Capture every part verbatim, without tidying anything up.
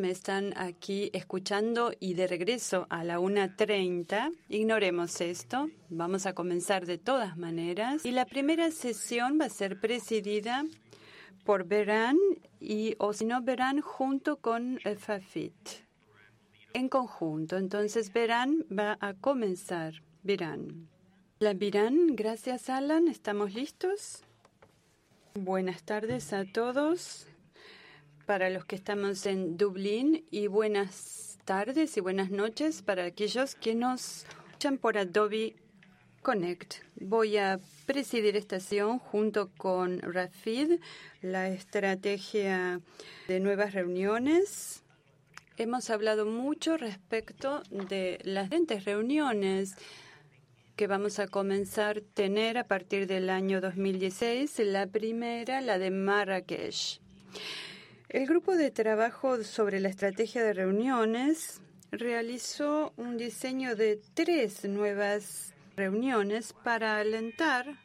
me están aquí escuchando y de regreso a la una treinta, ignoremos esto. Vamos a comenzar de todas maneras. Y la primera sesión va a ser presidida por Beran y, o si no, Beran junto con eh, Fafit. En conjunto. Entonces, Beran va a comenzar. Beran. La Beran, gracias, Alan. ¿Estamos listos? Buenas tardes a todos. Para los que estamos en Dublín, y buenas tardes y buenas noches para aquellos que nos escuchan por Adobe Connect. Voy a presidir esta sesión junto con Rafid, la estrategia de nuevas reuniones. Hemos hablado mucho respecto de las diferentes reuniones que vamos a comenzar a tener a partir del año dos mil dieciséis. La primera, la de Marrakech. El grupo de trabajo sobre la estrategia de reuniones realizó un diseño de tres nuevas reuniones para alentar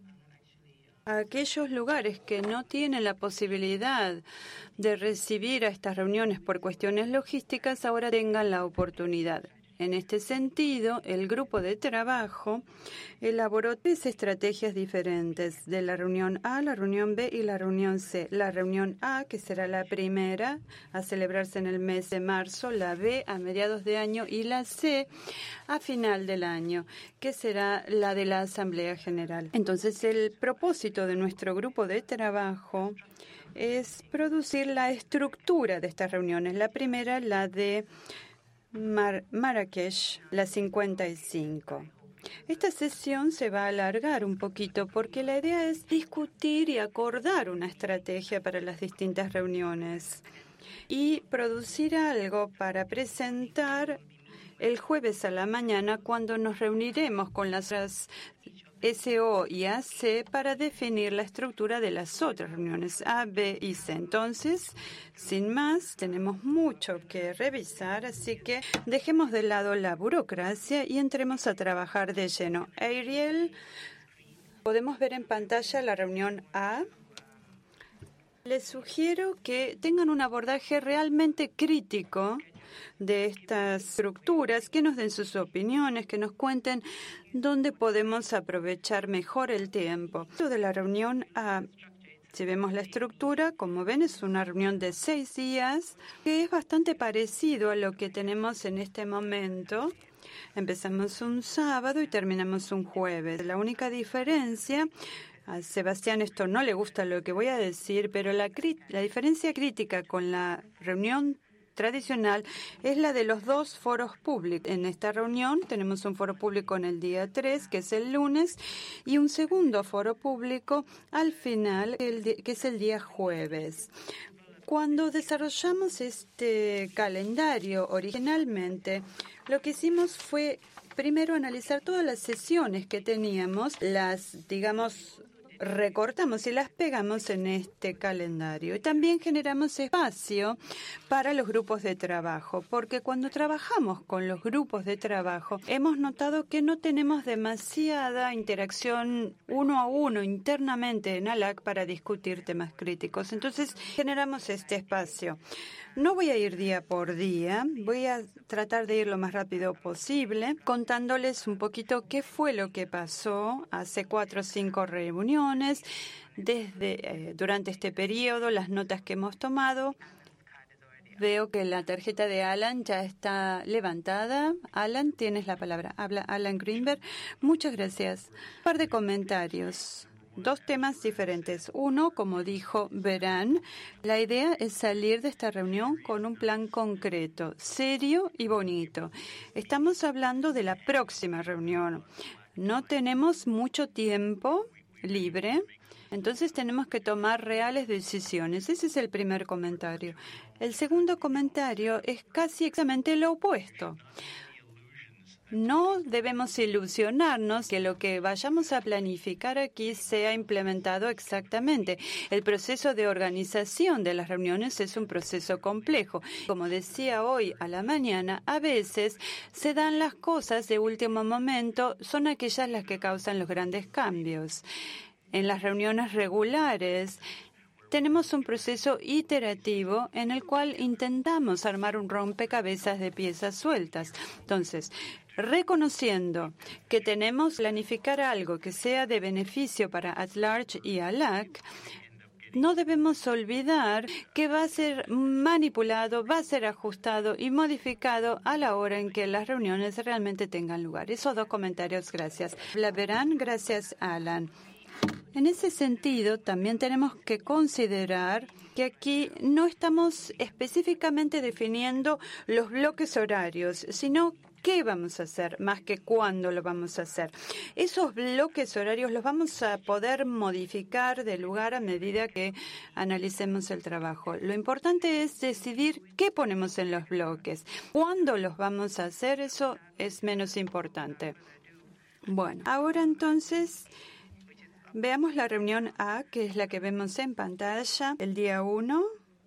a aquellos lugares que no tienen la posibilidad de recibir a estas reuniones por cuestiones logísticas, ahora tengan la oportunidad. En este sentido, el grupo de trabajo elaboró tres estrategias diferentes, de la reunión A, la reunión B y la reunión C. La reunión A, que será la primera a celebrarse en el mes de marzo, la B a mediados de año y la C a final del año, que será la de la Asamblea General. Entonces, el propósito de nuestro grupo de trabajo es producir la estructura de estas reuniones. La primera, la de Mar Marrakech, la cincuenta y cinco. Esta sesión se va a alargar un poquito porque la idea es discutir y acordar una estrategia para las distintas reuniones y producir algo para presentar el jueves a la mañana, cuando nos reuniremos con las S O y A C para definir la estructura de las otras reuniones A, B y C. Entonces, sin más, tenemos mucho que revisar, así que dejemos de lado la burocracia y entremos a trabajar de lleno. Ariel, podemos ver en pantalla la reunión A. Les sugiero que tengan un abordaje realmente crítico de estas estructuras, que nos den sus opiniones, que nos cuenten dónde podemos aprovechar mejor el tiempo. Esto de la reunión A, si vemos la estructura, como ven, es una reunión de seis días, que es bastante parecido a lo que tenemos en este momento. Empezamos un sábado y terminamos un jueves. La única diferencia, a Sebastián esto no le gusta lo que voy a decir, pero la, la diferencia crítica con la reunión tradicional es la de los dos foros públicos. En esta reunión tenemos un foro público en el día tres, que es el lunes, y un segundo foro público al final, el, que es el día jueves. Cuando desarrollamos este calendario originalmente, lo que hicimos fue primero analizar todas las sesiones que teníamos, las, digamos, recortamos y las pegamos en este calendario. Y también generamos espacio para los grupos de trabajo, porque cuando trabajamos con los grupos de trabajo hemos notado que no tenemos demasiada interacción uno a uno internamente en A L A C para discutir temas críticos. Entonces generamos este espacio. No voy a ir día por día, voy a tratar de ir lo más rápido posible, contándoles un poquito qué fue lo que pasó hace cuatro o cinco reuniones, desde eh, durante este periodo, las notas que hemos tomado. Veo que la tarjeta de Alan ya está levantada. Alan, tienes la palabra. Habla Alan Greenberg. Muchas gracias. Un par de comentarios. Dos temas diferentes. Uno, como dijo Beran, la idea es salir de esta reunión con un plan concreto, serio y bonito. Estamos hablando de la próxima reunión. No tenemos mucho tiempo libre, entonces tenemos que tomar reales decisiones. Ese es el primer comentario. El segundo comentario es casi exactamente lo opuesto. No debemos ilusionarnos que lo que vayamos a planificar aquí sea implementado exactamente. El proceso de organización de las reuniones es un proceso complejo. Como decía hoy a la mañana, a veces se dan las cosas de último momento, son aquellas las que causan los grandes cambios. En las reuniones regulares, tenemos un proceso iterativo en el cual intentamos armar un rompecabezas de piezas sueltas. Entonces, reconociendo que tenemos que planificar algo que sea de beneficio para At-Large y A L A C, no debemos olvidar que va a ser manipulado, va a ser ajustado y modificado a la hora en que las reuniones realmente tengan lugar. Esos dos comentarios, gracias. La verán, gracias, Alan. En ese sentido, también tenemos que considerar que aquí no estamos específicamente definiendo los bloques horarios, sino qué vamos a hacer, más que cuándo lo vamos a hacer. Esos bloques horarios los vamos a poder modificar de lugar a medida que analicemos el trabajo. Lo importante es decidir qué ponemos en los bloques. Cuándo los vamos a hacer, eso es menos importante. Bueno, ahora entonces veamos la reunión A, que es la que vemos en pantalla, el día uno.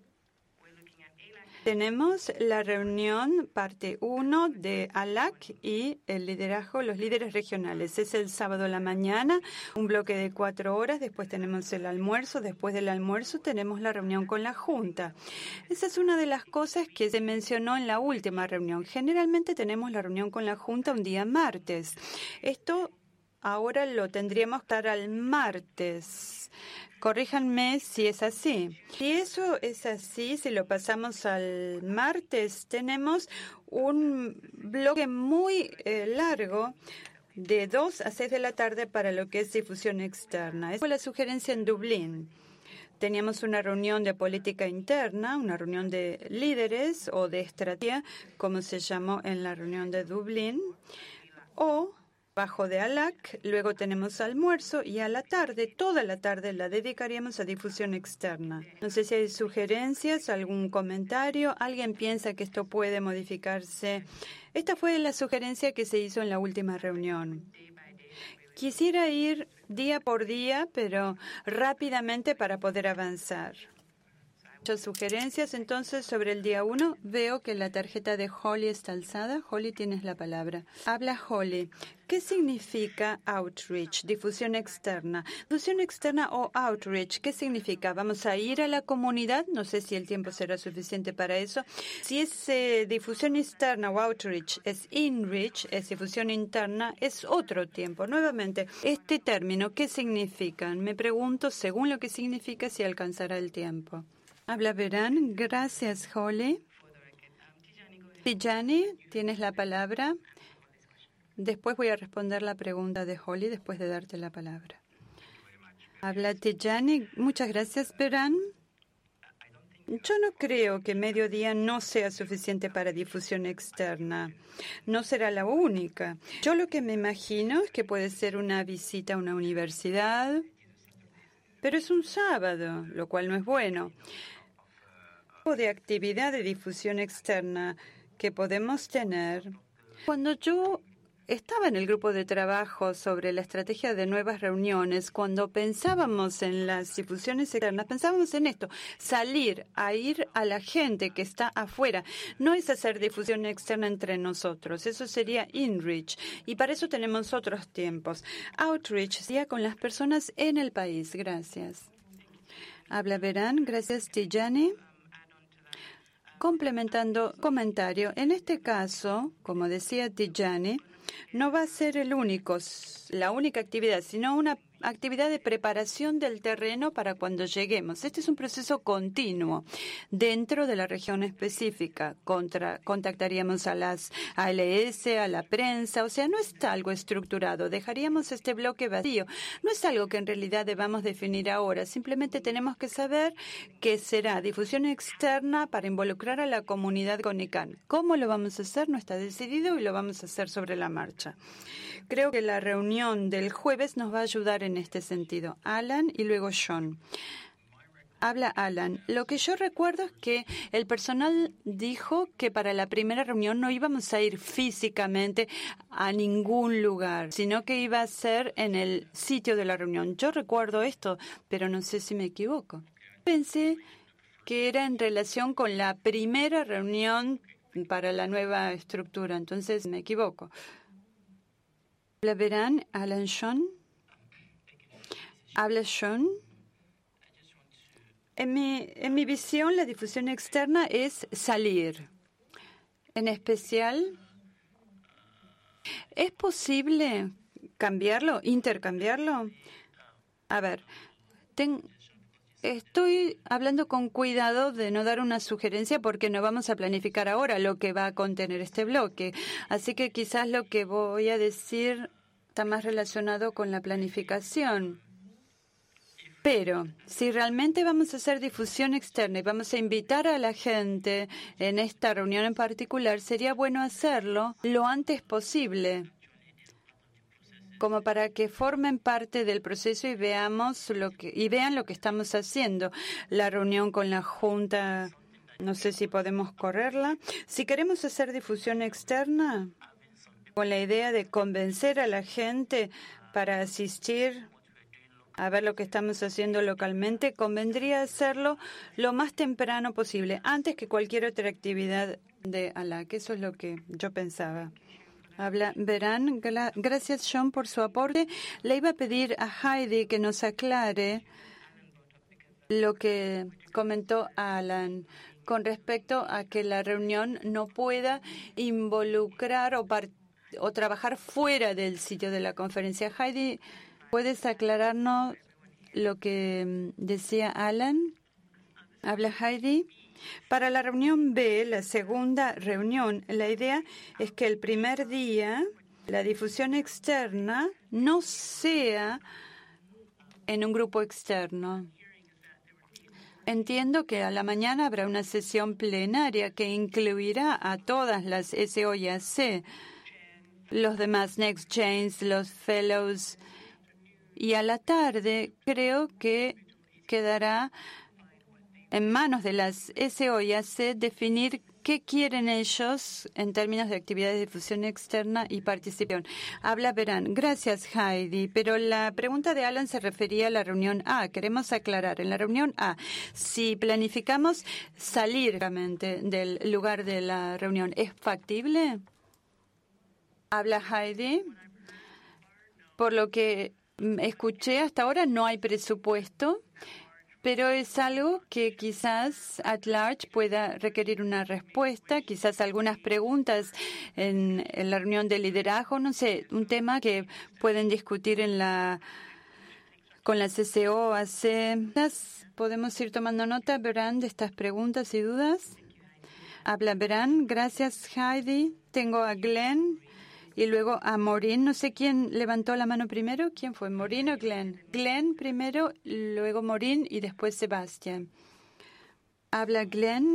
Tenemos la reunión parte uno de A L A C y el liderazgo, los líderes regionales. Es el sábado a la mañana, un bloque de cuatro horas. Después tenemos el almuerzo. Después del almuerzo tenemos la reunión con la Junta. Esa es una de las cosas que se mencionó en la última reunión. Generalmente tenemos la reunión con la Junta un día martes. Esto ahora lo tendríamos que estar al martes. Corríjanme si es así. Si eso es así, si lo pasamos al martes, tenemos un bloque muy eh, largo de dos a seis de la tarde para lo que es difusión externa. Esa fue la sugerencia en Dublín. Teníamos una reunión de política interna, una reunión de líderes o de estrategia, como se llamó en la reunión de Dublín, o bajo de A L A C, luego tenemos almuerzo y a la tarde, toda la tarde la dedicaríamos a difusión externa. No sé si hay sugerencias, algún comentario, alguien piensa que esto puede modificarse. Esta fue la sugerencia que se hizo en la última reunión. Quisiera ir día por día, pero rápidamente para poder avanzar. Muchas sugerencias. Entonces, sobre el día uno, veo que la tarjeta de Holly está alzada. Holly, tienes la palabra. Habla Holly. ¿Qué significa outreach, difusión externa? Difusión externa o outreach, ¿qué significa? ¿Vamos a ir a la comunidad? No sé si el tiempo será suficiente para eso. Si es eh, difusión externa o outreach, es inreach, es difusión interna, es otro tiempo. Nuevamente, este término, ¿qué significa? Me pregunto, según lo que significa, si alcanzará el tiempo. Habla Verán. Gracias, Holly. Tijani, tienes la palabra. Después voy a responder la pregunta de Holly después de darte la palabra. Habla Tijani. Muchas gracias, Verán. Yo no creo que mediodía no sea suficiente para difusión externa. No será la única. Yo lo que me imagino es que puede ser una visita a una universidad, pero es un sábado, lo cual no es bueno. De actividad de difusión externa que podemos tener. Cuando yo estaba en el grupo de trabajo sobre la estrategia de nuevas reuniones, cuando pensábamos en las difusiones externas, pensábamos en esto, salir a ir a la gente que está afuera. No es hacer difusión externa entre nosotros, eso sería inreach, y para eso tenemos otros tiempos. Outreach sería con las personas en el país. Gracias. Habla Verán. Gracias, Tijani. Complementando comentario, en este caso, como decía Tijani, no va a ser el único, la única actividad, sino una actividad de preparación del terreno para cuando lleguemos. Este es un proceso continuo dentro de la región específica. Contra, contactaríamos a las A L S, a la prensa, o sea, no está algo estructurado. Dejaríamos este bloque vacío. No es algo que en realidad debamos definir ahora. Simplemente tenemos que saber que será difusión externa para involucrar a la comunidad con I C A N. ¿Cómo lo vamos a hacer? No está decidido y lo vamos a hacer sobre la marcha. Creo que la reunión del jueves nos va a ayudar en este sentido. Alan y luego Sean. Habla Alan. Lo que yo recuerdo es que el personal dijo que para la primera reunión no íbamos a ir físicamente a ningún lugar, sino que iba a ser en el sitio de la reunión. Yo recuerdo esto, pero no sé si me equivoco. Pensé que era en relación con la primera reunión para la nueva estructura, entonces me equivoco. ¿La verán, Alan? Sean. Habla Sean. En mi, en mi visión, la difusión externa es salir. En especial, ¿es posible cambiarlo, intercambiarlo? A ver, ten, estoy hablando con cuidado de no dar una sugerencia porque no vamos a planificar ahora lo que va a contener este bloque. Así que quizás lo que voy a decir está más relacionado con la planificación. Pero si realmente vamos a hacer difusión externa y vamos a invitar a la gente en esta reunión en particular, sería bueno hacerlo lo antes posible, como para que formen parte del proceso y veamos lo que y vean lo que estamos haciendo. La reunión con la Junta, no sé si podemos correrla. Si queremos hacer difusión externa, con la idea de convencer a la gente para asistir a ver lo que estamos haciendo localmente, convendría hacerlo lo más temprano posible, antes que cualquier otra actividad de A L A C. Eso es lo que yo pensaba. Habla Verán. Gracias, John, por su aporte. Le iba a pedir a Heidi que nos aclare lo que comentó Alan con respecto a que la reunión no pueda involucrar o, o trabajar fuera del sitio de la conferencia. Heidi, ¿puedes aclararnos lo que decía Alan? Habla Heidi. Para la reunión B, la segunda reunión, la idea es que el primer día la difusión externa no sea en un grupo externo. Entiendo que a la mañana habrá una sesión plenaria que incluirá a todas las S O y A C, los demás Next Gens, los Fellows, y a la tarde creo que quedará en manos de las S O y A C definir qué quieren ellos en términos de actividades de difusión externa y participación. Habla Verán. Gracias, Heidi. Pero la pregunta de Alan se refería a la reunión A. Queremos aclarar. En la reunión A, si planificamos salir del lugar de la reunión, ¿es factible? Habla Heidi. Por lo que escuché hasta ahora, no hay presupuesto, pero es algo que quizás at large pueda requerir una respuesta, quizás algunas preguntas en, en la reunión de liderazgo, no sé, un tema que pueden discutir en la con la C C O, A C. ¿Podemos ir tomando nota, Verán, de estas preguntas y dudas? Habla Verán. Gracias, Heidi. Tengo a Glenn. Y luego a Maureen. No sé quién levantó la mano primero. ¿Quién fue? ¿Maureen o Glenn? Glenn primero, luego Maureen y después Sebastián. Habla Glenn.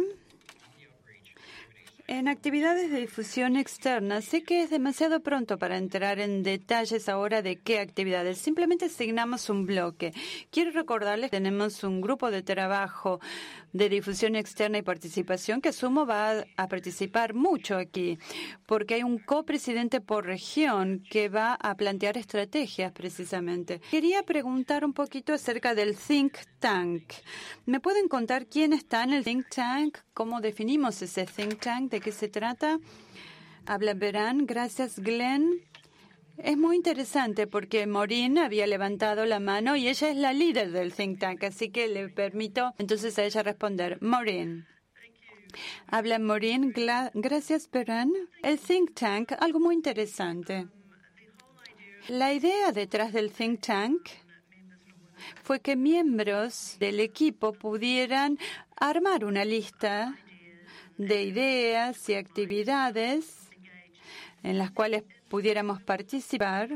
En actividades de difusión externa, sé que es demasiado pronto para entrar en detalles ahora de qué actividades. Simplemente asignamos un bloque. Quiero recordarles que tenemos un grupo de trabajo de difusión externa y participación que asumo va a participar mucho aquí, porque hay un copresidente por región que va a plantear estrategias precisamente. Quería preguntar un poquito acerca del think tank. ¿Me pueden contar quién está en el think tank? ¿Cómo definimos ese think tank? ¿De qué se trata? Habla Verán. Gracias, Glenn. Es muy interesante porque Maureen había levantado la mano y ella es la líder del think tank, así que le permito entonces a ella responder. Maureen. Habla Maureen. Gracias, Verán. El think tank, algo muy interesante. La idea detrás del think tank fue que miembros del equipo pudieran armar una lista de ideas y actividades en las cuales pudiéramos participar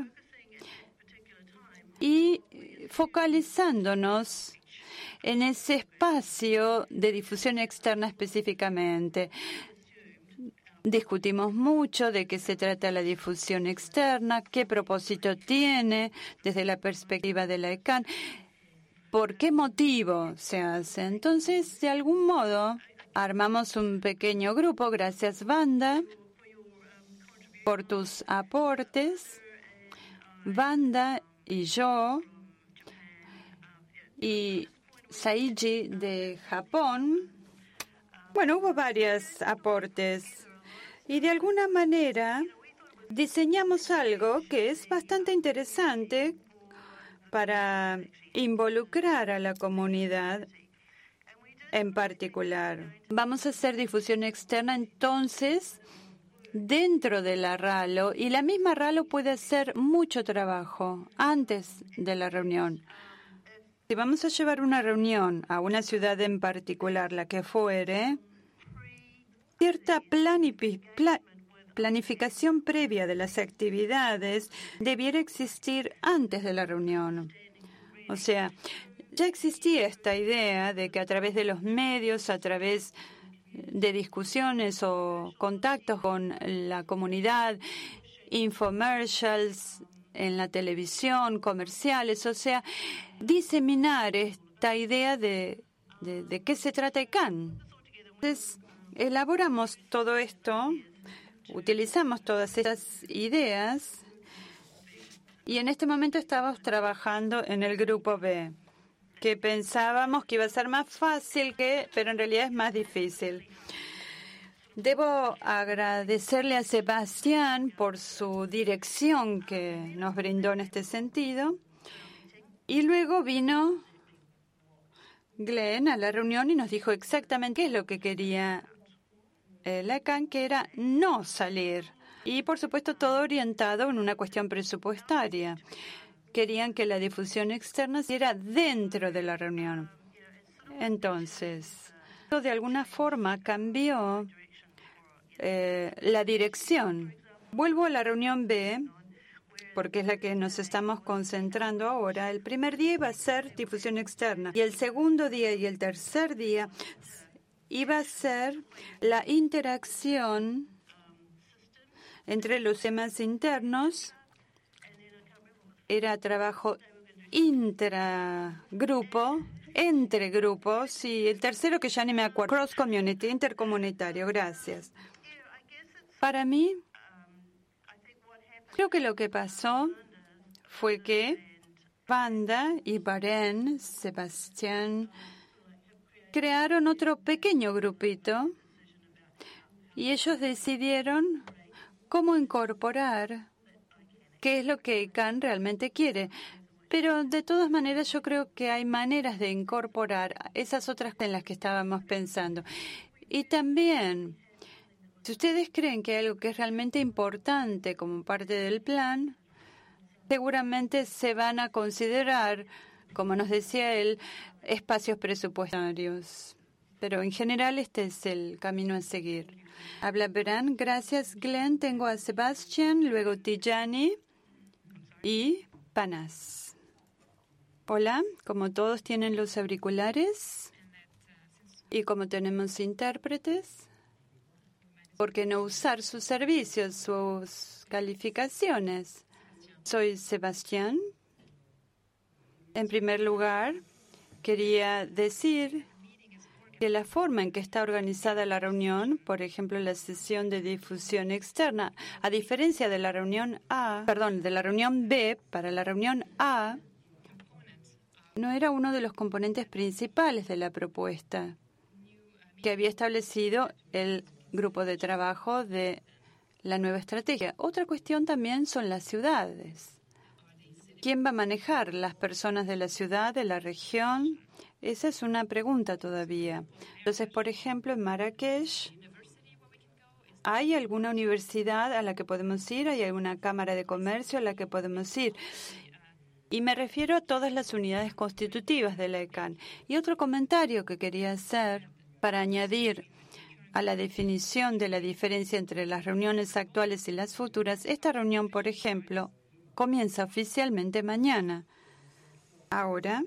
y focalizándonos en ese espacio de difusión externa específicamente. Discutimos mucho de qué se trata la difusión externa, qué propósito tiene desde la perspectiva de la E C A N, por qué motivo se hace. Entonces, de algún modo, armamos un pequeño grupo. Gracias, Wanda, por tus aportes. Wanda y yo y Saiji de Japón. Bueno, hubo varios aportes y de alguna manera diseñamos algo que es bastante interesante para involucrar a la comunidad en particular. Vamos a hacer difusión externa entonces dentro de la RALO, y la misma RALO puede hacer mucho trabajo antes de la reunión. Si vamos a llevar una reunión a una ciudad en particular, la que fuere, cierta planifi- pla- planificación previa de las actividades debiera existir antes de la reunión. O sea, ya existía esta idea de que a través de los medios, a través de discusiones o contactos con la comunidad, infomercials en la televisión, comerciales, o sea, diseminar esta idea de, de, de qué se trata I C A N. Entonces, elaboramos todo esto, utilizamos todas estas ideas y en este momento estamos trabajando en el grupo B, que pensábamos que iba a ser más fácil, que, pero en realidad es más difícil. Debo agradecerle a Sebastián por su dirección que nos brindó en este sentido. Y luego vino Glenn a la reunión y nos dijo exactamente qué es lo que quería eh, la I C A N, que era no salir. Y, por supuesto, todo orientado en una cuestión presupuestaria. Querían que la difusión externa se diera dentro de la reunión. Entonces, de alguna forma cambió eh, la dirección. Vuelvo a la reunión B, porque es la que nos estamos concentrando ahora. El primer día iba a ser difusión externa y el segundo día y el tercer día iba a ser la interacción entre los temas internos. Era trabajo intragrupo, entre grupos, y el tercero que ya ni me acuerdo, cross community, intercomunitario. Gracias. Para mí, creo que lo que pasó fue que Wanda y Baren, Sebastián, crearon otro pequeño grupito y ellos decidieron cómo incorporar qué es lo que I C A N realmente quiere. Pero de todas maneras yo creo que hay maneras de incorporar esas otras en las que estábamos pensando. Y también, si ustedes creen que hay algo que es realmente importante como parte del plan, seguramente se van a considerar, como nos decía él, espacios presupuestarios. Pero en general este es el camino a seguir. Habla Verán. Gracias, Glenn. Tengo a Sebastián, luego Tijani y Panas. Hola, como todos tienen los auriculares y como tenemos intérpretes, ¿por qué no usar sus servicios, sus calificaciones? Soy Sebastián. En primer lugar, quería decir que la forma en que está organizada la reunión, por ejemplo, la sesión de difusión externa, a diferencia de la reunión A, perdón, de la reunión B, para la reunión A, no era uno de los componentes principales de la propuesta que había establecido el grupo de trabajo de la nueva estrategia. Otra cuestión también son las ciudades. ¿Quién va a manejar las personas de la ciudad, de la región? Esa es una pregunta todavía. Entonces, por ejemplo, en Marrakech, ¿hay alguna universidad a la que podemos ir? ¿Hay alguna cámara de comercio a la que podemos ir? Y me refiero a todas las unidades constitutivas de la I C A N. Y otro comentario que quería hacer para añadir a la definición de la diferencia entre las reuniones actuales y las futuras. Esta reunión, por ejemplo, comienza oficialmente mañana. Ahora,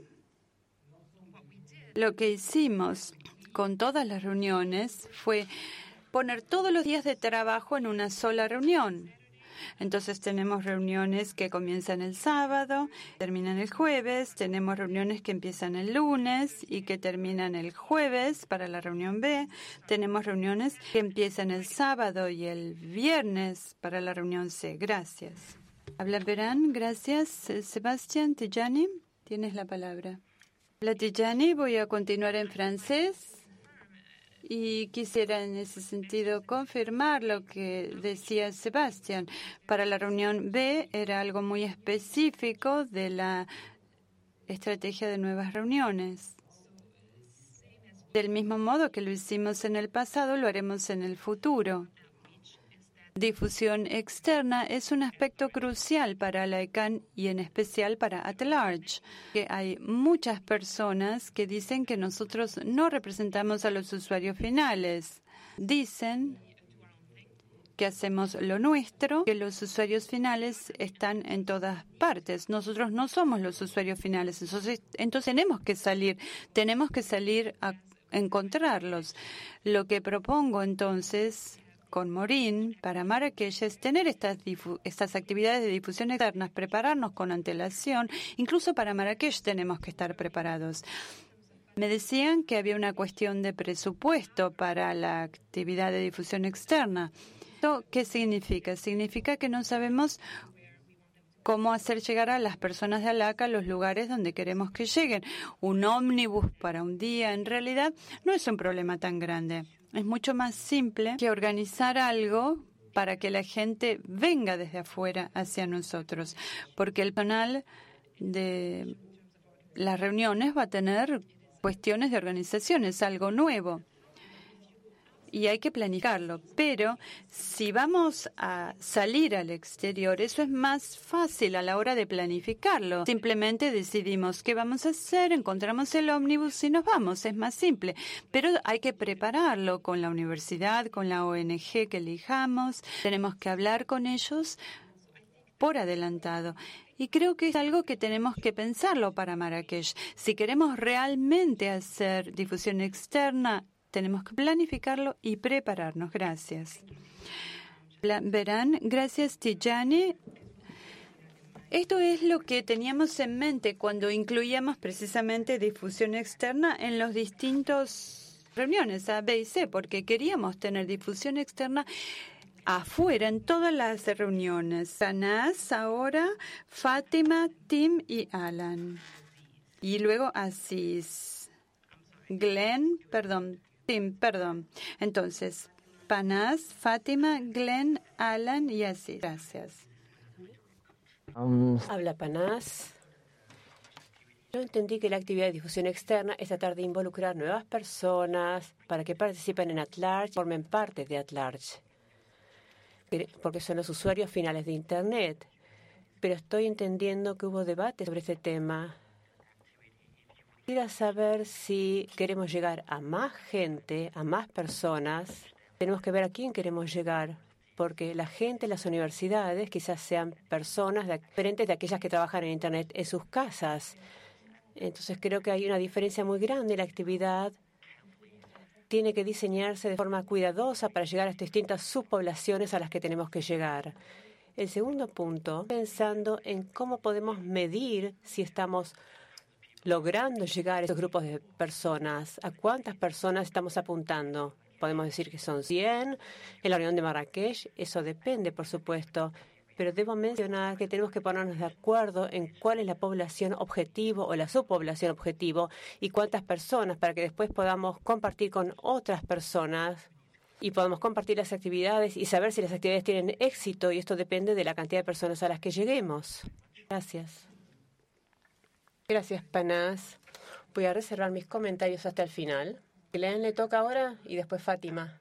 lo que hicimos con todas las reuniones fue poner todos los días de trabajo en una sola reunión. Entonces tenemos reuniones que comienzan el sábado, terminan el jueves, tenemos reuniones que empiezan el lunes y que terminan el jueves para la reunión B, tenemos reuniones que empiezan el sábado y el viernes para la reunión C. Gracias. Habla Verán, gracias. Sebastián, Tijani, tienes la palabra. Hola Tijani, voy a continuar en francés. Y quisiera en ese sentido confirmar lo que decía Sebastián. Para la reunión B era algo muy específico de la estrategia de nuevas reuniones. Del mismo modo que lo hicimos en el pasado, lo haremos en el futuro. Difusión externa es un aspecto crucial para la ICANN y en especial para At Large. Que hay muchas personas que dicen que nosotros no representamos a los usuarios finales. Dicen que hacemos lo nuestro, que los usuarios finales están en todas partes. Nosotros no somos los usuarios finales, entonces, entonces tenemos que salir, tenemos que salir a encontrarlos. Lo que propongo entonces con Maureen para Marrakech es tener estas, estas actividades de difusión externas, prepararnos con antelación. Incluso para Marrakech tenemos que estar preparados. Me decían que había una cuestión de presupuesto para la actividad de difusión externa. ¿Esto qué significa? Significa que no sabemos cómo hacer llegar a las personas de ALAC a los lugares donde queremos que lleguen. Un ómnibus para un día, en realidad, no es un problema tan grande. Es mucho más simple que organizar algo para que la gente venga desde afuera hacia nosotros, porque el personal de las reuniones va a tener cuestiones de organización, es algo nuevo. Y hay que planificarlo. Pero si vamos a salir al exterior, eso es más fácil a la hora de planificarlo. Simplemente decidimos qué vamos a hacer, encontramos el ómnibus y nos vamos. Es más simple. Pero hay que prepararlo con la universidad, con la O N G que elijamos. Tenemos que hablar con ellos por adelantado. Y creo que es algo que tenemos que pensarlo para Marrakech. Si queremos realmente hacer difusión externa, tenemos que planificarlo y prepararnos. Gracias. Verán, gracias, Tijani. Esto es lo que teníamos en mente cuando incluíamos precisamente difusión externa en los distintos reuniones A, B y C, porque queríamos tener difusión externa afuera en todas las reuniones. Tanás, ahora, Fátima, Tim y Alan. Y luego Asís. Glenn, perdón. Tim, perdón. Entonces, Panás, Fátima, Glenn, Alan y así. Gracias. Um, Habla Panás. Yo entendí que la actividad de difusión externa es tratar de involucrar nuevas personas para que participen en At Large, formen parte de At Large, porque son los usuarios finales de Internet. Pero estoy entendiendo que hubo debate sobre este tema. Quisiera saber si queremos llegar a más gente, a más personas. Tenemos que ver a quién queremos llegar, porque la gente en las universidades quizás sean personas diferentes de aquellas que trabajan en Internet en sus casas. Entonces creo que hay una diferencia muy grande. La actividad tiene que diseñarse de forma cuidadosa para llegar a estas distintas subpoblaciones a las que tenemos que llegar. El segundo punto, pensando en cómo podemos medir si estamos logrando llegar a estos grupos de personas. ¿A cuántas personas estamos apuntando? Podemos decir que son cien en la reunión de Marrakech. Eso depende, por supuesto. Pero debo mencionar que tenemos que ponernos de acuerdo en cuál es la población objetivo o la subpoblación objetivo y cuántas personas para que después podamos compartir con otras personas y podamos compartir las actividades y saber si las actividades tienen éxito. Y esto depende de la cantidad de personas a las que lleguemos. Gracias. Gracias, Panás. Voy a reservar mis comentarios hasta el final. Glenn le toca ahora y después Fátima.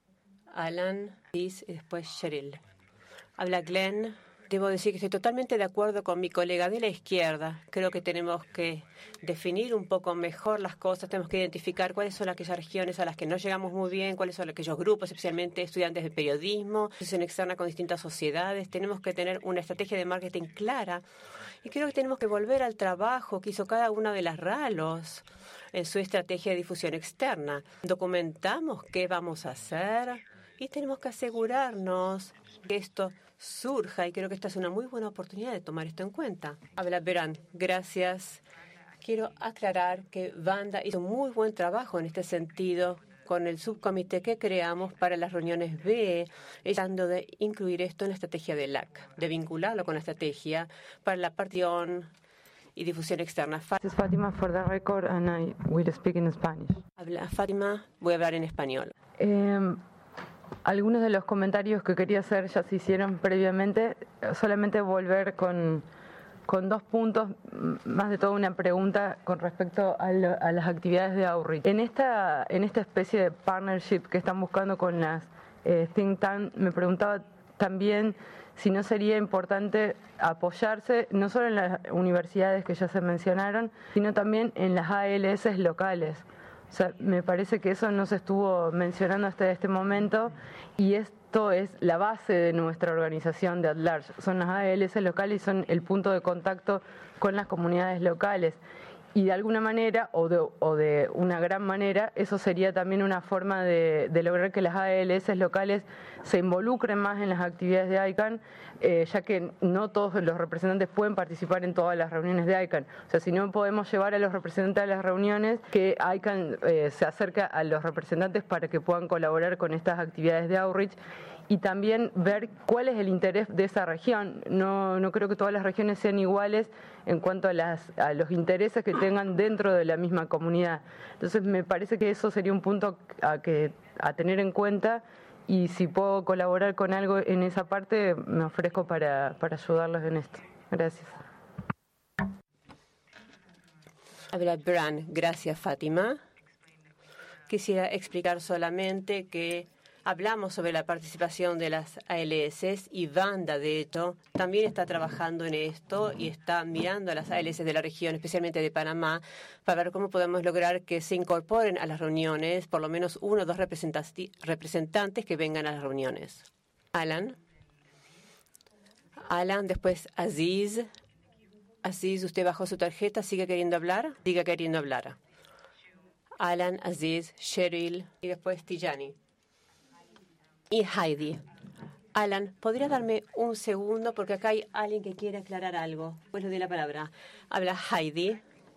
Alan, Liz y después Cheryl. Habla Glenn. Debo decir que estoy totalmente de acuerdo con mi colega de la izquierda. Creo que tenemos que definir un poco mejor las cosas. Tenemos que identificar cuáles son aquellas regiones a las que no llegamos muy bien, cuáles son aquellos grupos, especialmente estudiantes de periodismo, difusión externa con distintas sociedades. Tenemos que tener una estrategia de marketing clara. Y creo que tenemos que volver al trabajo que hizo cada una de las RALOS en su estrategia de difusión externa. Documentamos qué vamos a hacer y tenemos que asegurarnos que esto surja, y creo que esta es una muy buena oportunidad de tomar esto en cuenta. Habla Verán, gracias. Quiero aclarar que Wanda hizo muy buen trabajo en este sentido con el subcomité que creamos para las reuniones B, tratando de incluir esto en la estrategia de L A C, de vincularlo con la estrategia para la partición y difusión externa. This is Fátima for the record, and I will speak in Spanish. Habla Fátima, voy a hablar en español. Eh, Algunos de los comentarios que quería hacer ya se hicieron previamente. Solamente volver con, con dos puntos, más de todo una pregunta con respecto a, lo, a las actividades de outreach. En esta, en esta especie de partnership que están buscando con las eh, think tank, me preguntaba también si no sería importante apoyarse no solo en las universidades que ya se mencionaron, sino también en las A L S locales. O sea, me parece que eso no se estuvo mencionando hasta este momento y esto es la base de nuestra organización de At Large. Son las A L S locales y son el punto de contacto con las comunidades locales. Y de alguna manera, o de, o de una gran manera, eso sería también una forma de, de lograr que las A L S locales se involucren más en las actividades de I C A N, eh, ya que no todos los representantes pueden participar en todas las reuniones de I C A N. O sea, si no podemos llevar a los representantes a las reuniones, que I C A N eh, se acerca a los representantes para que puedan colaborar con estas actividades de outreach. Y también ver cuál es el interés de esa región. No, no creo que todas las regiones sean iguales en cuanto a, las, a los intereses que tengan dentro de la misma comunidad. Entonces me parece que eso sería un punto a, que, a tener en cuenta y si puedo colaborar con algo en esa parte, me ofrezco para, para ayudarlos en esto. Gracias. Habla Bran. Gracias, Fátima. Quisiera explicar solamente que hablamos sobre la participación de las A L S y Wanda, de hecho, también está trabajando en esto y está mirando a las A L S de la región, especialmente de Panamá, para ver cómo podemos lograr que se incorporen a las reuniones, por lo menos uno o dos representantes que vengan a las reuniones. Alan. Alan, después Aziz. Aziz, usted bajó su tarjeta, ¿sigue queriendo hablar? Sigue queriendo hablar. Alan, Aziz, Cheryl y después Tijani. Y Heidi. Alan, ¿podría darme un segundo? Porque acá hay alguien que quiere aclarar algo. Pues le doy la palabra. Habla Heidi.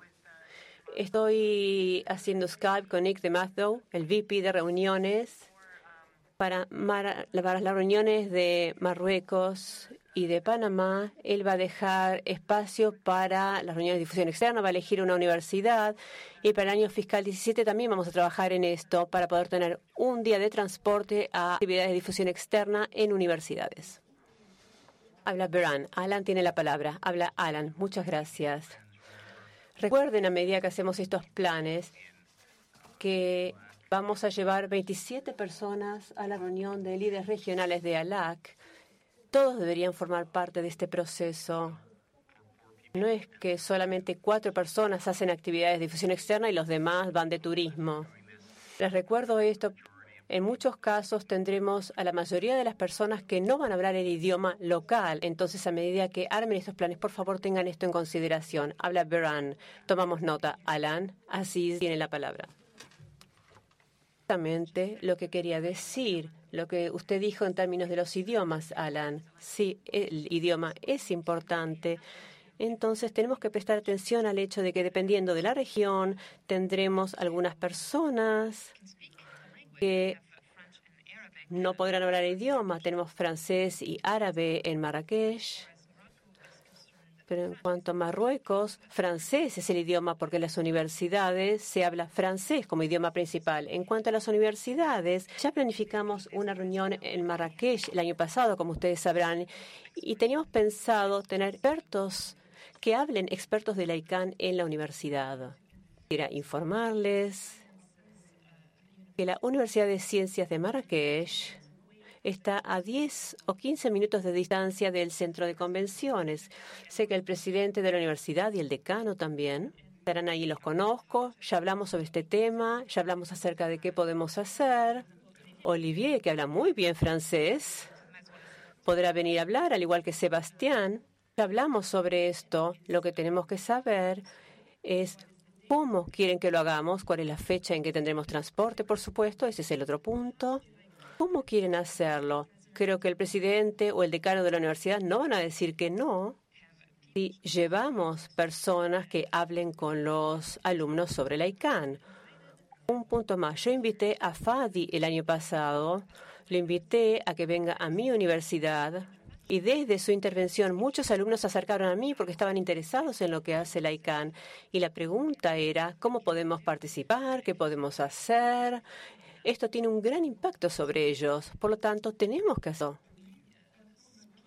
Estoy haciendo Skype con Nick de Matthew, el V P de reuniones, para, para las reuniones de Marruecos y de Panamá. Él va a dejar espacio para las reuniones de difusión externa, va a elegir una universidad y para el año fiscal diecisiete también vamos a trabajar en esto para poder tener un día de transporte a actividades de difusión externa en universidades. Habla Bran. Alan tiene la palabra. Habla Alan. Muchas gracias. Recuerden, a medida que hacemos estos planes, que vamos a llevar veintisiete personas a la reunión de líderes regionales de A L A C. Todos deberían formar parte de este proceso. No es que solamente cuatro personas hacen actividades de difusión externa y los demás van de turismo. Les recuerdo esto. En muchos casos tendremos a la mayoría de las personas que no van a hablar el idioma local. Entonces, a medida que armen estos planes, por favor, tengan esto en consideración. Habla Beran. Tomamos nota. Alan, así tiene la palabra. Exactamente lo que quería decir, lo que usted dijo en términos de los idiomas, Alan. Sí, el idioma es importante. Entonces, tenemos que prestar atención al hecho de que, dependiendo de la región, tendremos algunas personas que no podrán hablar el idioma. Tenemos francés y árabe en Marrakech. Pero en cuanto a Marruecos, francés es el idioma porque en las universidades se habla francés como idioma principal. En cuanto a las universidades, ya planificamos una reunión en Marrakech el año pasado, como ustedes sabrán, y teníamos pensado tener expertos que hablen, expertos de la I C A N en la universidad. Quería informarles que la Universidad de Ciencias de Marrakech está a diez o quince minutos de distancia del centro de convenciones. Sé que el presidente de la universidad y el decano también estarán ahí, los conozco. Ya hablamos sobre este tema, ya hablamos acerca de qué podemos hacer. Olivier, que habla muy bien francés, podrá venir a hablar, al igual que Sebastián. Ya hablamos sobre esto. Lo que tenemos que saber es cómo quieren que lo hagamos, cuál es la fecha en que tendremos transporte, por supuesto. Ese es el otro punto. ¿Cómo quieren hacerlo? Creo que el presidente o el decano de la universidad no van a decir que no si llevamos personas que hablen con los alumnos sobre la I C A N. Un punto más. Yo invité a Fadi el año pasado, lo invité a que venga a mi universidad y desde su intervención muchos alumnos se acercaron a mí porque estaban interesados en lo que hace la I C A N. Y la pregunta era, ¿cómo podemos participar? ¿Qué podemos hacer? Esto tiene un gran impacto sobre ellos. Por lo tanto, tenemos que hacerlo.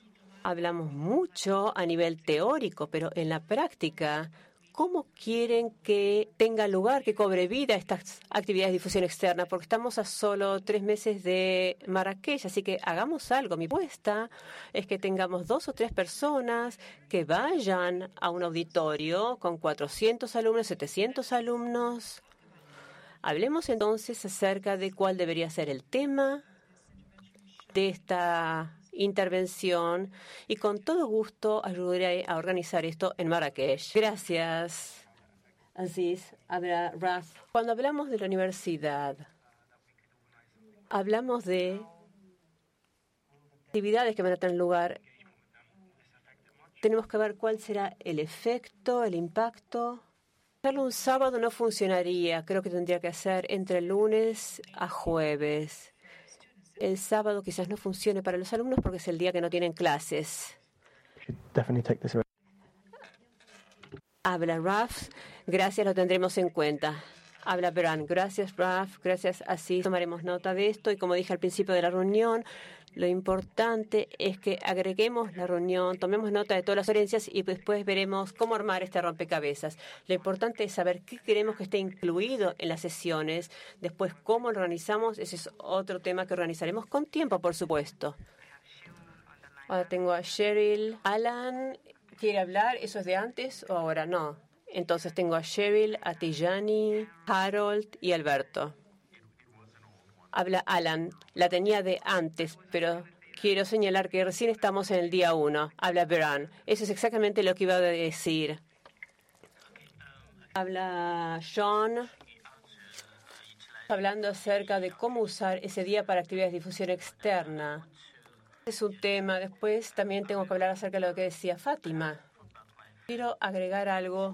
hablamos mucho a nivel teórico, pero en la práctica, ¿cómo quieren que tenga lugar, que cobre vida estas actividades de difusión externa? Porque estamos a solo tres meses de Marrakech, así que hagamos algo. Mi propuesta es que tengamos dos o tres personas que vayan a un auditorio con cuatrocientos alumnos, setecientos alumnos. Hablemos entonces acerca de cuál debería ser el tema de esta intervención y con todo gusto ayudaré a organizar esto en Marrakech. Gracias, Aziz. Habla Raf. Cuando hablamos de la universidad, hablamos de actividades que van a tener lugar. Tenemos que ver cuál será el efecto, el impacto. Hacerlo un sábado no funcionaría. Creo que tendría que ser entre lunes a jueves. El sábado quizás no funcione para los alumnos porque es el día que no tienen clases. Habla Raf. Gracias, lo tendremos en cuenta. Habla Beran. Gracias, Raf. Gracias, así tomaremos nota de esto. Y como dije al principio de la reunión, lo importante es que agreguemos la reunión, tomemos nota de todas las sugerencias y después veremos cómo armar este rompecabezas. Lo importante es saber qué queremos que esté incluido en las sesiones. Después, cómo lo organizamos, ese es otro tema que organizaremos con tiempo, por supuesto. Ahora tengo a Cheryl. Alan, ¿quiere hablar? ¿Eso es de antes o ahora? No. Entonces tengo a Cheryl, a Tijani, Harold y Alberto. Habla Alan. La tenía de antes, pero quiero señalar que recién estamos en el día uno. Habla Beran. Eso es exactamente lo que iba a decir. Habla Sean. Hablando acerca de cómo usar ese día para actividades de difusión externa. Es un tema. Después también tengo que hablar acerca de lo que decía Fátima. Quiero agregar algo.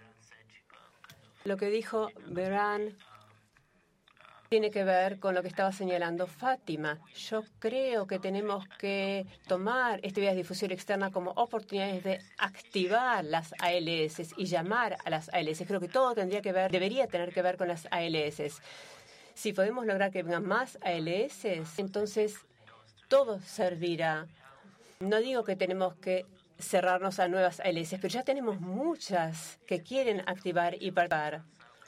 Lo que dijo Beran tiene que ver con lo que estaba señalando Fátima. Yo creo que tenemos que tomar actividades de difusión externa como oportunidades de activar las A L S y llamar a las A L S. Creo que todo tendría que ver, debería tener que ver con las A L S. Si podemos lograr que vengan más A L S, entonces todo servirá. No digo que tenemos que cerrarnos a nuevas A L S, pero ya tenemos muchas que quieren activar y participar.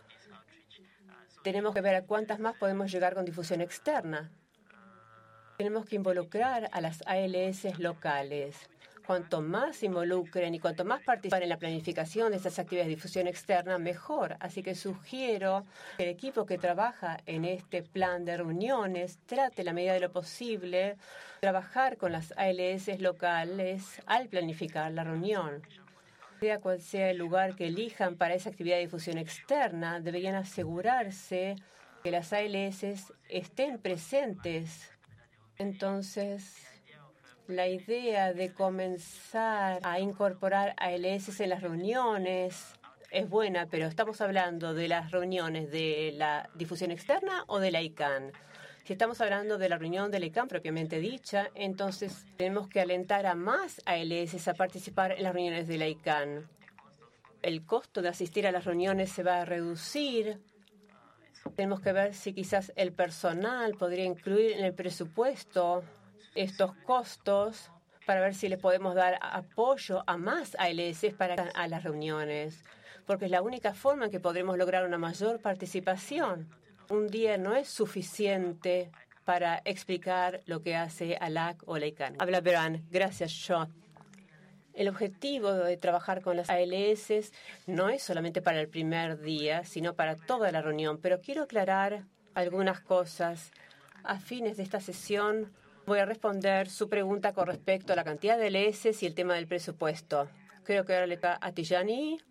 Tenemos que ver a cuántas más podemos llegar con difusión externa. Tenemos que involucrar a las A L S locales. Cuanto más se involucren y cuanto más participen en la planificación de estas actividades de difusión externa, mejor. Así que sugiero que el equipo que trabaja en este plan de reuniones trate, en la medida de lo posible, trabajar con las A L S locales al planificar la reunión. Sea cual sea el lugar que elijan para esa actividad de difusión externa, deberían asegurarse que las A L S estén presentes. Entonces, la idea de comenzar a incorporar A L S en las reuniones es buena, pero estamos hablando de las reuniones de la difusión externa o de la I C A N. Si estamos hablando de la reunión de la I C A N propiamente dicha, entonces tenemos que alentar a más A L S a participar en las reuniones de la I C A N. El costo de asistir a las reuniones se va a reducir. Tenemos que ver si quizás el personal podría incluir en el presupuesto estos costos para ver si le podemos dar apoyo a más A L S para a las reuniones, porque es la única forma en que podremos lograr una mayor participación. Un día no es suficiente para explicar lo que hace A L A C o la I C A N. Habla Beran. Gracias, Sean. El objetivo de trabajar con las A L S no es solamente para el primer día, sino para toda la reunión. Pero quiero aclarar algunas cosas. A fines de esta sesión voy a responder su pregunta con respecto a la cantidad de A L S y el tema del presupuesto. Creo que ahora le toca a Tijani,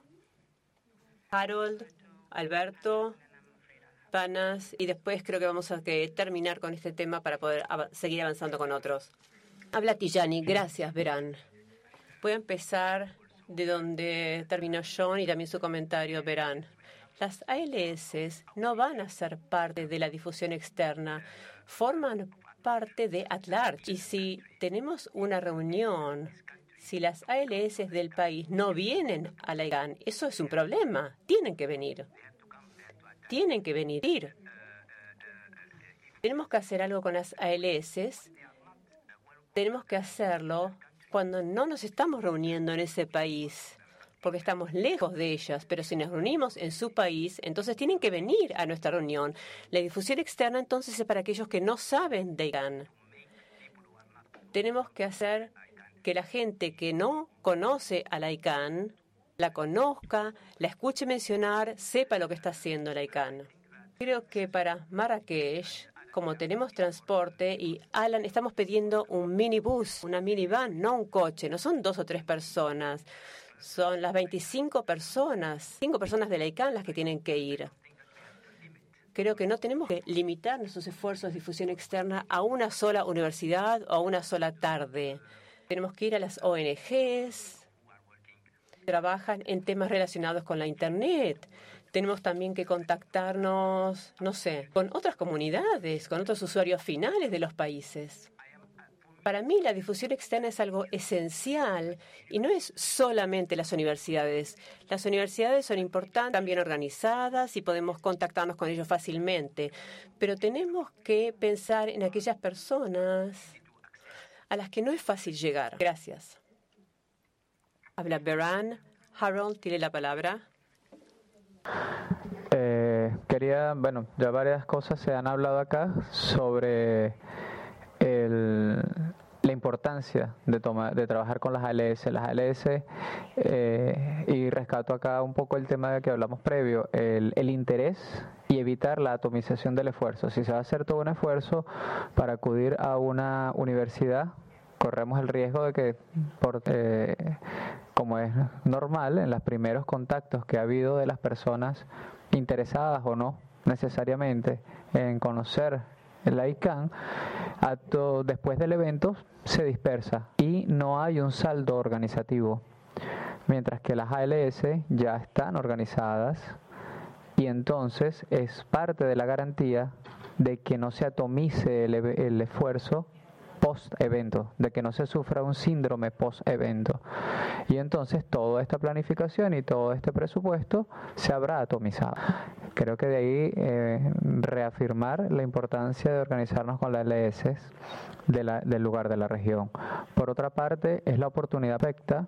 Harold, Alberto, Panas, y después creo que vamos a que terminar con este tema para poder av- seguir avanzando con otros. Habla Tijani. Gracias, Beran. Voy a empezar de donde terminó Sean y también su comentario, Beran. Las A L S no van a ser parte de la difusión externa, forman parte de At Large. Y si tenemos una reunión, si las A L S del país no vienen a la I C A N, eso es un problema. Tienen que venir. Tienen que venir. Tenemos que hacer algo con las A L S. Tenemos que hacerlo cuando no nos estamos reuniendo en ese país, porque estamos lejos de ellas, pero si nos reunimos en su país, entonces tienen que venir a nuestra reunión. La difusión externa, entonces, es para aquellos que no saben de I C A N. Tenemos que hacer que la gente que no conoce a la I C A N la conozca, la escuche mencionar, sepa lo que está haciendo la I C A N. Creo que para Marrakech, como tenemos transporte y Alan, estamos pidiendo un minibús, una minivan, no un coche. No son dos o tres personas, son las veinticinco personas, cinco personas de la I C A N las que tienen que ir. Creo que no tenemos que limitar nuestros esfuerzos de difusión externa a una sola universidad o a una sola tarde. Tenemos que ir a las O N Ges, trabajan en temas relacionados con la Internet. Tenemos también que contactarnos, no sé, con otras comunidades, con otros usuarios finales de los países. Para mí, la difusión externa es algo esencial y no es solamente las universidades. Las universidades son importantes, también organizadas y podemos contactarnos con ellos fácilmente. Pero tenemos que pensar en aquellas personas a las que no es fácil llegar. Gracias. Habla Beran. Harold, tiene la palabra. Eh, quería, bueno, ya varias cosas se han hablado acá sobre el, la importancia de, tomar, de trabajar con las A L S. Las A L S, eh, y rescato acá un poco el tema de que hablamos previo, el, el interés y evitar la atomización del esfuerzo. Si se va a hacer todo un esfuerzo para acudir a una universidad, corremos el riesgo de que, por, eh, como es normal, en los primeros contactos que ha habido de las personas interesadas o no necesariamente en conocer la I C A N, acto, después del evento se dispersa y no hay un saldo organizativo, mientras que las A L S ya están organizadas y entonces es parte de la garantía de que no se atomice el, el esfuerzo post-evento, de que no se sufra un síndrome post-evento. Y entonces toda esta planificación y todo este presupuesto se habrá atomizado. Creo que de ahí eh, reafirmar la importancia de organizarnos con las A L S de la, del lugar de la región. Por otra parte, es la oportunidad perfecta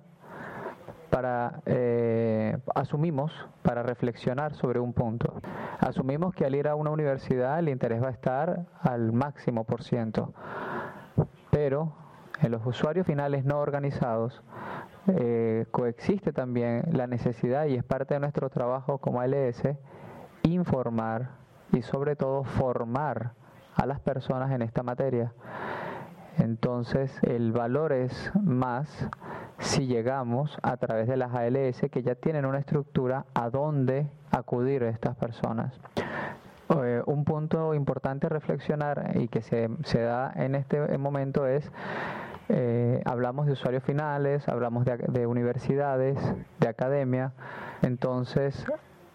para, eh, asumimos, para reflexionar sobre un punto. Asumimos que al ir a una universidad el interés va a estar al máximo por ciento. Pero en los usuarios finales no organizados eh, coexiste también la necesidad, y es parte de nuestro trabajo como A L S, informar y sobre todo formar a las personas en esta materia. Entonces el valor es más si llegamos a través de las A L S que ya tienen una estructura a dónde acudir a estas personas. Eh, un punto importante a reflexionar y que se, se da en este momento es, eh, hablamos de usuarios finales, hablamos de, de universidades, de academia, entonces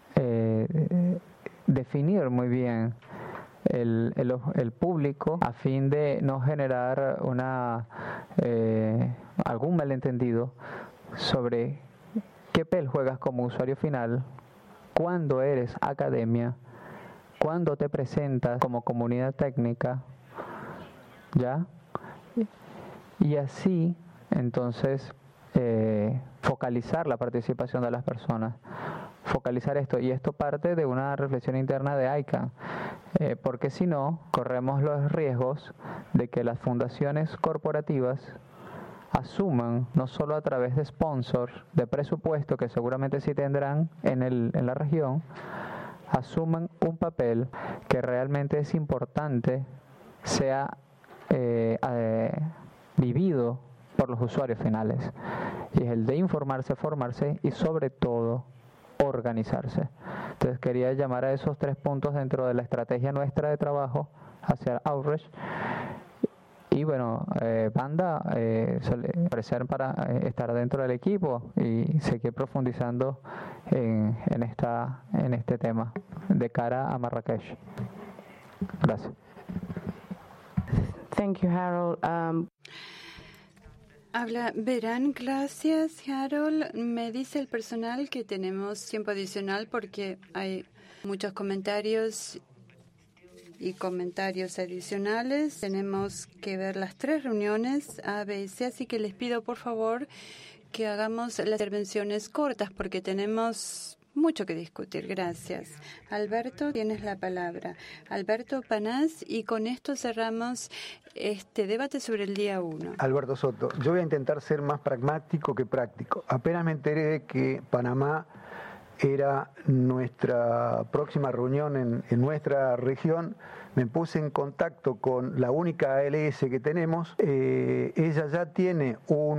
eh, definir muy bien el, el, el público a fin de no generar una eh, algún malentendido sobre qué papel juegas como usuario final, cuándo eres academia, cuando te presentas como comunidad técnica, ¿ya? Y así, entonces, eh, focalizar la participación de las personas, focalizar esto, y esto parte de una reflexión interna de I C A N, eh, porque si no, corremos los riesgos de que las fundaciones corporativas asuman, no solo a través de sponsors, de presupuesto, que seguramente sí tendrán en, el, en la región, asuman un papel que realmente es importante, sea eh, eh, vivido por los usuarios finales, y es el de informarse, formarse y sobre todo organizarse. Entonces quería llamar a esos tres puntos dentro de la estrategia nuestra de trabajo hacia Outreach. Y bueno, eh, Banda, eh, suele ofrecer para eh, estar dentro del equipo y seguir profundizando en, en, esta, en este tema de cara a Marrakech. Gracias. Thank you, Harold. Um... Habla Verán, gracias, Harold. Me dice el personal que tenemos tiempo adicional porque hay muchos comentarios y comentarios adicionales. Tenemos que ver las tres reuniones A, B y C, así que les pido por favor que hagamos las intervenciones cortas porque tenemos mucho que discutir. Gracias. Alberto, tienes la palabra. Alberto Panás, y con esto cerramos este debate sobre el día uno. Alberto Soto, yo voy a intentar ser más pragmático que práctico. Apenas me enteré de que Panamá era nuestra próxima reunión en, en nuestra región, me puse en contacto con la única A L S que tenemos. Eh, ella ya tiene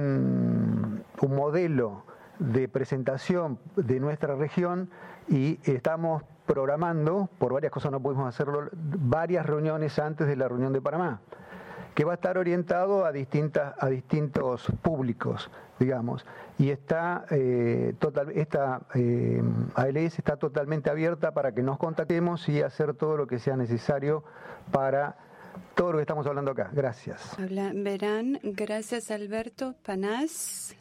un, un modelo de presentación de nuestra región y estamos programando, por varias cosas no pudimos hacerlo, varias reuniones antes de la reunión de Panamá, que va a estar orientado a distintas a distintos públicos, digamos, y está eh, total esta eh, A L S está totalmente abierta para que nos contactemos y hacer todo lo que sea necesario para todo lo que estamos hablando acá. Gracias. Habla Verán, gracias Alberto. Panás.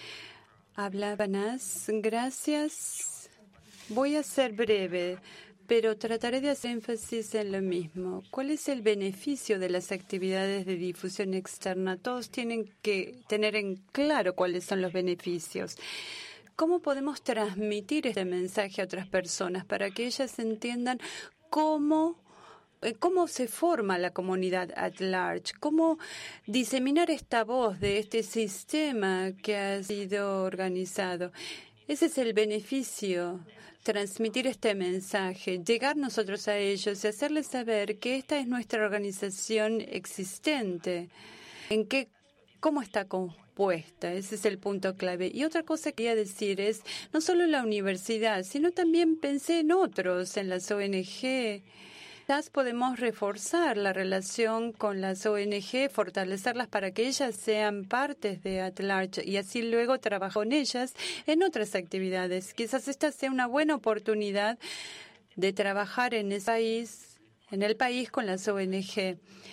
Habla Panás, gracias. Voy a ser breve, pero trataré de hacer énfasis en lo mismo. ¿Cuál es el beneficio de las actividades de difusión externa? Todos tienen que tener en claro cuáles son los beneficios. ¿Cómo podemos transmitir este mensaje a otras personas para que ellas entiendan cómo ¿Cómo se forma la comunidad at large? ¿Cómo diseminar esta voz de este sistema que ha sido organizado? Ese es el beneficio, transmitir este mensaje, llegar nosotros a ellos y hacerles saber que esta es nuestra organización existente, en qué, cómo está compuesta. Ese es el punto clave. Y otra cosa que quería decir es, no solo la universidad, sino también pensé en otros, en las O N G. Quizás podemos reforzar la relación con las O N G, fortalecerlas para que ellas sean partes de At Large y así luego trabajar con ellas en otras actividades. Quizás esta sea una buena oportunidad de trabajar en ese país, en el país con las O N G.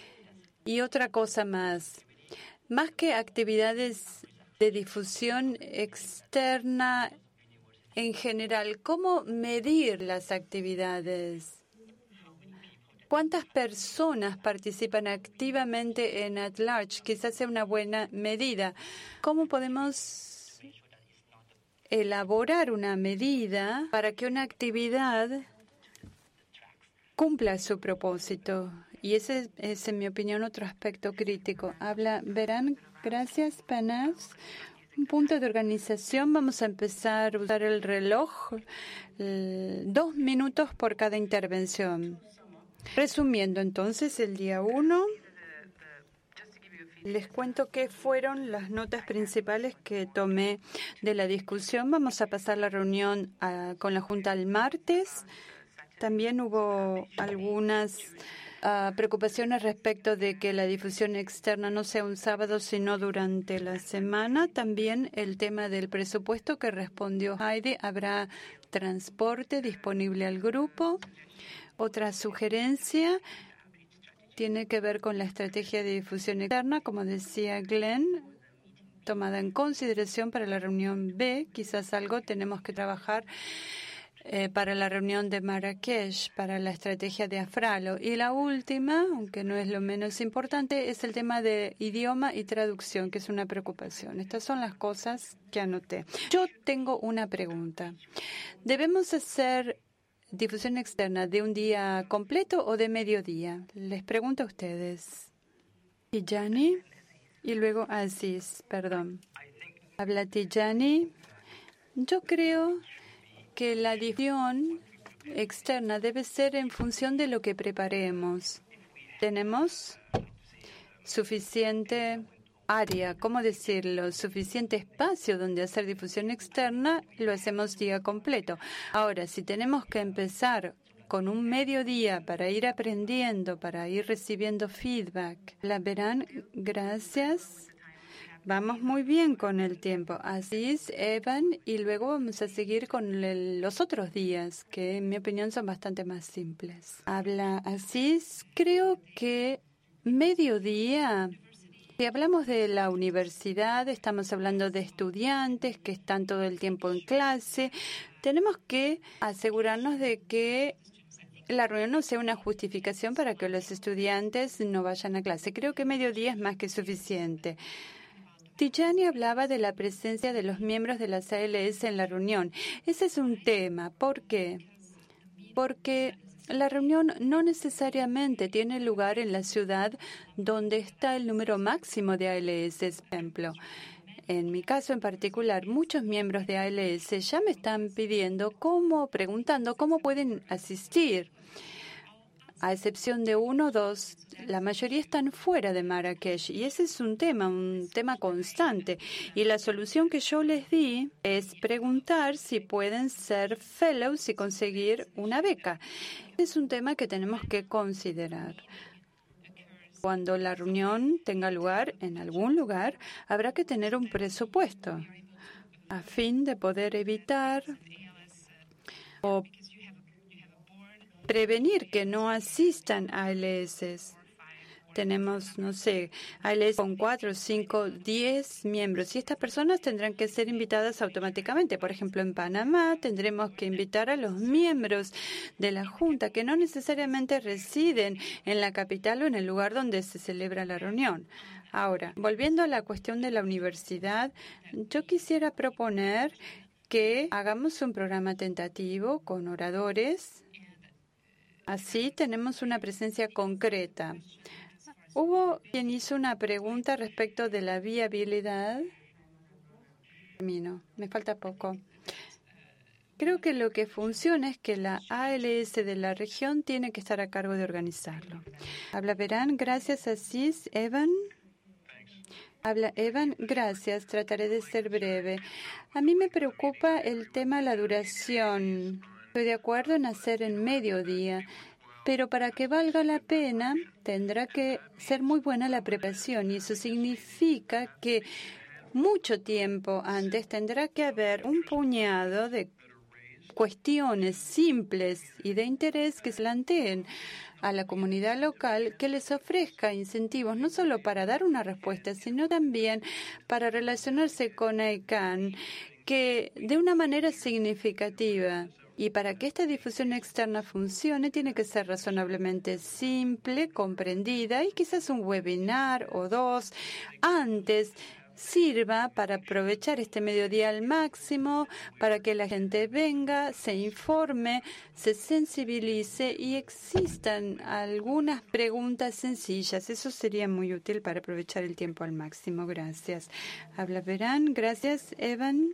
Y otra cosa más, más que actividades de difusión externa en general, ¿cómo medir las actividades? ¿Cuántas personas participan activamente en At Large? Quizás sea una buena medida. ¿Cómo podemos elaborar una medida para que una actividad cumpla su propósito? Y ese es, en mi opinión, otro aspecto crítico. Habla Verán. Gracias, Panás. Un punto de organización. Vamos a empezar a usar el reloj. Eh, dos minutos por cada intervención. Resumiendo entonces el día uno, les cuento qué fueron las notas principales que tomé de la discusión. Vamos a pasar la reunión a, con la Junta el martes. También hubo algunas uh, preocupaciones respecto de que la difusión externa no sea un sábado, sino durante la semana. También el tema del presupuesto que respondió Heidi. Habrá transporte disponible al grupo. Otra sugerencia tiene que ver con la estrategia de difusión externa, como decía Glenn, tomada en consideración para la reunión B. Quizás algo tenemos que trabajar eh, para la reunión de Marrakech, para la estrategia de Afralo. Y la última, aunque no es lo menos importante, es el tema de idioma y traducción, que es una preocupación. Estas son las cosas que anoté. Yo tengo una pregunta. ¿Debemos hacer difusión externa de un día completo o de mediodía? Les pregunto a ustedes. Tijani y luego Aziz, perdón. Habla Tijani. Yo creo que la difusión externa debe ser en función de lo que preparemos. Tenemos suficiente área, ¿cómo decirlo? Suficiente espacio donde hacer difusión externa, lo hacemos día completo. Ahora, si tenemos que empezar con un mediodía para ir aprendiendo, para ir recibiendo feedback, la verán, gracias. Vamos muy bien con el tiempo. Aziz, Evan, y luego vamos a seguir con el, los otros días, que en mi opinión son bastante más simples. Habla Aziz, creo que mediodía. Si hablamos de la universidad, estamos hablando de estudiantes que están todo el tiempo en clase. Tenemos que asegurarnos de que la reunión no sea una justificación para que los estudiantes no vayan a clase. Creo que mediodía es más que suficiente. Tijani hablaba de la presencia de los miembros de las A L S en la reunión. Ese es un tema. ¿Por qué? Porque la reunión no necesariamente tiene lugar en la ciudad donde está el número máximo de A L S, por ejemplo. En mi caso en particular, muchos miembros de A L S ya me están pidiendo cómo, preguntando cómo pueden asistir. A excepción de uno o dos, la mayoría están fuera de Marrakech y ese es un tema, un tema constante. Y la solución que yo les di es preguntar si pueden ser fellows y conseguir una beca. Es un tema que tenemos que considerar. Cuando la reunión tenga lugar en algún lugar, habrá que tener un presupuesto a fin de poder evitar o prevenir que no asistan a A L S. Tenemos, no sé, A L S con cuatro, cinco, diez miembros y estas personas tendrán que ser invitadas automáticamente. Por ejemplo, en Panamá tendremos que invitar a los miembros de la Junta que no necesariamente residen en la capital o en el lugar donde se celebra la reunión. Ahora, volviendo a la cuestión de la universidad, yo quisiera proponer que hagamos un programa tentativo con oradores. Así tenemos una presencia concreta. Hubo quien hizo una pregunta respecto de la viabilidad. Termino, me falta poco. Creo que lo que funciona es que la A L S de la región tiene que estar a cargo de organizarlo. Habla Verán, gracias Asís. Evan. Habla Evan, gracias. Trataré de ser breve. A mí me preocupa el tema de la duración. Estoy de acuerdo en hacer en mediodía, pero para que valga la pena tendrá que ser muy buena la preparación y eso significa que mucho tiempo antes tendrá que haber un puñado de cuestiones simples y de interés que se planteen a la comunidad local que les ofrezca incentivos no solo para dar una respuesta, sino también para relacionarse con I C A N, que de una manera significativa. Y para que esta difusión externa funcione, tiene que ser razonablemente simple, comprendida y quizás un webinar o dos antes sirva para aprovechar este mediodía al máximo, para que la gente venga, se informe, se sensibilice y existan algunas preguntas sencillas. Eso sería muy útil para aprovechar el tiempo al máximo. Gracias. Habla Verán. Gracias, Evan.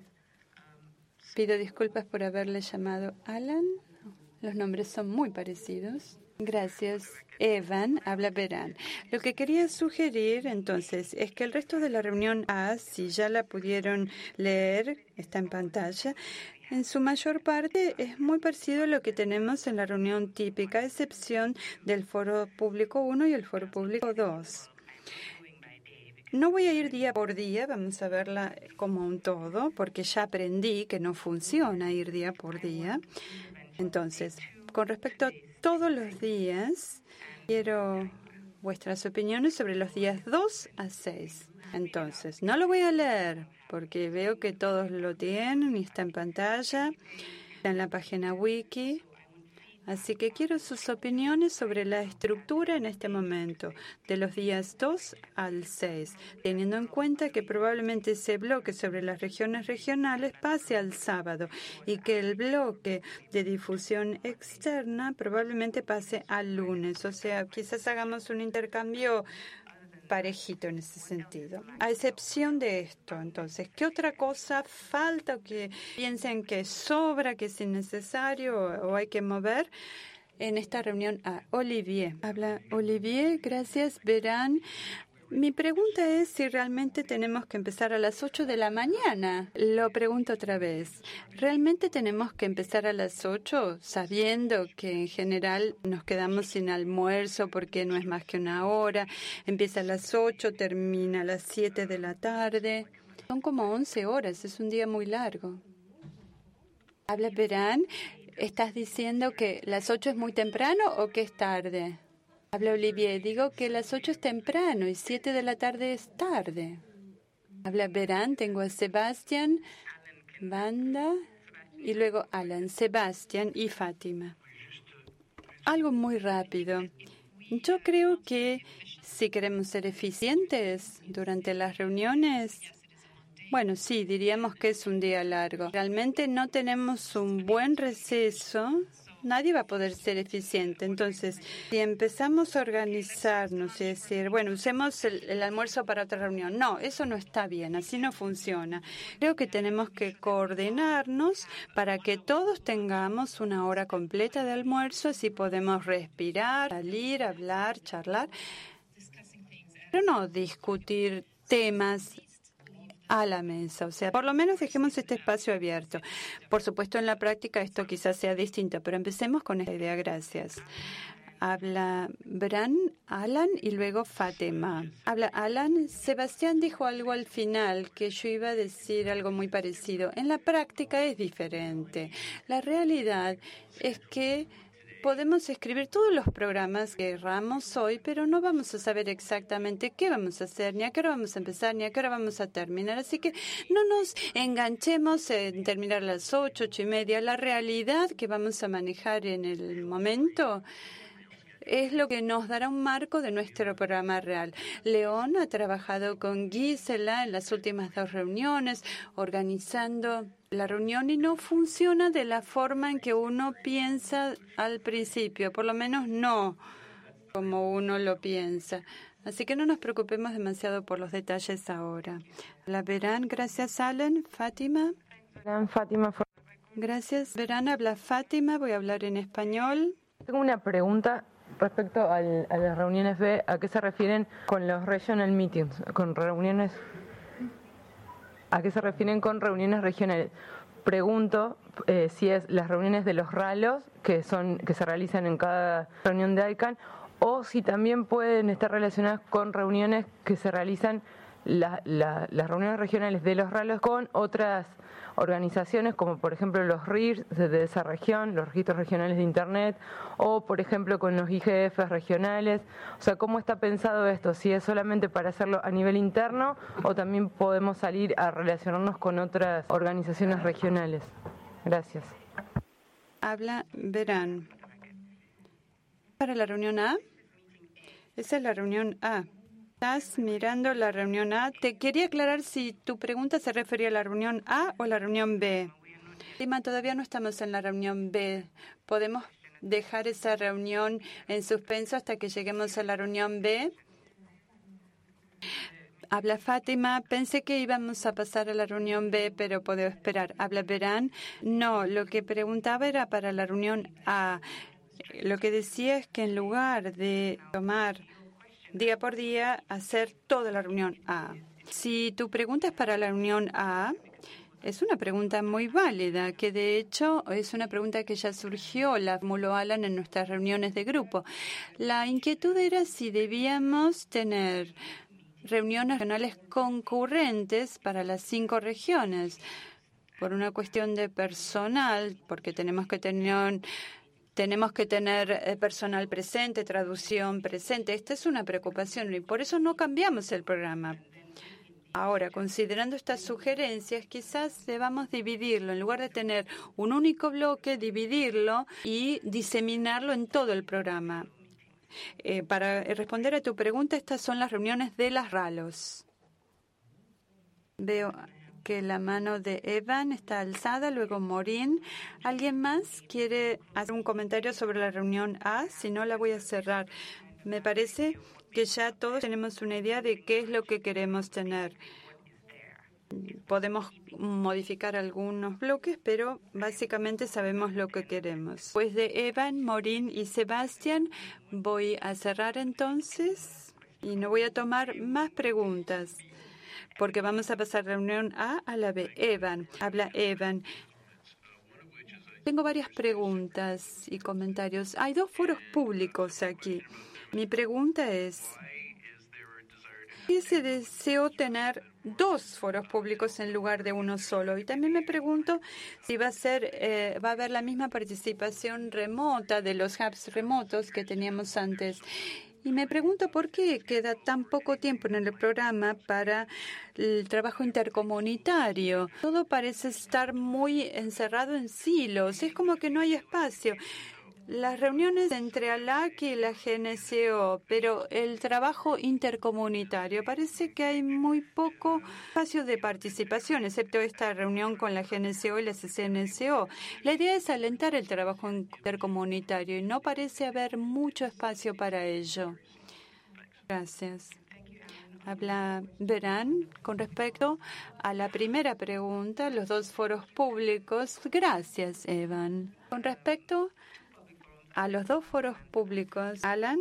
Pido disculpas por haberle llamado Alan. Los nombres son muy parecidos. Gracias, Evan. Habla Verán. Lo que quería sugerir, entonces, es que el resto de la reunión A, si ya la pudieron leer, está en pantalla, en su mayor parte es muy parecido a lo que tenemos en la reunión típica, a excepción del foro público uno y el foro público dos. No voy a ir día por día, vamos a verla como un todo, porque ya aprendí que no funciona ir día por día. Entonces, con respecto a todos los días, quiero vuestras opiniones sobre los días dos a seis. Entonces, no lo voy a leer, porque veo que todos lo tienen y está en pantalla, está en la página wiki. Así que quiero sus opiniones sobre la estructura en este momento, de los días dos al seis, teniendo en cuenta que probablemente ese bloque sobre las regiones regionales pase al sábado y que el bloque de difusión externa probablemente pase al lunes. O sea, quizás hagamos un intercambio parejito en ese sentido. A excepción de esto, entonces, ¿qué otra cosa falta o que piensen que sobra, que es innecesario o, o hay que mover en esta reunión? A Olivier. Habla Olivier, gracias, Verán. Mi pregunta es si realmente tenemos que empezar a las ocho de la mañana. Lo pregunto otra vez. ¿Realmente tenemos que empezar a las ocho sabiendo que en general nos quedamos sin almuerzo porque no es más que una hora? Empieza a las ocho, termina a las siete de la tarde. Son como once horas, es un día muy largo. Habla Verán, ¿estás diciendo que las ocho es muy temprano o que es tarde? Habla Olivier, digo que las ocho es temprano y siete de la tarde es tarde. Habla Verán, tengo a Sebastián, Banda y luego Alan, Sebastián y Fátima. Algo muy rápido. Yo creo que si queremos ser eficientes durante las reuniones, bueno, sí, diríamos que es un día largo. Realmente no tenemos un buen receso, nadie va a poder ser eficiente. Entonces, si empezamos a organizarnos y decir, bueno, usemos el, el almuerzo para otra reunión. No, eso no está bien, así no funciona. Creo que tenemos que coordinarnos para que todos tengamos una hora completa de almuerzo, así podemos respirar, salir, hablar, charlar, pero no discutir temas a la mesa. O sea, por lo menos dejemos este espacio abierto. Por supuesto, en la práctica esto quizás sea distinto, pero empecemos con esta idea. Gracias. Habla Bran, Alan y luego Fátima. Habla Alan. Sebastián dijo algo al final que yo iba a decir algo muy parecido. En la práctica es diferente. La realidad es que podemos escribir todos los programas que queramos hoy, pero no vamos a saber exactamente qué vamos a hacer, ni a qué hora vamos a empezar, ni a qué hora vamos a terminar. Así que no nos enganchemos en terminar a las ocho, ocho y media. La realidad que vamos a manejar en el momento es lo que nos dará un marco de nuestro programa real. León ha trabajado con Gisela en las últimas dos reuniones, organizando la reunión, y no funciona de la forma en que uno piensa al principio, por lo menos no como uno lo piensa. Así que no nos preocupemos demasiado por los detalles ahora. La verán. Gracias, Alan. Fátima. Verán, Fátima. Gracias. Verán, habla Fátima. Voy a hablar en español. Tengo una pregunta respecto al, a las reuniones B. ¿A qué se refieren con los regional meetings? Con reuniones... ¿A qué se refieren con reuniones regionales? Pregunto eh, si es las reuniones de los ralos que son que se realizan en cada reunión de I C A N, o si también pueden estar relacionadas con reuniones que se realizan la, la, las reuniones regionales de los ralos con otras organizaciones, como por ejemplo los R I R S de esa región, los registros regionales de Internet, o por ejemplo con los I G F regionales. O sea, ¿cómo está pensado esto? Si es solamente para hacerlo a nivel interno, o también podemos salir a relacionarnos con otras organizaciones regionales. Gracias. Habla Verán. ¿Para la reunión A? Esa es la reunión A. Estás mirando la reunión A. Te quería aclarar si tu pregunta se refería a la reunión A o la reunión B. Lima, todavía no estamos en la reunión B. ¿Podemos dejar esa reunión en suspenso hasta que lleguemos a la reunión B? Habla Fátima. Pensé que íbamos a pasar a la reunión B, pero puedo esperar. Habla Verán. No, lo que preguntaba era para la reunión A. Lo que decía es que en lugar de tomar día por día, hacer toda la reunión A. Si tu pregunta es para la reunión A, es una pregunta muy válida, que de hecho es una pregunta que ya surgió, la formuló Alan en nuestras reuniones de grupo. La inquietud era si debíamos tener reuniones regionales concurrentes para las cinco regiones, por una cuestión de personal, porque tenemos que tener... Tenemos que tener personal presente, traducción presente. Esta es una preocupación y por eso no cambiamos el programa. Ahora, considerando estas sugerencias, quizás debamos dividirlo. En lugar de tener un único bloque, dividirlo y diseminarlo en todo el programa. Eh, para responder a tu pregunta, estas son las reuniones de las ralos. Veo que la mano de Evan está alzada, luego Morín. ¿Alguien más quiere hacer un comentario sobre la reunión A? Si no, la voy a cerrar. Me parece que ya todos tenemos una idea de qué es lo que queremos tener. Podemos modificar algunos bloques, pero básicamente sabemos lo que queremos. Después de Evan, Morín y Sebastián, voy a cerrar entonces y no voy a tomar más preguntas, porque vamos a pasar de la reunión A a la B. Evan, habla Evan. Tengo varias preguntas y comentarios. Hay dos foros públicos aquí. Mi pregunta es, ¿qué se deseó tener dos foros públicos en lugar de uno solo? Y también me pregunto si va a ser, eh, va a haber la misma participación remota de los hubs remotos que teníamos antes. Y me pregunto por qué queda tan poco tiempo en el programa para el trabajo intercomunitario. Todo parece estar muy encerrado en silos. Es como que no hay espacio. las reuniones entre A L A C y la G N C O, pero el trabajo intercomunitario, parece que hay muy poco espacio de participación, excepto esta reunión con la G N C O y la C N C O. La idea es alentar el trabajo intercomunitario y no parece haber mucho espacio para ello. Gracias. Habla Verán con respecto a la primera pregunta, los dos foros públicos. Gracias, Evan. Con respecto a los dos foros públicos, Alan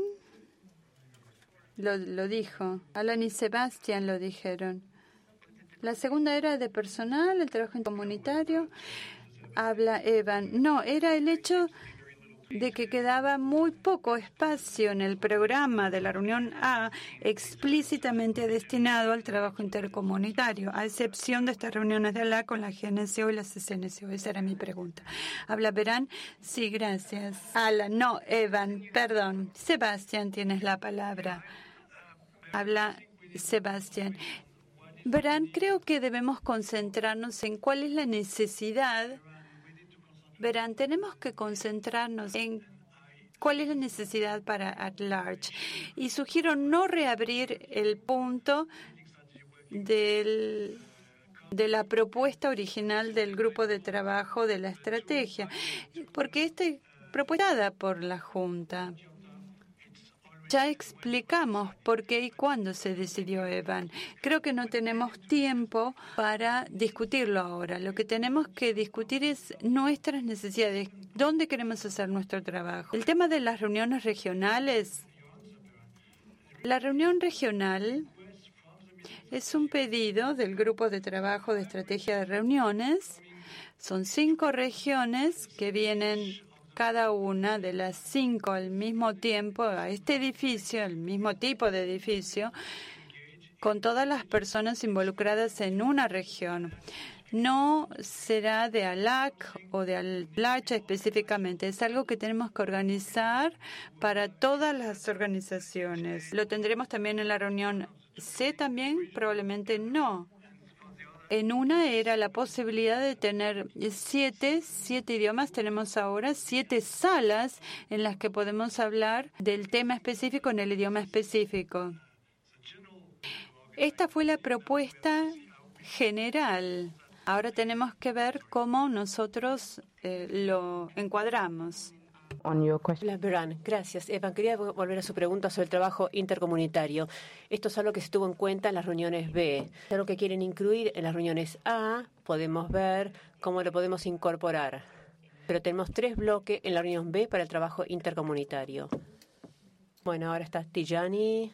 lo, lo dijo, Alan y Sebastián lo dijeron. La segunda era de personal, el trabajo comunitario. Habla Evan. No, era el hecho de que quedaba muy poco espacio en el programa de la reunión A explícitamente destinado al trabajo intercomunitario, a excepción de estas reuniones de A L A con la G N C O y la C N C O. Esa era mi pregunta. ¿Habla Verán? Sí, gracias. Alan, no, Evan, perdón. Sebastián, tienes la palabra. Habla Sebastián. Verán, creo que debemos concentrarnos en cuál es la necesidad. Verán, tenemos que concentrarnos en cuál es la necesidad para at large. Y sugiero no reabrir el punto del, de la propuesta original del grupo de trabajo de la estrategia, porque esta es propuesta por la Junta. Ya explicamos por qué y cuándo se decidió, Evan. Creo que no tenemos tiempo para discutirlo ahora. Lo que tenemos que discutir es nuestras necesidades, dónde queremos hacer nuestro trabajo. El tema de las reuniones regionales. La reunión regional es un pedido del grupo de trabajo de estrategia de reuniones. Son cinco regiones que vienen cada una de las cinco al mismo tiempo a este edificio, el mismo tipo de edificio, con todas las personas involucradas en una región. No será de A L A C o de A L A C específicamente, es algo que tenemos que organizar para todas las organizaciones. ¿Lo tendremos también en la reunión C también? Probablemente no. En una era la posibilidad de tener siete, siete idiomas. Tenemos ahora siete salas en las que podemos hablar del tema específico en el idioma específico. Esta fue la propuesta general. Ahora tenemos que ver cómo nosotros eh, lo encuadramos. Verán, gracias. Evan, quería volver a su pregunta sobre el trabajo intercomunitario. Esto es algo que se tuvo en cuenta en las reuniones B. Es algo que quieren incluir en las reuniones A. Podemos ver cómo lo podemos incorporar. Pero tenemos tres bloques en la reunión B para el trabajo intercomunitario. Bueno, ahora está Tijani,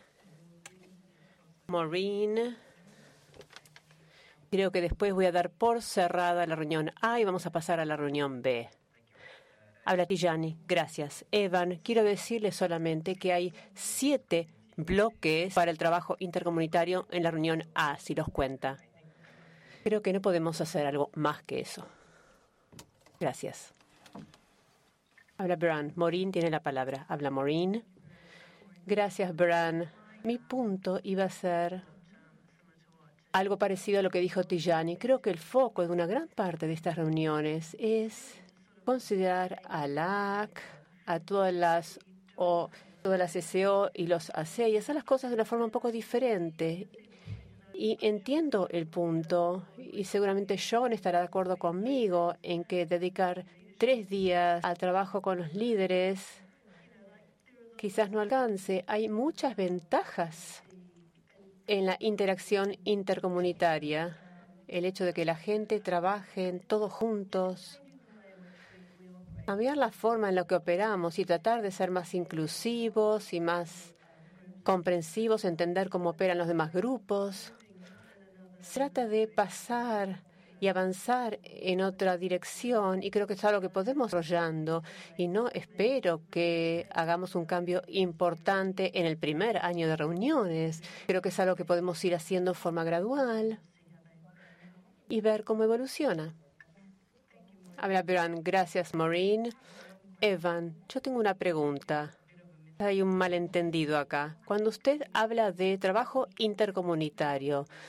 Maureen. Creo que después voy a dar por cerrada la reunión A y vamos a pasar a la reunión B. Habla Tijani. Gracias. Evan, quiero decirle solamente que hay siete bloques para el trabajo intercomunitario en la reunión A, si los cuenta. Creo que no podemos hacer algo más que eso. Gracias. Habla Bran. Maureen tiene la palabra. Habla Maureen. Gracias, Bran. Mi punto iba a ser algo parecido a lo que dijo Tijani. Creo que el foco de una gran parte de estas reuniones es considerar a L A C, a todas las o todas las S O y los A C y hacer las cosas de una forma un poco diferente. Y entiendo el punto, y seguramente John estará de acuerdo conmigo en que dedicar tres días al trabajo con los líderes quizás no alcance. Hay muchas ventajas en la interacción intercomunitaria, el hecho de que la gente trabaje todos juntos, cambiar la forma en la que operamos y tratar de ser más inclusivos y más comprensivos, entender cómo operan los demás grupos. Se trata de pasar y avanzar en otra dirección y creo que es algo que podemos desarrollando y no espero que hagamos un cambio importante en el primer año de reuniones. Creo que es algo que podemos ir haciendo de forma gradual y ver cómo evoluciona. Habla Bran. Gracias, Maureen. Evan, yo tengo una pregunta. Hay un malentendido acá. Cuando usted habla de trabajo intercomunitario,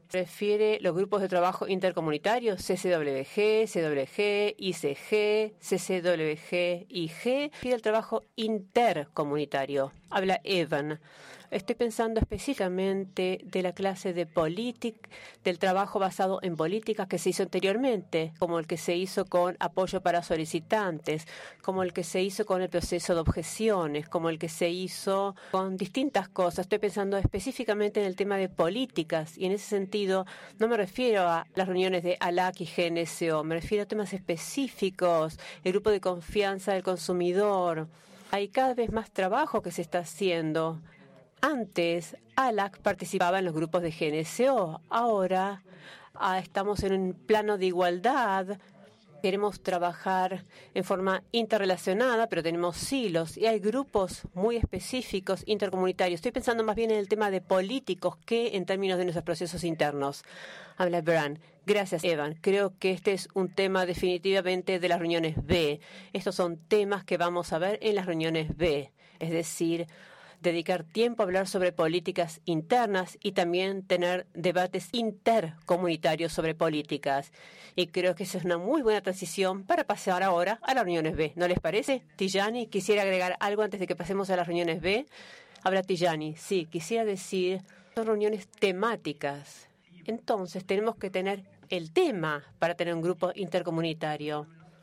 Refiere los grupos de trabajo intercomunitarios, C C W G, C W G, I C G, C C W G y G. Refiere el trabajo intercomunitario. Habla Evan. Estoy pensando específicamente de la clase de política, del trabajo basado en políticas que se hizo anteriormente, como el que se hizo con apoyo para solicitantes, como el que se hizo con el proceso de objeciones, como el que se hizo con distintas cosas. Estoy pensando específicamente en el tema de políticas y en ese sentido no me refiero a las reuniones de A L A C y G N S O, me refiero a temas específicos, el grupo de confianza del consumidor. Hay cada vez más trabajo que se está haciendo. Antes, A L A C participaba en los grupos de G N S O. Ahora ah, estamos en un plano de igualdad. Queremos trabajar en forma interrelacionada, pero tenemos silos y hay grupos muy específicos intercomunitarios. Estoy pensando más bien en el tema de políticos que en términos de nuestros procesos internos. Habla Bran. Gracias, Evan. Creo que este es un tema definitivamente de las reuniones B. Estos son temas que vamos a ver en las reuniones B. Es decir, dedicar tiempo a hablar sobre políticas internas y también tener debates intercomunitarios sobre políticas. Y creo que esa es una muy buena transición para pasar ahora a las reuniones B. ¿No les parece? Tijani, quisiera agregar algo antes de que pasemos a las reuniones B. Habla Tijani. Sí, quisiera decir, son reuniones temáticas. Entonces tenemos que tener el tema para tener un grupo intercomunitario.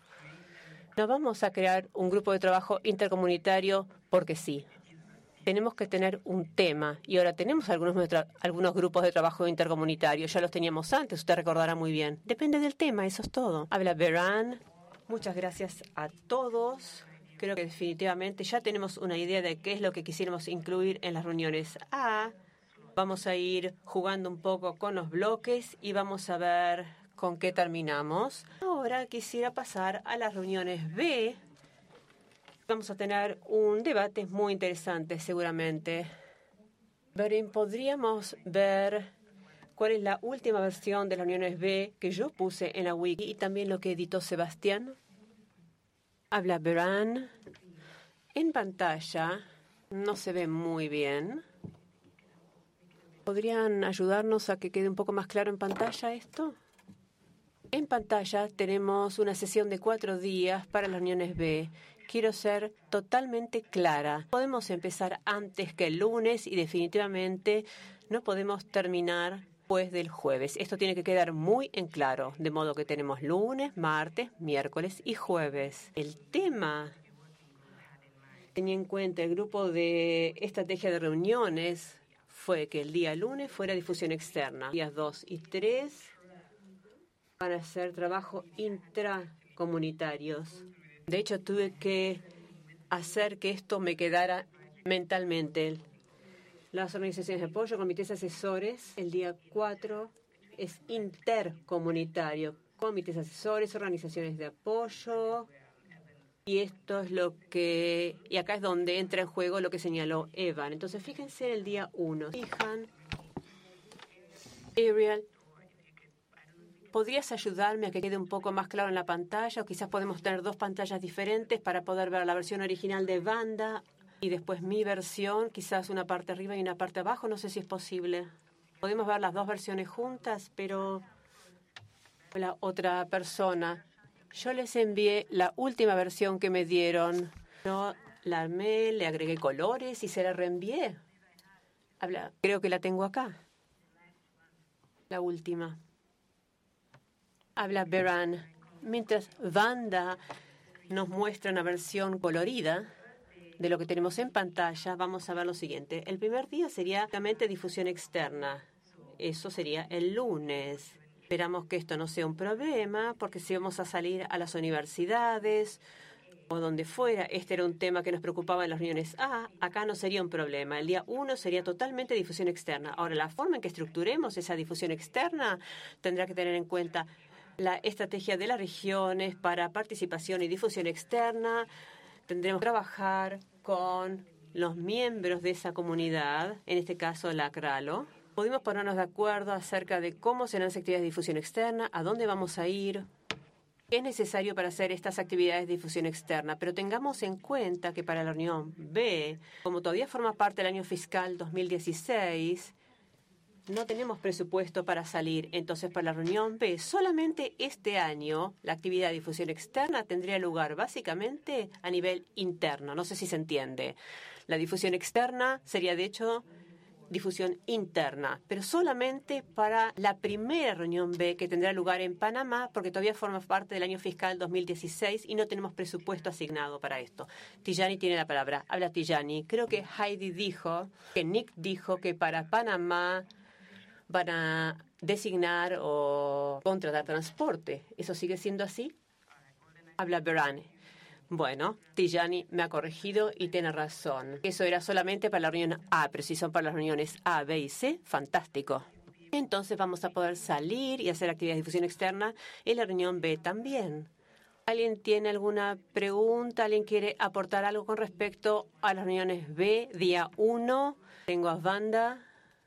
No vamos a crear un grupo de trabajo intercomunitario porque sí. Tenemos que tener un tema y ahora tenemos algunos, algunos grupos de trabajo intercomunitario. Ya los teníamos antes, usted recordará muy bien. Depende del tema, eso es todo. Habla Beran. Muchas gracias a todos. Creo que definitivamente ya tenemos una idea de qué es lo que quisiéramos incluir en las reuniones A. Vamos a ir jugando un poco con los bloques y vamos a ver con qué terminamos. Ahora quisiera pasar a las reuniones B. Vamos a tener un debate muy interesante, seguramente. Pero podríamos ver cuál es la última versión de las reuniones B que yo puse en la wiki y también lo que editó Sebastián. Habla Beran. En pantalla no se ve muy bien. ¿Podrían ayudarnos a que quede un poco más claro en pantalla esto? En pantalla tenemos una sesión de cuatro días para las reuniones B. Quiero ser totalmente clara. Podemos empezar antes que el lunes y definitivamente no podemos terminar después del jueves. Esto tiene que quedar muy en claro, de modo que tenemos lunes, martes, miércoles y jueves. El tema tenía en cuenta el grupo de estrategia de reuniones fue que el día lunes fuera difusión externa. Días dos y tres van a ser trabajo intracomunitarios. De hecho, tuve que hacer que esto me quedara mentalmente. Las organizaciones de apoyo, comités asesores, el día cuatro es intercomunitario. Comités asesores, organizaciones de apoyo. Y esto es lo que... Y acá es donde entra en juego lo que señaló Evan. Entonces, fíjense en el día uno. Fijan, Ariel, ¿podrías ayudarme a que quede un poco más claro en la pantalla? O quizás podemos tener dos pantallas diferentes para poder ver la versión original de Wanda y después mi versión, quizás una parte arriba y una parte abajo. No sé si es posible. Podemos ver las dos versiones juntas, pero la otra persona. Yo les envié la última versión que me dieron. Yo la armé, le agregué colores y se la reenvié. Habla, creo que la tengo acá. La última. Habla Beran. Mientras Wanda nos muestra una versión colorida de lo que tenemos en pantalla, vamos a ver lo siguiente. El primer día sería realmente difusión externa. Eso sería el lunes. Esperamos que esto no sea un problema, porque si vamos a salir a las universidades o donde fuera, este era un tema que nos preocupaba en las reuniones A, acá no sería un problema. El día uno sería totalmente difusión externa. Ahora, la forma en que estructuremos esa difusión externa tendrá que tener en cuenta la estrategia de las regiones para participación y difusión externa. Tendremos que trabajar con los miembros de esa comunidad, en este caso la CRALO. Pudimos ponernos de acuerdo acerca de cómo serán las actividades de difusión externa, a dónde vamos a ir, qué es necesario para hacer estas actividades de difusión externa. Pero tengamos en cuenta que para la reunión B, como todavía forma parte del año fiscal dos mil dieciséis, no tenemos presupuesto para salir. Entonces, para la reunión B, solamente este año, la actividad de difusión externa tendría lugar básicamente a nivel interno. No sé si se entiende. La difusión externa sería, de hecho, difusión interna, pero solamente para la primera reunión B que tendrá lugar en Panamá, porque todavía forma parte del año fiscal dos mil dieciséis y no tenemos presupuesto asignado para esto. Tijani tiene la palabra. Habla Tijani. Creo que Heidi dijo, que Nick dijo que para Panamá van a designar o contratar transporte. ¿Eso sigue siendo así? Habla Beran. Bueno, Tijani me ha corregido y tiene razón. Eso era solamente para la reunión A, pero si son para las reuniones A, B y C, fantástico. Entonces vamos a poder salir y hacer actividades de difusión externa en la reunión B también. ¿Alguien tiene alguna pregunta? ¿Alguien quiere aportar algo con respecto a las reuniones B, día uno? Tengo a Wanda.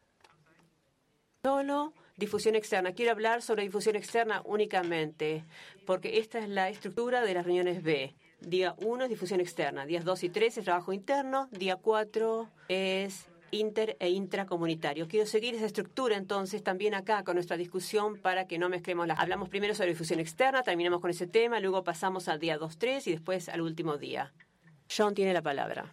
Solo difusión externa. Quiero hablar sobre difusión externa únicamente, porque esta es la estructura de las reuniones B. Día uno es difusión externa. Días dos y tres es trabajo interno. Día cuatro es inter e intracomunitario. Quiero seguir esa estructura entonces también acá con nuestra discusión para que no mezclemos las. Hablamos primero sobre difusión externa, terminamos con ese tema, luego pasamos al día dos, tres y después al último día. Sean tiene la palabra.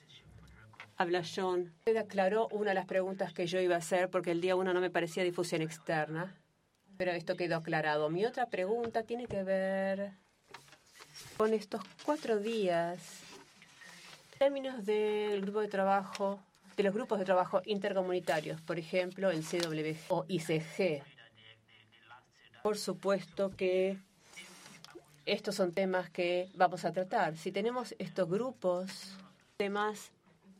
Habla Sean. Usted aclaró una de las preguntas que yo iba a hacer porque el día uno no me parecía difusión externa, pero esto quedó aclarado. Mi otra pregunta tiene que ver con estos cuatro días, en términos del grupo de trabajo, de los grupos de trabajo intercomunitarios, por ejemplo, el C W G o I C G. Por supuesto que estos son temas que vamos a tratar. Si tenemos estos grupos, temas,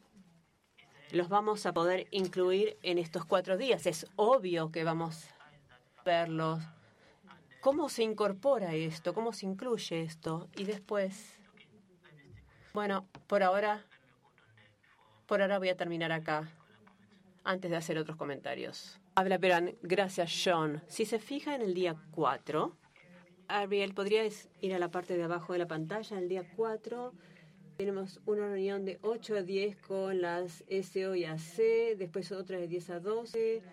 los vamos a poder incluir en estos cuatro días. Es obvio que vamos a verlos. ¿Cómo se incorpora esto? ¿Cómo se incluye esto? Y después, bueno, por ahora, por ahora voy a terminar acá, antes de hacer otros comentarios. Habla Beran. Gracias, Sean. Si se fija en el día cuatro, Ariel, ¿podrías ir a la parte de abajo de la pantalla? En el día cuatro tenemos una reunión de ocho a diez con las S O y A C, después otra de diez a doce,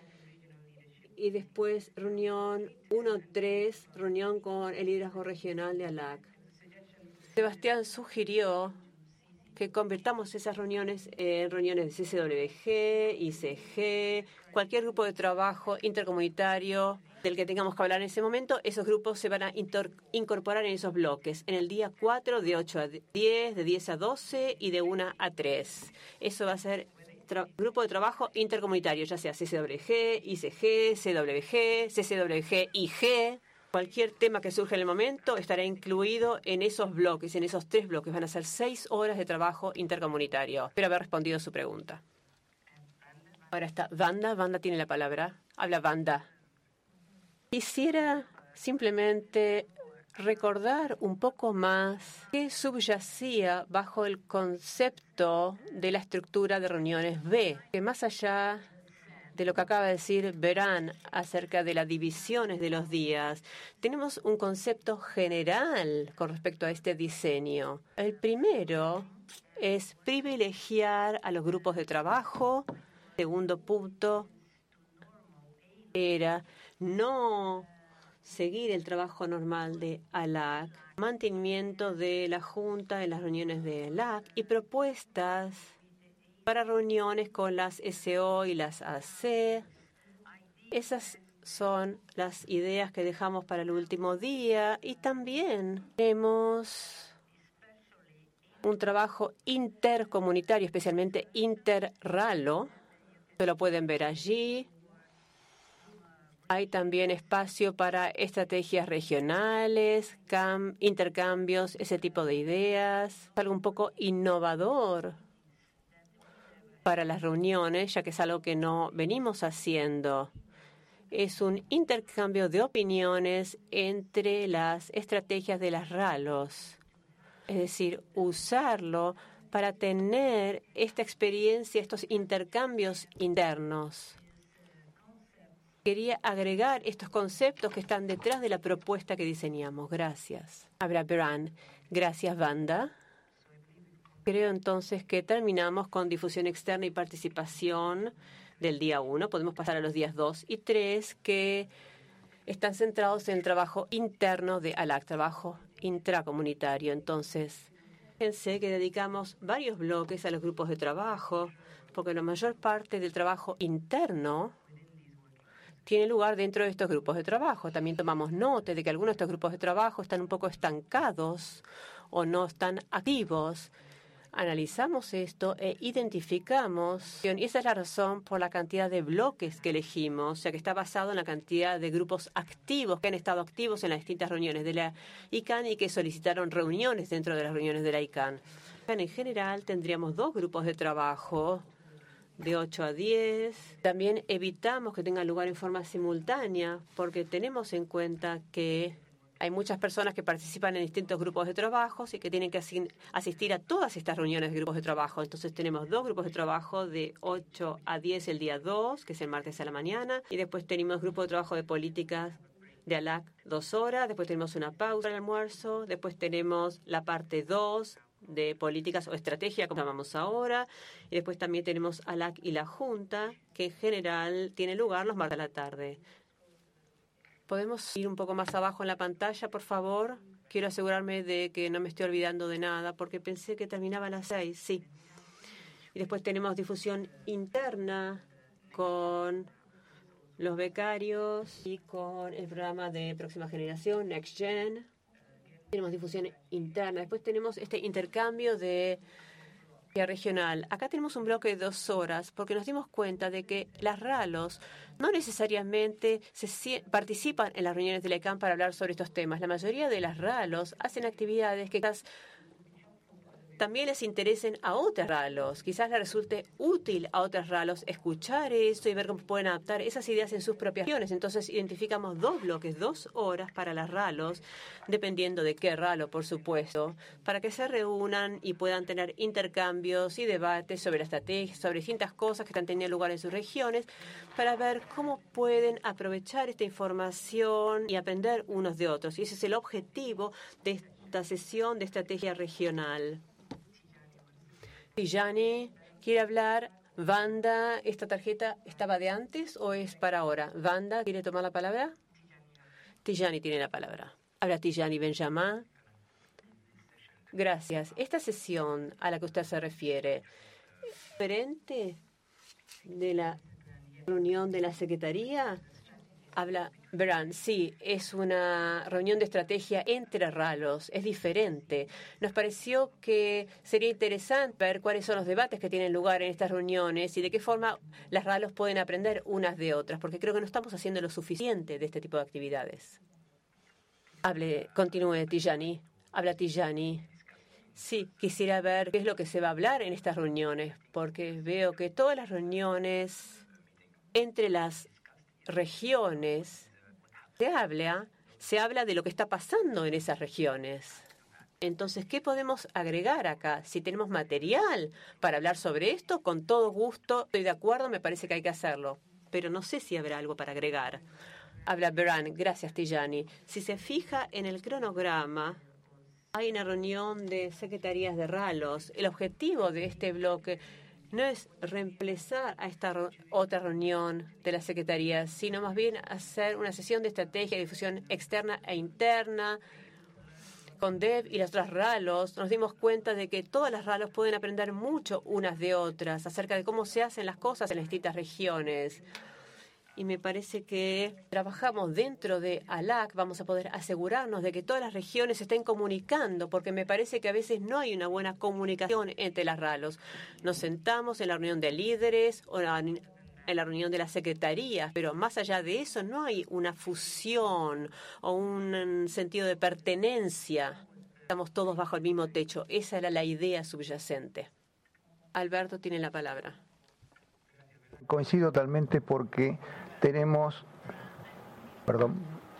y después reunión uno a tres, reunión con el liderazgo regional de A L A C. Sebastián sugirió que convirtamos esas reuniones en reuniones de C C W G, I C G, cualquier grupo de trabajo intercomunitario del que tengamos que hablar en ese momento. Esos grupos se van a incorporar en esos bloques. En el día cuatro, de ocho a diez, de diez a doce y de una a tres. Eso va a ser grupo de trabajo intercomunitario, ya sea C C W G, I C G, C W G, C C W G I G. Cualquier tema que surja en el momento estará incluido en esos bloques, en esos tres bloques. Van a ser seis horas de trabajo intercomunitario. Espero haber respondido a su pregunta. Ahora está Wanda. Wanda tiene la palabra. Habla Wanda. Quisiera simplemente recordar un poco más qué subyacía bajo el concepto de la estructura de reuniones B, que más allá de lo que acaba de decir Beran acerca de las divisiones de los días, tenemos un concepto general con respecto a este diseño. El primero es privilegiar a los grupos de trabajo. Segundo punto era no seguir el trabajo normal de A L A C, mantenimiento de la Junta en las reuniones de A L A C y propuestas para reuniones con las S O y las A C. Esas son las ideas que dejamos para el último día. Y también tenemos un trabajo intercomunitario, especialmente interralo. Se lo pueden ver allí. Hay también espacio para estrategias regionales, cam- intercambios, ese tipo de ideas. Algo un poco innovador para las reuniones, ya que es algo que no venimos haciendo. Es un intercambio de opiniones entre las estrategias de las RALOS. Es decir, usarlo para tener esta experiencia, estos intercambios internos. Quería agregar estos conceptos que están detrás de la propuesta que diseñamos. Gracias. Habla Beran. Gracias, Wanda. Creo entonces que terminamos con difusión externa y participación. del día uno. Podemos pasar a los días dos y tres, que están centrados en el trabajo interno de ALAC, trabajo intracomunitario. Entonces, fíjense que dedicamos varios bloques a los grupos de trabajo, porque la mayor parte del trabajo interno tiene lugar dentro de estos grupos de trabajo. También tomamos nota de que algunos de estos grupos de trabajo están un poco estancados o no están activos. Analizamos esto e identificamos, y esa es la razón por la cantidad de bloques que elegimos, o sea que está basado en la cantidad de grupos activos que han estado activos en las distintas reuniones de la I C A N y que solicitaron reuniones dentro de las reuniones de la I C A N. En general tendríamos dos grupos de trabajo de ocho a diez. También evitamos que tengan lugar en forma simultánea porque tenemos en cuenta que hay muchas personas que participan en distintos grupos de trabajo y que tienen que asistir a todas estas reuniones de grupos de trabajo. Entonces tenemos dos grupos de trabajo de ocho a diez el día dos, que es el martes a la mañana, y después tenemos grupo de trabajo de políticas de ALAC dos horas, después tenemos una pausa al almuerzo, después tenemos la parte dos de políticas o estrategia, como llamamos ahora, y después también tenemos ALAC y la Junta, que en general tiene lugar los martes a la tarde. ¿Podemos ir un poco más abajo en la pantalla, por favor? Quiero asegurarme de que no me estoy olvidando de nada, porque pensé que terminaba a las seis. Sí. Y después tenemos difusión interna con los becarios y con el programa de próxima generación, Next Gen. Tenemos difusión interna. Después tenemos este intercambio de regional. Acá tenemos un bloque de dos horas porque nos dimos cuenta de que las RALOS no necesariamente se participan en las reuniones de la I C A N para hablar sobre estos temas. La mayoría de las RALOS hacen actividades que quizás también les interesen a otras RALOS. Quizás les resulte útil a otras RALOS escuchar eso y ver cómo pueden adaptar esas ideas en sus propias regiones. Entonces, identificamos dos bloques, dos horas para las RALOS, dependiendo de qué RALO, por supuesto, para que se reúnan y puedan tener intercambios y debates sobre la estrategia, sobre distintas cosas que están teniendo lugar en sus regiones, para ver cómo pueden aprovechar esta información y aprender unos de otros. Y ese es el objetivo de esta sesión de estrategia regional. Tijani, ¿quiere hablar? Wanda, ¿esta tarjeta estaba de antes o es para ahora? Wanda, ¿quiere tomar la palabra? Tijani tiene la palabra. Habla Tijani Benjamin. Gracias. Esta sesión a la que usted se refiere, ¿es diferente de la reunión de la Secretaría? Habla Bran, sí, es una reunión de estrategia entre RALOS, es diferente. Nos pareció que sería interesante ver cuáles son los debates que tienen lugar en estas reuniones y de qué forma las RALOS pueden aprender unas de otras, porque creo que no estamos haciendo lo suficiente de este tipo de actividades. Hable, continúe, Tijani. Habla Tijani. Sí, quisiera ver qué es lo que se va a hablar en estas reuniones, porque veo que todas las reuniones entre las regiones se habla, se habla de lo que está pasando en esas regiones. Entonces, ¿qué podemos agregar acá? Si tenemos material para hablar sobre esto, con todo gusto, estoy de acuerdo, me parece que hay que hacerlo. Pero no sé si habrá algo para agregar. Habla Beran, gracias Tijani. Si se fija en el cronograma, hay una reunión de secretarías de RALOS. El objetivo de este bloque no es reemplazar a esta re- otra reunión de las secretarías, sino más bien hacer una sesión de estrategia de difusión externa e interna con D E V y las otras RALOS. Nos dimos cuenta de que todas las RALOS pueden aprender mucho unas de otras acerca de cómo se hacen las cosas en las distintas regiones. Y me parece que trabajamos dentro de ALAC, vamos a poder asegurarnos de que todas las regiones se estén comunicando, porque me parece que a veces no hay una buena comunicación entre las RALOS. Nos sentamos en la reunión de líderes o en la reunión de las secretarías, pero más allá de eso no hay una fusión o un sentido de pertenencia. Estamos todos bajo el mismo techo. Esa era la idea subyacente. Alberto tiene la palabra. Coincido totalmente porque tenemos, perdón,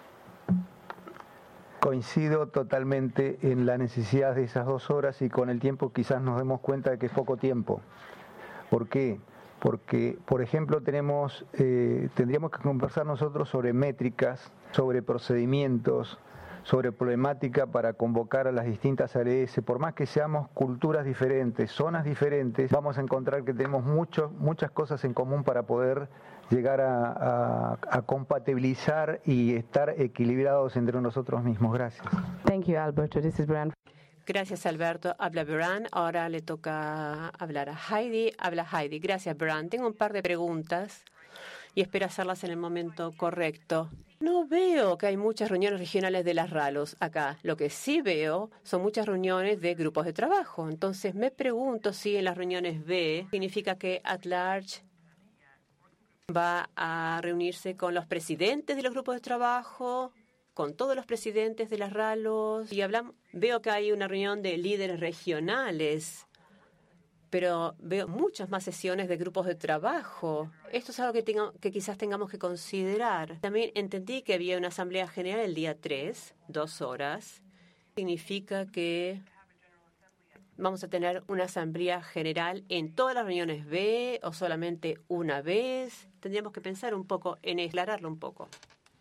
coincido totalmente en la necesidad de esas dos horas y con el tiempo quizás nos demos cuenta de que es poco tiempo. ¿Por qué? Porque, por ejemplo, tenemos, eh, tendríamos que conversar nosotros sobre métricas, sobre procedimientos, sobre problemática para convocar a las distintas A L E S. Por más que seamos culturas diferentes, zonas diferentes, vamos a encontrar que tenemos mucho, muchas cosas en común para poder llegar a, a, a compatibilizar y estar equilibrados entre nosotros mismos. Gracias. Thank you, Alberto. This is Brian. Gracias, Alberto. Habla Bran. Ahora le toca hablar a Heidi. Habla Heidi. Gracias, Bran. Tengo un par de preguntas y espero hacerlas en el momento correcto. No veo que hay muchas reuniones regionales de las RALOS acá. Lo que sí veo son muchas reuniones de grupos de trabajo. Entonces me pregunto si en las reuniones B significa que At Large va a reunirse con los presidentes de los grupos de trabajo, con todos los presidentes de las RALOS. Y hablamos, veo que hay una reunión de líderes regionales, pero veo muchas más sesiones de grupos de trabajo. Esto es algo que, tenga, que quizás tengamos que considerar. También entendí que había una asamblea general el día tres, dos horas. Significa que vamos a tener una asamblea general en todas las reuniones B o solamente una vez. Tendríamos que pensar un poco en aclararlo un poco.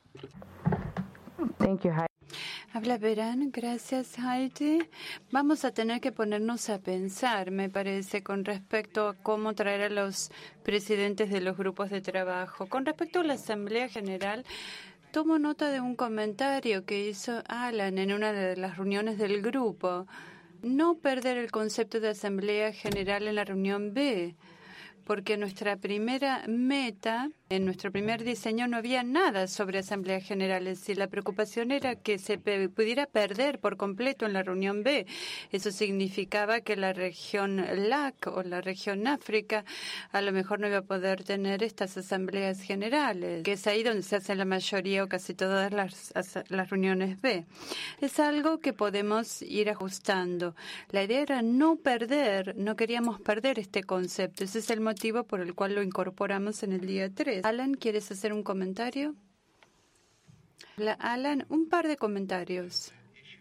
Thank you, Heidi. Habla Verán, gracias Heidi. Vamos a tener que ponernos a pensar, me parece, con respecto a cómo traer a los presidentes de los grupos de trabajo. Con respecto a la Asamblea General, tomo nota de un comentario que hizo Alan en una de las reuniones del grupo. No perder el concepto de Asamblea General en la reunión B, porque nuestra primera meta, en nuestro primer diseño no había nada sobre asambleas generales y la preocupación era que se pe- pudiera perder por completo en la reunión B. Eso significaba que la región L A C o la región África a lo mejor no iba a poder tener estas asambleas generales, que es ahí donde se hacen la mayoría o casi todas las, las reuniones B. Es algo que podemos ir ajustando. La idea era no perder, no queríamos perder este concepto. Ese es el motivo por el cual lo incorporamos en el día tres. Alan, ¿quieres hacer un comentario? La, Alan, un par de comentarios.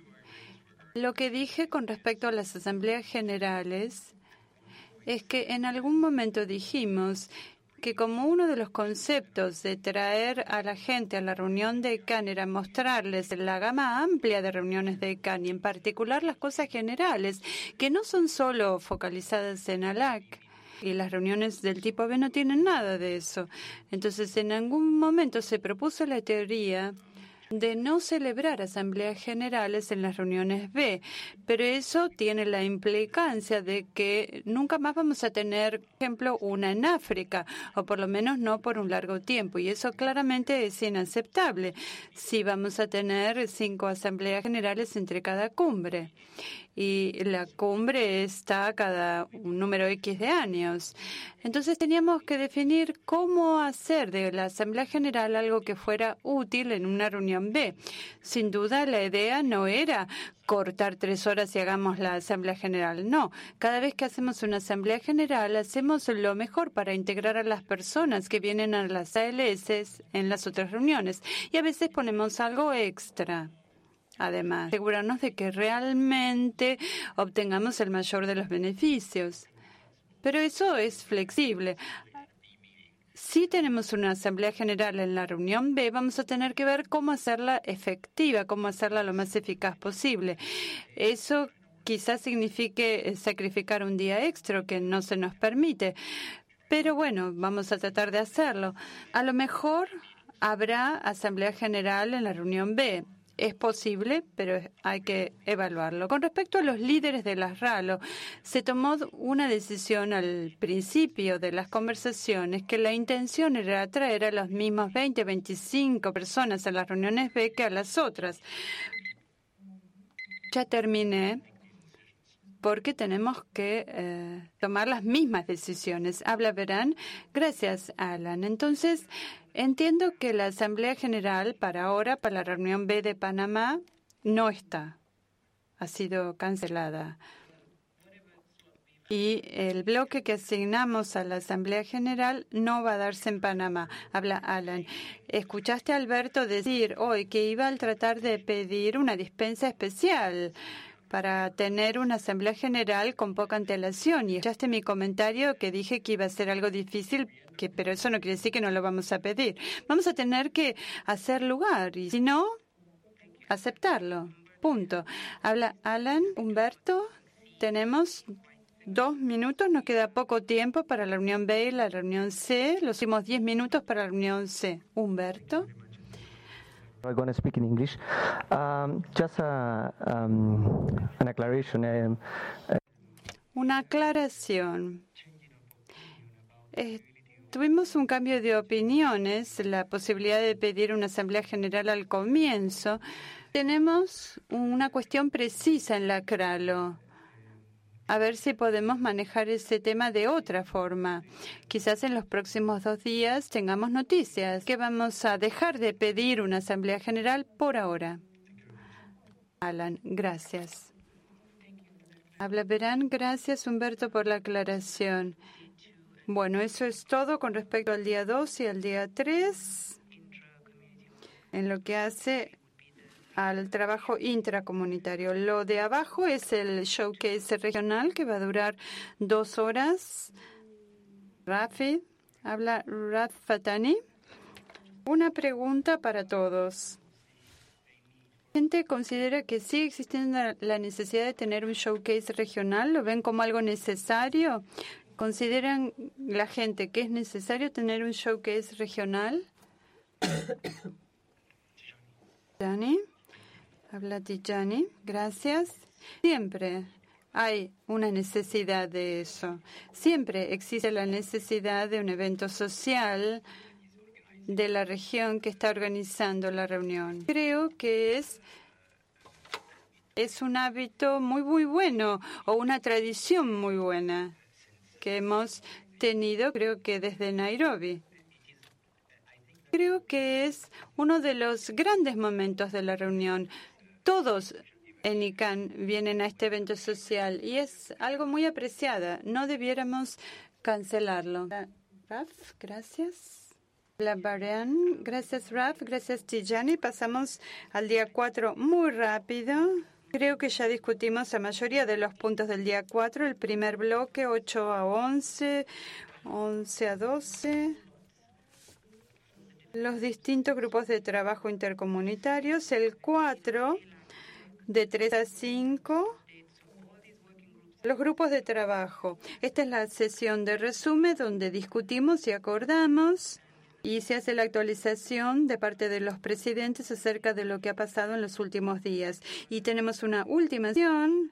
Lo que dije con respecto a las asambleas generales es que en algún momento dijimos que como uno de los conceptos de traer a la gente a la reunión de E C A N era mostrarles la gama amplia de reuniones de E C A N y en particular las cosas generales, que no son solo focalizadas en A L A C. Y las reuniones del tipo B no tienen nada de eso. Entonces, en algún momento se propuso la teoría de no celebrar asambleas generales en las reuniones B, pero eso tiene la implicancia de que nunca más vamos a tener, por ejemplo, una en África, o por lo menos no por un largo tiempo, y eso claramente es inaceptable si vamos a tener cinco asambleas generales entre cada cumbre. Y la cumbre está cada un número X de años. Entonces teníamos que definir cómo hacer de la Asamblea General algo que fuera útil en una reunión B. Sin duda la idea no era cortar tres horas y hagamos la Asamblea General. No, cada vez que hacemos una Asamblea General hacemos lo mejor para integrar a las personas que vienen a las A L S en las otras reuniones. Y a veces ponemos algo extra. Además, asegurarnos de que realmente obtengamos el mayor de los beneficios. Pero eso es flexible. Si tenemos una asamblea general en la reunión B, vamos a tener que ver cómo hacerla efectiva, cómo hacerla lo más eficaz posible. Eso quizás signifique sacrificar un día extra que no se nos permite. Pero bueno, vamos a tratar de hacerlo. A lo mejor habrá asamblea general en la reunión B. Es posible, pero hay que evaluarlo. Con respecto a los líderes de las RALO, se tomó una decisión al principio de las conversaciones que la intención era atraer a las mismas veinte, veinticinco personas a las reuniones B que a las otras. Ya terminé, porque tenemos que eh, tomar las mismas decisiones. Habla Verán. Gracias, Alan. Entonces, entiendo que la Asamblea General para ahora, para la reunión B de Panamá, no está. Ha sido cancelada. Y el bloque que asignamos a la Asamblea General no va a darse en Panamá. Habla Alan. Escuchaste a Alberto decir hoy que iba a tratar de pedir una dispensa especial para tener una asamblea general con poca antelación. Y escuchaste mi comentario que dije que iba a ser algo difícil, que, pero eso no quiere decir que no lo vamos a pedir. Vamos a tener que hacer lugar. Y si no, aceptarlo. Punto. Habla Alan, Humberto. Tenemos dos minutos. Nos queda poco tiempo para la reunión B y la reunión C. Los últimos diez minutos para la reunión C. Humberto. I'm going to speak in English. Um, just a, um, an aclaration. Um, uh, Una aclaración. Eh, tuvimos un cambio de opiniones, la posibilidad de pedir una asamblea general al comienzo. Tenemos una cuestión precisa en la CRALO. A ver si podemos manejar ese tema de otra forma. Quizás en los próximos dos días tengamos noticias que vamos a dejar de pedir una asamblea general por ahora. Alan, gracias. Habla Verán, gracias Humberto por la aclaración. Bueno, eso es todo con respecto al día dos y al día tres. En lo que hace al trabajo intracomunitario. Lo de abajo es el showcase regional que va a durar dos horas. Rafi, habla Raf Fatani. Una pregunta para todos. ¿La gente considera que sigue existiendo la necesidad de tener un showcase regional? ¿Lo ven como algo necesario? ¿Consideran la gente que es necesario tener un showcase regional? Dani. Habla Tijani, gracias. Siempre hay una necesidad de eso. Siempre existe la necesidad de un evento social de la región que está organizando la reunión. Creo que es, es un hábito muy, muy bueno o una tradición muy buena que hemos tenido, creo que desde Nairobi. Creo que es uno de los grandes momentos de la reunión. Todos en I C A N vienen a este evento social y es algo muy apreciado. No debiéramos cancelarlo. Raf, gracias. La Barean, gracias Raf, gracias Tijani. Pasamos al día cuatro muy rápido. Creo que ya discutimos la mayoría de los puntos del día cuatro. El primer bloque, ocho a once, once a doce. Los distintos grupos de trabajo intercomunitarios. El cuatro, de tres a cinco. Los grupos de trabajo. Esta es la sesión de resumen donde discutimos y acordamos y se hace la actualización de parte de los presidentes acerca de lo que ha pasado en los últimos días. Y tenemos una última sesión,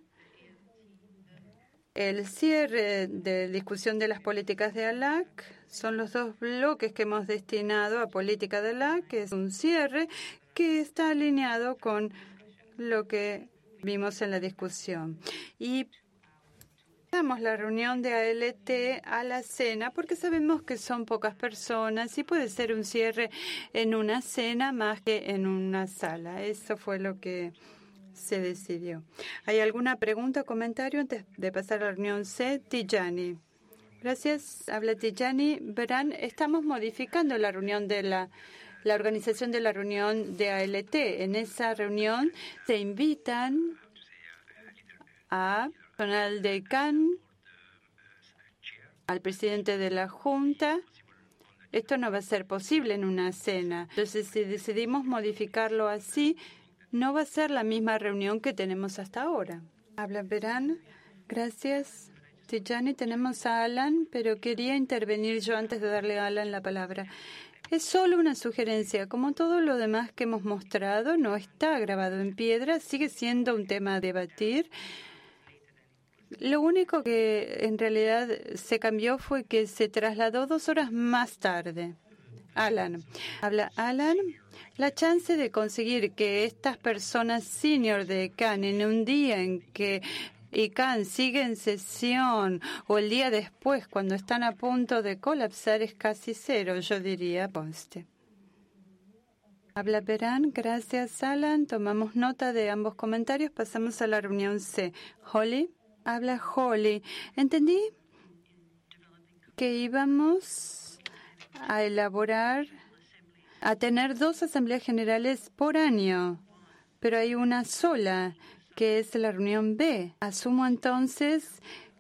el cierre de discusión de las políticas de A L A C. Son los dos bloques que hemos destinado a política de A L A C, que es un cierre que está alineado con lo que vimos en la discusión. Y damos la reunión de A L T a la cena porque sabemos que son pocas personas y puede ser un cierre en una cena más que en una sala. Eso fue lo que se decidió. ¿Hay alguna pregunta o comentario antes de pasar a la reunión C? Tijani. Gracias. Habla Tijani. Verán, estamos modificando la reunión de la la organización de la reunión de A L T. En esa reunión se invitan a personal de I C A N, al presidente de la Junta. Esto no va a ser posible en una cena. Entonces, si decidimos modificarlo así, no va a ser la misma reunión que tenemos hasta ahora. Habla Verán. Gracias. Tijani, tenemos a Alan, pero quería intervenir yo antes de darle a Alan la palabra. Es solo una sugerencia. Como todo lo demás que hemos mostrado, no está grabado en piedra, sigue siendo un tema a debatir. Lo único que en realidad se cambió fue que se trasladó dos horas más tarde. Alan. Habla Alan. La chance de conseguir que estas personas senior de I C A N en un día en que I C A N sigue en sesión o el día después cuando están a punto de colapsar es casi cero, yo diría, Ponste. Habla Verán, gracias Alan. Tomamos nota de ambos comentarios. Pasamos a la reunión C. Holly. Habla Holly. Entendí que íbamos a elaborar, a tener dos asambleas generales por año, pero hay una sola, que es la reunión B. Asumo entonces,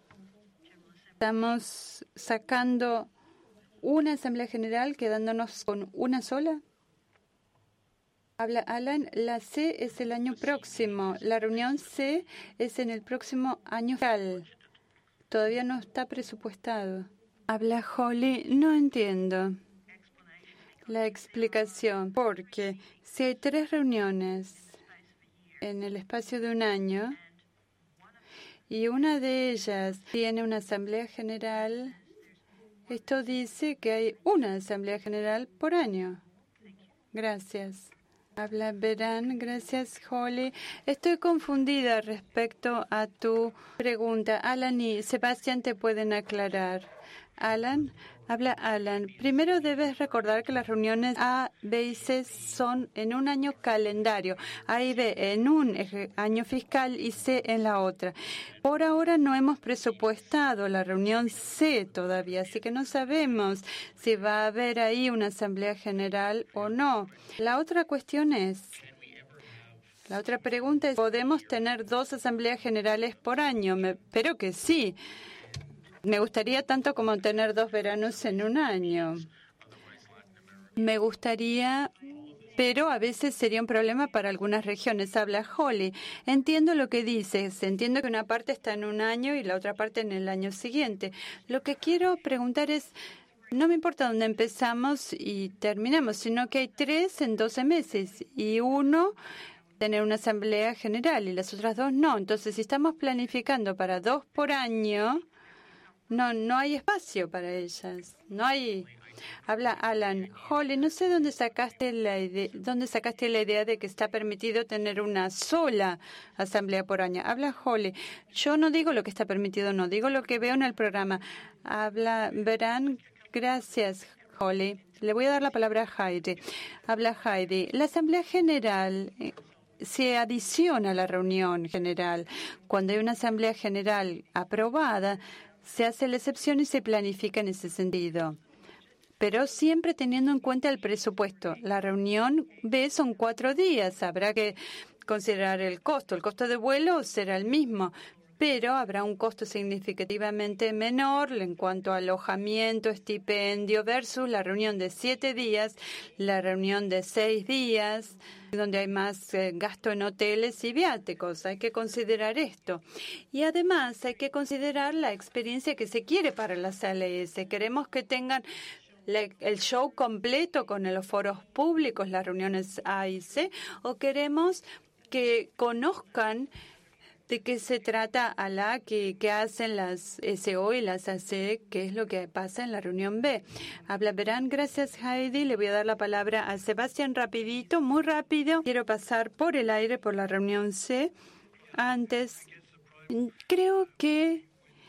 estamos sacando una asamblea general, quedándonos con una sola. Habla Alan, la C es el año próximo. La reunión C es en el próximo año fiscal. Todavía no está presupuestado. Habla Holly, no entiendo la explicación. Porque si hay tres reuniones en el espacio de un año y una de ellas tiene una asamblea general, esto dice que hay una asamblea general por año. Gracias. Habla Verán. Gracias, Holly. Estoy confundida respecto a tu pregunta. Alan y Sebastián te pueden aclarar. Alan, habla Alan. Primero debes recordar que las reuniones A, B y C son en un año calendario. A y B en un año fiscal y C en la otra. Por ahora no hemos presupuestado la reunión C todavía, así que no sabemos si va a haber ahí una asamblea general o no. La otra cuestión es, la otra pregunta es, ¿podemos tener dos asambleas generales por año? Me, espero que sí. Me gustaría tanto como tener dos veranos en un año. Me gustaría, pero a veces sería un problema para algunas regiones. Habla Holly. Entiendo lo que dices. Entiendo que una parte está en un año y la otra parte en el año siguiente. Lo que quiero preguntar es, no me importa dónde empezamos y terminamos, sino que hay tres en doce meses y uno tener una asamblea general y las otras dos no. Entonces, si estamos planificando para dos por año, No, no hay espacio para ellas. No hay. Habla Alan. Holly, no sé dónde sacaste la idea, dónde sacaste la idea de que está permitido tener una sola asamblea por año. Habla Holly. Yo no digo lo que está permitido, no digo lo que veo en el programa. Habla Verán. Gracias, Holly. Le voy a dar la palabra a Heidi. Habla Heidi. La asamblea general eh, se adiciona a la reunión general. Cuando hay una asamblea general aprobada, se hace la excepción y se planifica en ese sentido, pero siempre teniendo en cuenta el presupuesto. La reunión B son cuatro días. Habrá que considerar el costo. El costo de vuelo será el mismo, pero habrá un costo significativamente menor en cuanto a alojamiento, estipendio, versus la reunión de siete días, la reunión de seis días, donde hay más eh, gasto en hoteles y viáticos. Hay que considerar esto. Y además hay que considerar la experiencia que se quiere para las A L S. Queremos que tengan la, el show completo con los foros públicos, las reuniones A y C, o queremos que conozcan de qué se trata a la que, que hacen las S O y las A C, qué es lo que pasa en la reunión B. Habla Verán. Gracias, Heidi. Le voy a dar la palabra a Sebastián rapidito, muy rápido. Quiero pasar por el aire por la reunión C. Antes, creo que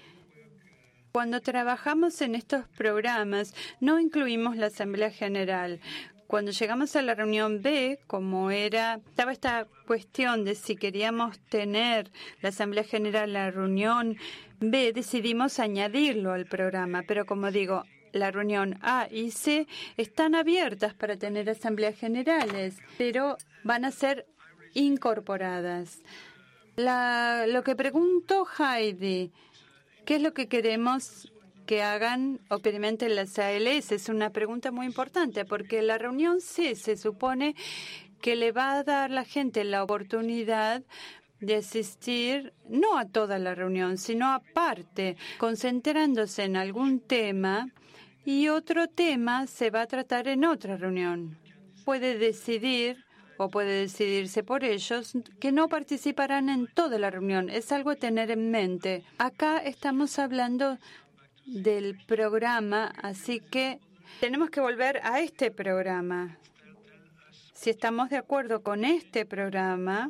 cuando trabajamos en estos programas no incluimos la Asamblea General. Cuando llegamos a la reunión B, como era, estaba esta cuestión de si queríamos tener la Asamblea General en la reunión B, decidimos añadirlo al programa. Pero como digo, la reunión A y C están abiertas para tener asambleas generales, pero van a ser incorporadas. La, lo que pregunto, Heidi, ¿qué es lo que queremos que hagan o experimenten las A L S? Es una pregunta muy importante, porque la reunión C se supone que le va a dar a la gente la oportunidad de asistir no a toda la reunión, sino aparte, concentrándose en algún tema, y otro tema se va a tratar en otra reunión. Puede decidir o puede decidirse por ellos que no participarán en toda la reunión. Es algo a tener en mente. Acá estamos hablando del programa, así que tenemos que volver a este programa. Si estamos de acuerdo con este programa,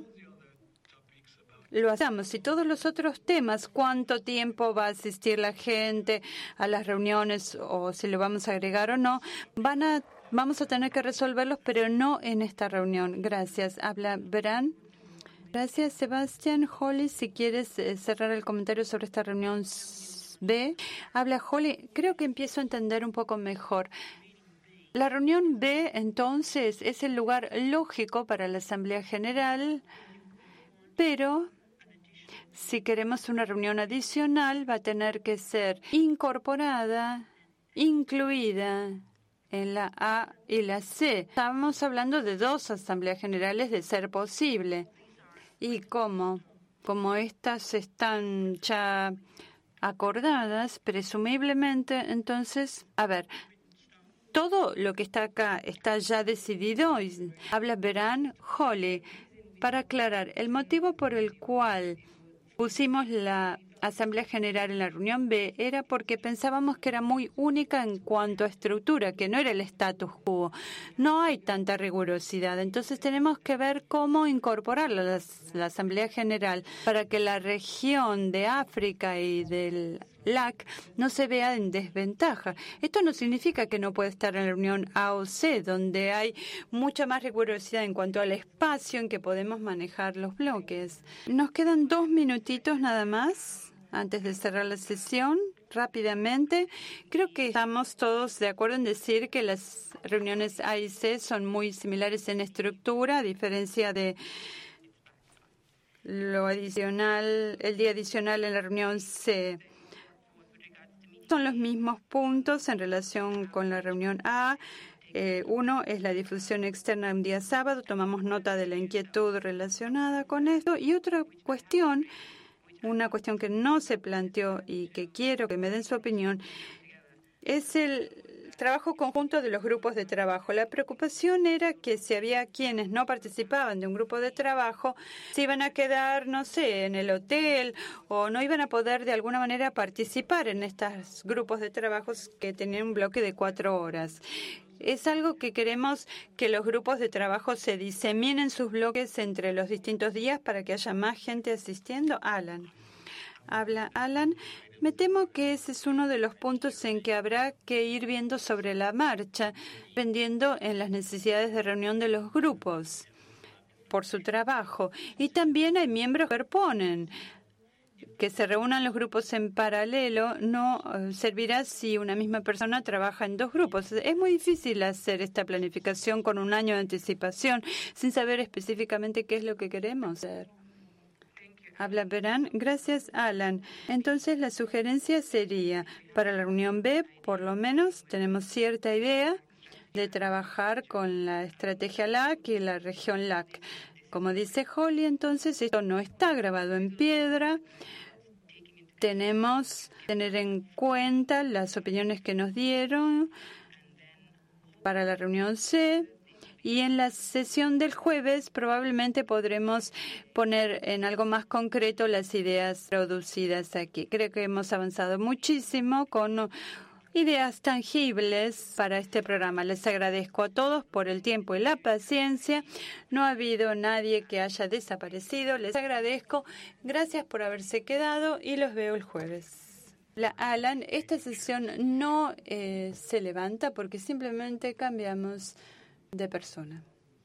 lo hacemos. Y todos los otros temas, cuánto tiempo va a asistir la gente a las reuniones o si lo vamos a agregar o no, van a, vamos a tener que resolverlos, pero no en esta reunión. Gracias. Habla Verán. Gracias, Sebastián. Holly, si quieres eh, cerrar el comentario sobre esta reunión B. Habla Holly. Creo que empiezo a entender un poco mejor. La reunión B, entonces, es el lugar lógico para la Asamblea General, pero si queremos una reunión adicional, va a tener que ser incorporada, incluida en la A y la C. Estábamos hablando de dos asambleas generales de ser posible. Y como, como estas están ya acordadas, presumiblemente, entonces, a ver, todo lo que está acá está ya decidido. Y habla Beran Holly. Para aclarar, el motivo por el cual pusimos la Asamblea General en la reunión B era porque pensábamos que era muy única en cuanto a estructura, que no era el status quo. No hay tanta rigurosidad. Entonces tenemos que ver cómo incorporarla a la, la Asamblea General para que la región de África y del L A C no se vea en desventaja. Esto no significa que no pueda estar en la reunión A o C, donde hay mucha más rigurosidad en cuanto al espacio en que podemos manejar los bloques. Nos quedan dos minutitos nada más antes de cerrar la sesión. Rápidamente, creo que estamos todos de acuerdo en decir que las reuniones A y C son muy similares en estructura, a diferencia de lo adicional, el día adicional en la reunión C. Son los mismos puntos en relación con la reunión A. Eh, uno es la difusión externa un día sábado. Tomamos nota de la inquietud relacionada con esto. Y otra cuestión, una cuestión que no se planteó y que quiero que me den su opinión, es el trabajo conjunto de los grupos de trabajo. La preocupación era que si había quienes no participaban de un grupo de trabajo, se iban a quedar, no sé, en el hotel o no iban a poder de alguna manera participar en estos grupos de trabajos que tenían un bloque de cuatro horas. Es algo que queremos que los grupos de trabajo se diseminen sus bloques entre los distintos días para que haya más gente asistiendo. Alan. Habla Alan. Me temo que ese es uno de los puntos en que habrá que ir viendo sobre la marcha, dependiendo en las necesidades de reunión de los grupos por su trabajo. Y también hay miembros que proponen que se reúnan los grupos en paralelo. No uh, servirá si una misma persona trabaja en dos grupos. Es muy difícil hacer esta planificación con un año de anticipación sin saber específicamente qué es lo que queremos hacer. Habla Verán. Gracias, Alan. Entonces, la sugerencia sería, para la reunión B, por lo menos, tenemos cierta idea de trabajar con la estrategia L A C y la región L A C. Como dice Holly, entonces, esto no está grabado en piedra. Tenemos que tener en cuenta las opiniones que nos dieron para la reunión C. Y en la sesión del jueves probablemente podremos poner en algo más concreto las ideas producidas aquí. Creo que hemos avanzado muchísimo con ideas tangibles para este programa. Les agradezco a todos por el tiempo y la paciencia. No ha habido nadie que haya desaparecido. Les agradezco. Gracias por haberse quedado y los veo el jueves. La Alan, esta sesión no eh, se levanta porque simplemente cambiamos de persona.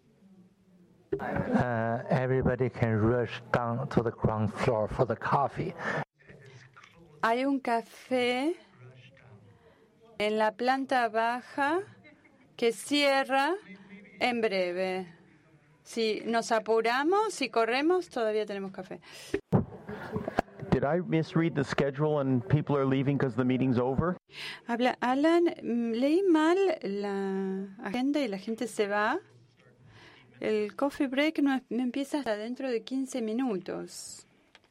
Uh, everybody can rush down to the ground floor for the coffee. Hay un café en la planta baja que cierra en breve. Si nos apuramos, si corremos, todavía tenemos café. Did I misread the schedule and people are leaving because the meeting's over? Habla Alan, leí mal la agenda y la gente se va. El coffee break no es, no empieza hasta dentro de quince minutos.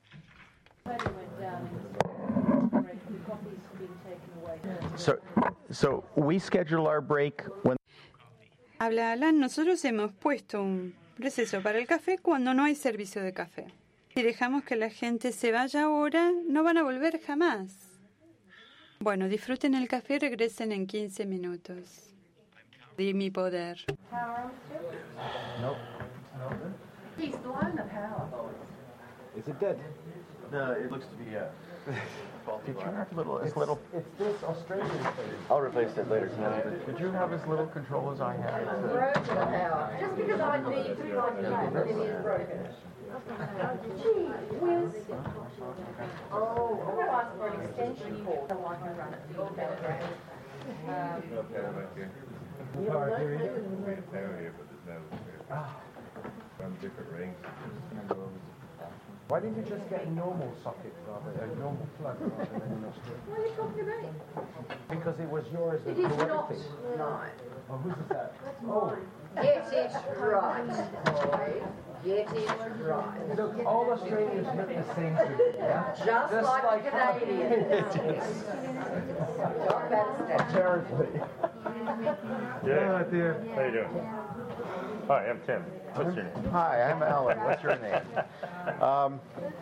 So, so we schedule our break when. Habla Alan, nosotros hemos puesto un receso para el café cuando no hay servicio de café. Si dejamos que la gente se vaya ahora, no van a volver jamás. Bueno, disfruten el café y regresen en quince minutos. Di mi poder. No. He's blown the power. Is it dead? No, it looks to be uh, faulty. Did you have little, as little? It's this Australian thing. I'll replace it later tonight. Did you have as little control as I had? Broken the power. Just because I need to like it, but it is broken. Gee whiz. Oh, I'm going to ask for an extension cord so I can run it for your telegram. Um, you don't know. From different rings. Why didn't you just get a normal socket rather a normal plug rather than an Australian? What are you talking about? Because it was yours It and is for not everything. mine. Oh, whose is that? That's Oh, mine. Get it right, boy. Get it right. look, all Australians look the same to me, yeah? Just, like, like the Canadians. Talk about that. Terribly. Yeah. Oh, dear. How you doing? Hi, I'm Tim. What's your name? Hi, I'm Alan. What's your name? Um,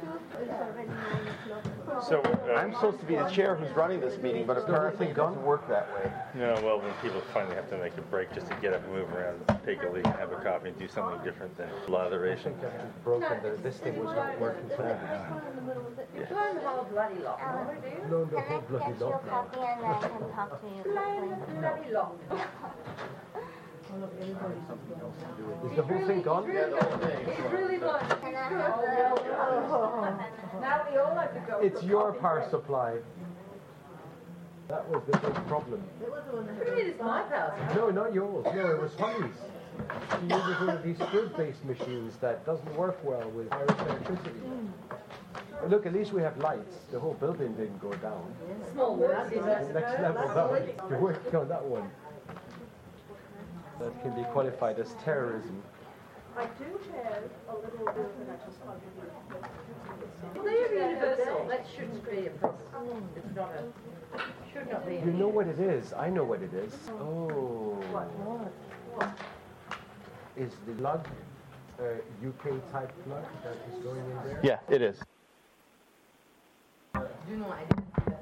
So, uh, I'm supposed to be the chair who's running this meeting, but apparently it doesn't work that way. no, well, when people finally have to make a break just to get up and move around, take a leak, have a coffee, and do something different than latheration. I think it's broken. The, this thing was not working for me. Turn the whole bloody lock. No, the whole bloody Get your lot. copy and then I can talk to you quickly. Bloody lock. Is the whole thing gone? It's really one. Can I have the... Now we all have to go. It's your power supply. That was the big problem. What do you mean it's my house? No, not yours. No, it was Holly's. She uses one of these food-based machines that doesn't work well with Irish electricity. But look, at least we have lights. The whole building didn't go down. Small works, is The next level down. You're working on that one. That can be qualified as terrorism. I do have a little bit of an exercise. Well, they're universal. That shouldn't be a problem. It's not a. Should not be. You know what it is. I know what it is. Oh. What? Is the plug uh, U K type plug that is going in there? Yeah, it is. Do not identify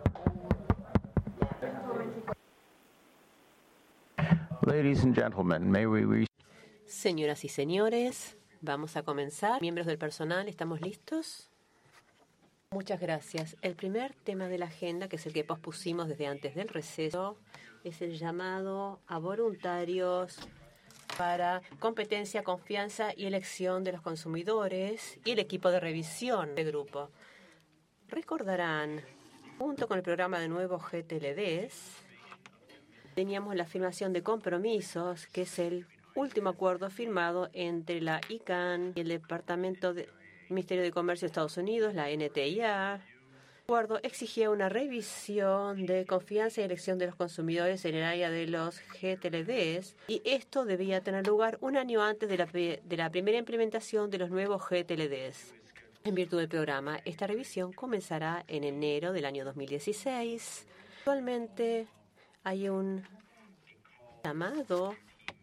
Ladies and gentlemen, may we reach... Señoras y señores, vamos a comenzar. Miembros del personal, ¿estamos listos? Muchas gracias. El primer tema de la agenda, que es el que pospusimos desde antes del receso, es el llamado a voluntarios para competencia, confianza y elección de los consumidores y el equipo de revisión de grupo. Recordarán, junto con el programa de nuevos G T L Ds, teníamos la firmación de compromisos, que es el último acuerdo firmado entre la I C A N y el Departamento del Ministerio de Comercio de Estados Unidos, la N T I A. El acuerdo exigía una revisión de confianza y elección de los consumidores en el área de los G T L Ds, y esto debía tener lugar un año antes de la, de la primera implementación de los nuevos G T L Ds. En virtud del programa, esta revisión comenzará en enero del año dos mil dieciséis. Actualmente hay un llamado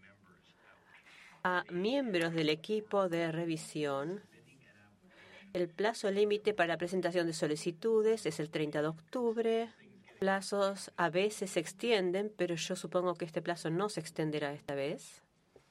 a miembros del equipo de revisión. El plazo límite para la presentación de solicitudes es el treinta de octubre. Plazos a veces se extienden, pero yo supongo que este plazo no se extenderá esta vez.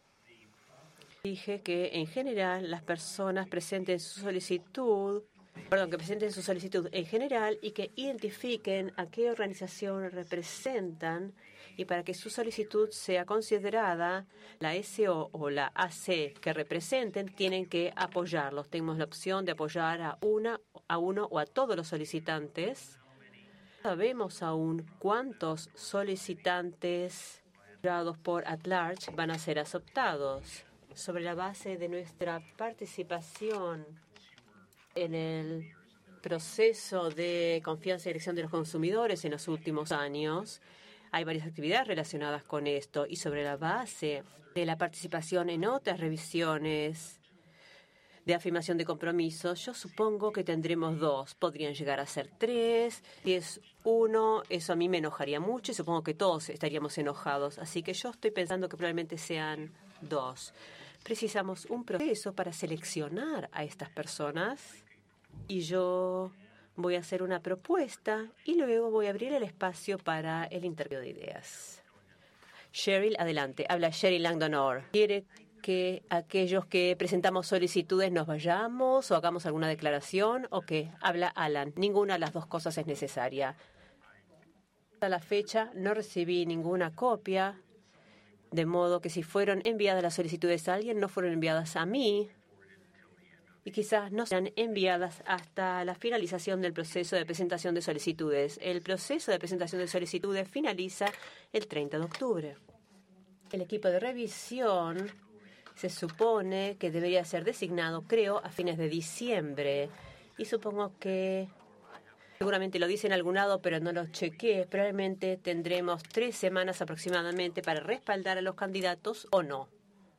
Dije que en general las personas presenten su solicitud, perdón, que presenten su solicitud en general y que identifiquen a qué organización representan, y para que su solicitud sea considerada, la S O o la A C que representen tienen que apoyarlos. Tenemos la opción de apoyar a una, a uno o a todos los solicitantes. Sabemos aún cuántos solicitantes apoyados por At Large van a ser aceptados. Sobre la base de nuestra participación en el proceso de confianza y elección de los consumidores en los últimos años, hay varias actividades relacionadas con esto, y sobre la base de la participación en otras revisiones de afirmación de compromisos, yo supongo que tendremos dos. Podrían llegar a ser tres. Si es uno, eso a mí me enojaría mucho y supongo que todos estaríamos enojados. Así que yo estoy pensando que probablemente sean dos. Precisamos un proceso para seleccionar a estas personas y yo voy a hacer una propuesta y luego voy a abrir el espacio para el intercambio de ideas. Cheryl, adelante. Habla Cheryl Langdon-Orr. ¿Quiere que aquellos que presentamos solicitudes nos vayamos o hagamos alguna declaración o qué? Habla Alan. Ninguna de las dos cosas es necesaria. Hasta la fecha no recibí ninguna copia, de modo que si fueron enviadas las solicitudes a alguien, no fueron enviadas a mí. Y quizás no sean enviadas hasta la finalización del proceso de presentación de solicitudes. El proceso de presentación de solicitudes finaliza el treinta de octubre. El equipo de revisión Se supone que debería ser designado, creo, a fines de diciembre. Y supongo que, seguramente lo dice en algún lado, pero no lo chequeé, probablemente tendremos tres semanas aproximadamente para respaldar a los candidatos o no.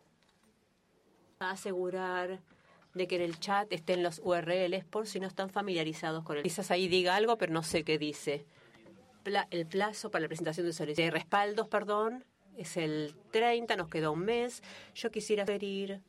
A asegurar de que en el chat estén los U R Ls por si no están familiarizados con él. Quizás ahí diga algo, pero no sé qué dice. Pla- el plazo para la presentación de solicitudes de respaldos, perdón, es el treinta, nos queda un mes. Yo quisiera sugerir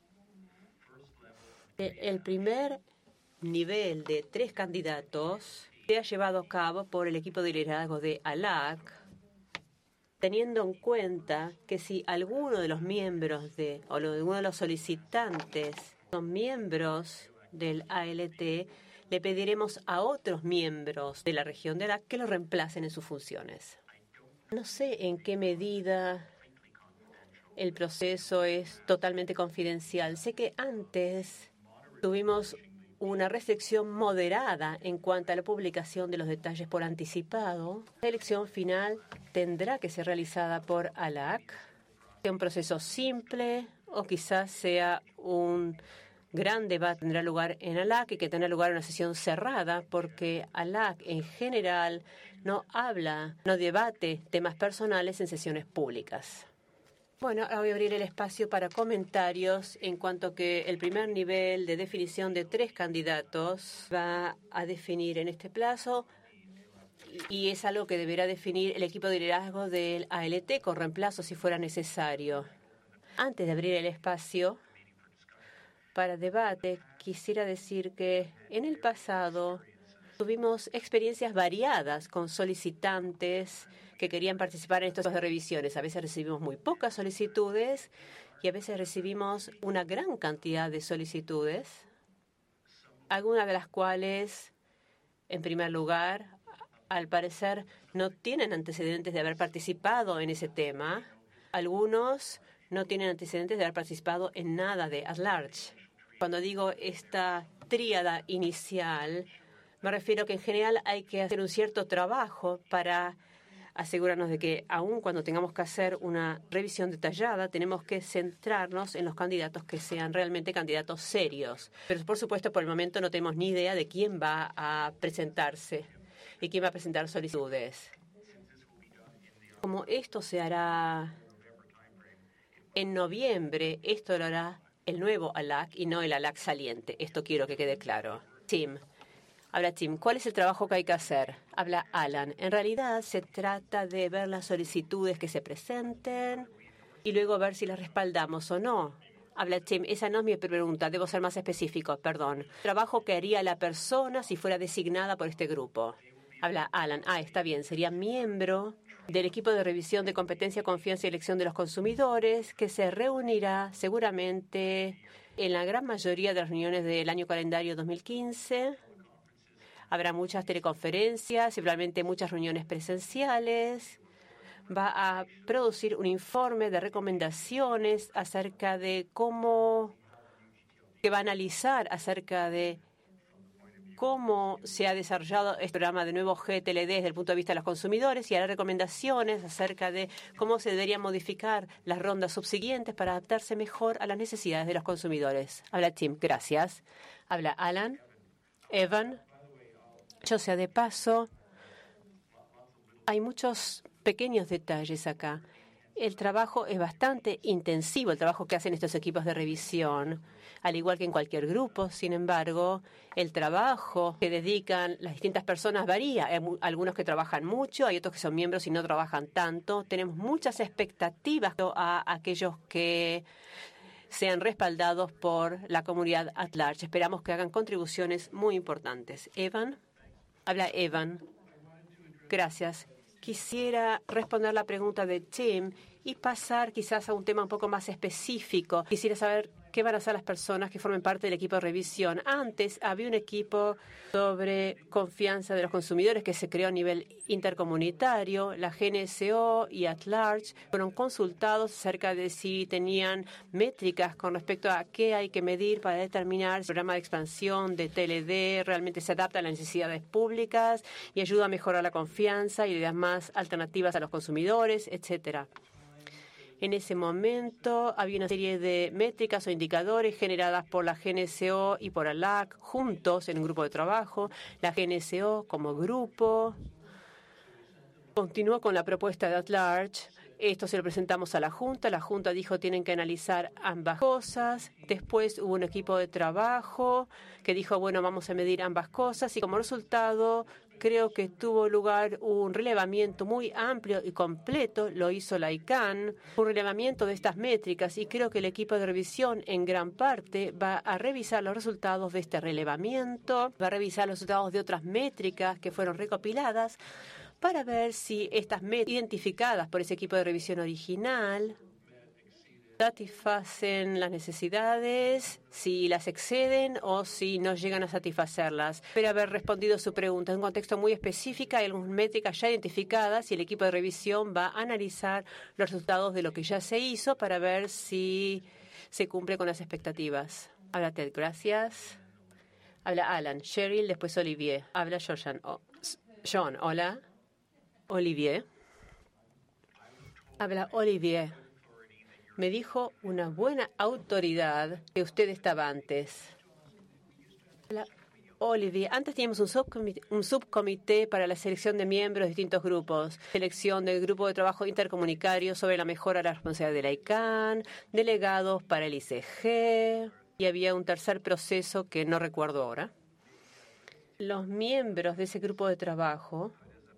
que el primer nivel de tres candidatos sea llevado a cabo por el equipo de liderazgo de A L A C, teniendo en cuenta que si alguno de los miembros de, o alguno de los solicitantes son miembros del A L T, le pediremos a otros miembros de la región de A L A C que lo reemplacen en sus funciones. No sé en qué medida el proceso es totalmente confidencial. Sé que antes tuvimos una restricción moderada en cuanto a la publicación de los detalles por anticipado. La elección final tendrá que ser realizada por A L A C. Sea un proceso simple o quizás sea un gran debate. Tendrá lugar en A L A C y que tendrá lugar en una sesión cerrada porque A L A C en general no habla, no debate temas personales en sesiones públicas. Bueno, ahora voy a abrir el espacio para comentarios en cuanto que el primer nivel de definición de tres candidatos va a definir en este plazo y es algo que deberá definir el equipo de liderazgo del A L T con reemplazo si fuera necesario. Antes de abrir el espacio para debate, quisiera decir que en el pasado tuvimos experiencias variadas con solicitantes que querían participar en estos de revisiones. A veces recibimos muy pocas solicitudes y a veces recibimos una gran cantidad de solicitudes, algunas de las cuales, en primer lugar, al parecer no tienen antecedentes de haber participado en ese tema. Algunos no tienen antecedentes de haber participado en nada de at large. Cuando digo esta tríada inicial, me refiero que en general hay que hacer un cierto trabajo para asegurarnos de que, aun cuando tengamos que hacer una revisión detallada, tenemos que centrarnos en los candidatos que sean realmente candidatos serios. Pero, por supuesto, por el momento no tenemos ni idea de quién va a presentarse y quién va a presentar solicitudes. Como esto se hará en noviembre, esto lo hará el nuevo A L A C y no el A L A C saliente. Esto quiero que quede claro. Tim. Habla Tim. ¿Cuál es el trabajo que hay que hacer? Habla Alan. En realidad se trata de ver las solicitudes que se presenten y luego ver si las respaldamos o no. Habla Tim. Esa no es mi pregunta. Debo ser más específico. Perdón. Trabajo que haría la persona si fuera designada por este grupo. Habla Alan. Ah, está bien. Sería miembro del equipo de revisión de competencia, confianza y elección de los consumidores que se reunirá seguramente en la gran mayoría de las reuniones del año calendario dos mil quince. Habrá muchas teleconferencias y probablemente muchas reuniones presenciales. Va a producir un informe de recomendaciones acerca de cómo, que va a analizar acerca de cómo se ha desarrollado este programa de nuevo G T L D desde el punto de vista de los consumidores y hará recomendaciones acerca de cómo se deberían modificar las rondas subsiguientes para adaptarse mejor a las necesidades de los consumidores. Habla Tim. Gracias. Habla Alan. Evan. Yo sea de paso, hay muchos pequeños detalles acá. El trabajo es bastante intensivo, el trabajo que hacen estos equipos de revisión, al igual que en cualquier grupo. Sin embargo, el trabajo que dedican las distintas personas varía. Hay algunos que trabajan mucho, hay otros que son miembros y no trabajan tanto. Tenemos muchas expectativas a aquellos que sean respaldados por la comunidad at large. Esperamos que hagan contribuciones muy importantes. Evan. Habla Evan. Gracias. Quisiera responder la pregunta de Tim y pasar quizás a un tema un poco más específico. Quisiera saber qué van a hacer las personas que formen parte del equipo de revisión. Antes había un equipo sobre confianza de los consumidores que se creó a nivel intercomunitario. La G N S O y at large fueron consultados acerca de si tenían métricas con respecto a qué hay que medir para determinar si el programa de expansión de T L D realmente se adapta a las necesidades públicas y ayuda a mejorar la confianza y le da más alternativas a los consumidores, etcétera. En ese momento había una serie de métricas o indicadores generadas por la G N C O y por A L A C juntos en un grupo de trabajo. La G N C O como grupo continuó con la propuesta de At Large. Esto se lo presentamos a la Junta. La Junta dijo tienen que analizar ambas cosas. Después hubo un equipo de trabajo que dijo, bueno, vamos a medir ambas cosas. Y como resultado, creo que tuvo lugar un relevamiento muy amplio y completo. Lo hizo la I C A N, un relevamiento de estas métricas. Y creo que el equipo de revisión, en gran parte, va a revisar los resultados de este relevamiento, va a revisar los resultados de otras métricas que fueron recopiladas, para ver si estas metas identificadas por ese equipo de revisión original satisfacen las necesidades, si las exceden o si no llegan a satisfacerlas. Espero haber respondido a su pregunta. En un contexto muy específico, hay algunas métricas ya identificadas y el equipo de revisión va a analizar los resultados de lo que ya se hizo para ver si se cumple con las expectativas. Habla Ted, gracias. Habla Alan. Cheryl, después Olivier. Habla Georgian. Oh, John, hola. Olivier. Habla Olivier. Me dijo una buena autoridad que usted estaba antes. Habla Olivier. Antes teníamos un subcomité, un subcomité para la selección de miembros de distintos grupos. Selección del grupo de trabajo intercomunicario sobre la mejora de la responsabilidad de la I C A N, delegados para el I C G, y había un tercer proceso que no recuerdo ahora. Los miembros de ese grupo de trabajo,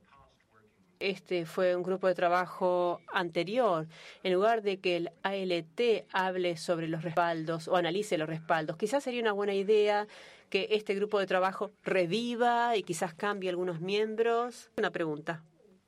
este fue un grupo de trabajo anterior, en lugar de que el A L T hable sobre los respaldos o analice los respaldos, quizás sería una buena idea que este grupo de trabajo reviva y quizás cambie algunos miembros. Una pregunta.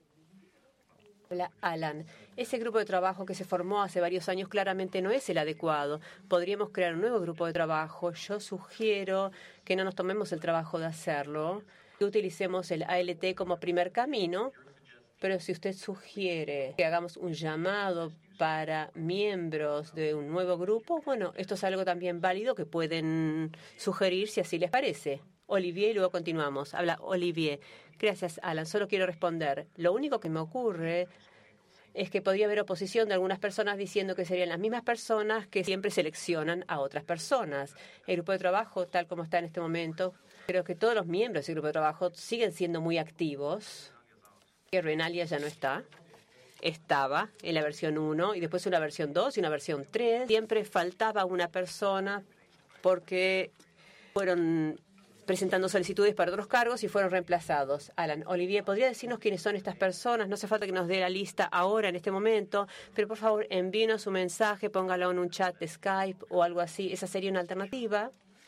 Hola, Alan. Ese grupo de trabajo que se formó hace varios años claramente no es el adecuado. Podríamos crear un nuevo grupo de trabajo. Yo sugiero que no nos tomemos el trabajo de hacerlo, que utilicemos el A L T como primer camino. Pero si usted sugiere que hagamos un llamado para miembros de un nuevo grupo, bueno, esto es algo también válido que pueden sugerir si así les parece. Olivier, y luego continuamos. Habla Olivier. Gracias, Alan. Solo quiero responder. Lo único que me ocurre es que podría haber oposición de algunas personas diciendo que serían las mismas personas que siempre seleccionan a otras personas. El grupo de trabajo, tal como está en este momento, creo que todos los miembros de ese grupo de trabajo siguen siendo muy activos. Que Renalia ya no está. Estaba en la versión uno y después una versión dos y una versión tres. Siempre faltaba una persona porque fueron presentando solicitudes para otros cargos y fueron reemplazados. Alan, Olivier, ¿podría decirnos quiénes son estas personas? No hace falta que nos dé la lista ahora, en este momento, pero por favor envíenos un mensaje, póngalo en un chat de Skype o algo así. Esa sería una alternativa.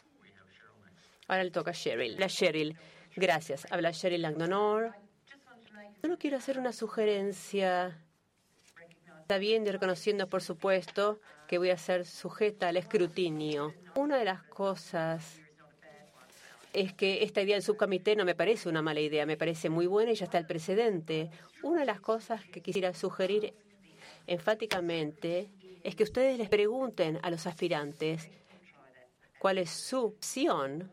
Ahora le toca a Cheryl. Habla Cheryl. Gracias. Habla Cheryl Langdonor. Solo quiero hacer una sugerencia. Está bien, y reconociendo, por supuesto, que voy a ser sujeta al escrutinio. Una de las cosas es que esta idea del subcomité no me parece una mala idea, me parece muy buena y ya está el precedente. Una de las cosas que quisiera sugerir enfáticamente es que ustedes les pregunten a los aspirantes cuál es su opción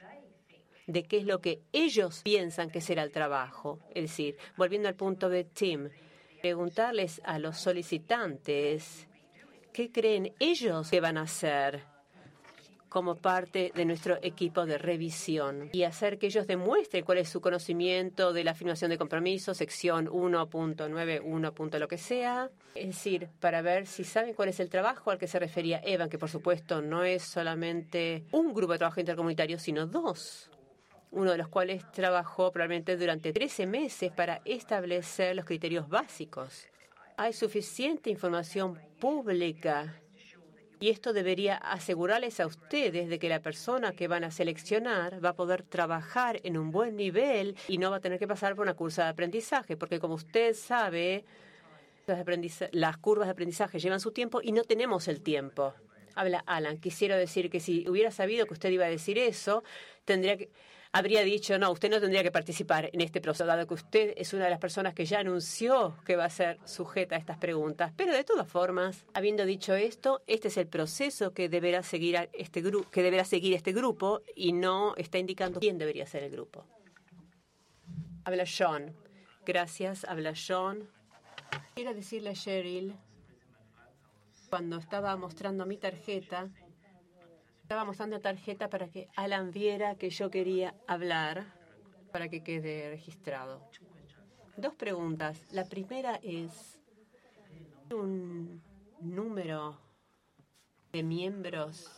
de qué es lo que ellos piensan que será el trabajo. Es decir, volviendo al punto de Tim, preguntarles a los solicitantes qué creen ellos que van a hacer como parte de nuestro equipo de revisión y hacer que ellos demuestren cuál es su conocimiento de la afirmación de compromiso, sección uno punto nueve uno. Lo que sea. Es decir, para ver si saben cuál es el trabajo al que se refería Evan, que por supuesto no es solamente un grupo de trabajo intercomunitario, sino dos. Uno de los cuales trabajó probablemente durante trece meses para establecer los criterios básicos. Hay suficiente información pública y esto debería asegurarles a ustedes de que la persona que van a seleccionar va a poder trabajar en un buen nivel y no va a tener que pasar por una cursa de aprendizaje, porque como usted sabe, las curvas de aprendizaje llevan su tiempo y no tenemos el tiempo. Habla Alan. Quisiera decir que si hubiera sabido que usted iba a decir eso, tendría que... habría dicho, no, usted no tendría que participar en este proceso, dado que usted es una de las personas que ya anunció que va a ser sujeta a estas preguntas. Pero de todas formas, habiendo dicho esto, este es el proceso que deberá seguir a este grupo, que deberá seguir este grupo y no está indicando quién debería ser el grupo. Habla Sean. Gracias, habla Sean. Quiero decirle a Cheryl Cuando estaba mostrando mi tarjeta, estaba mostrando la tarjeta para que Alan viera que yo quería hablar, para que quede registrado. Dos preguntas. La primera es un número de miembros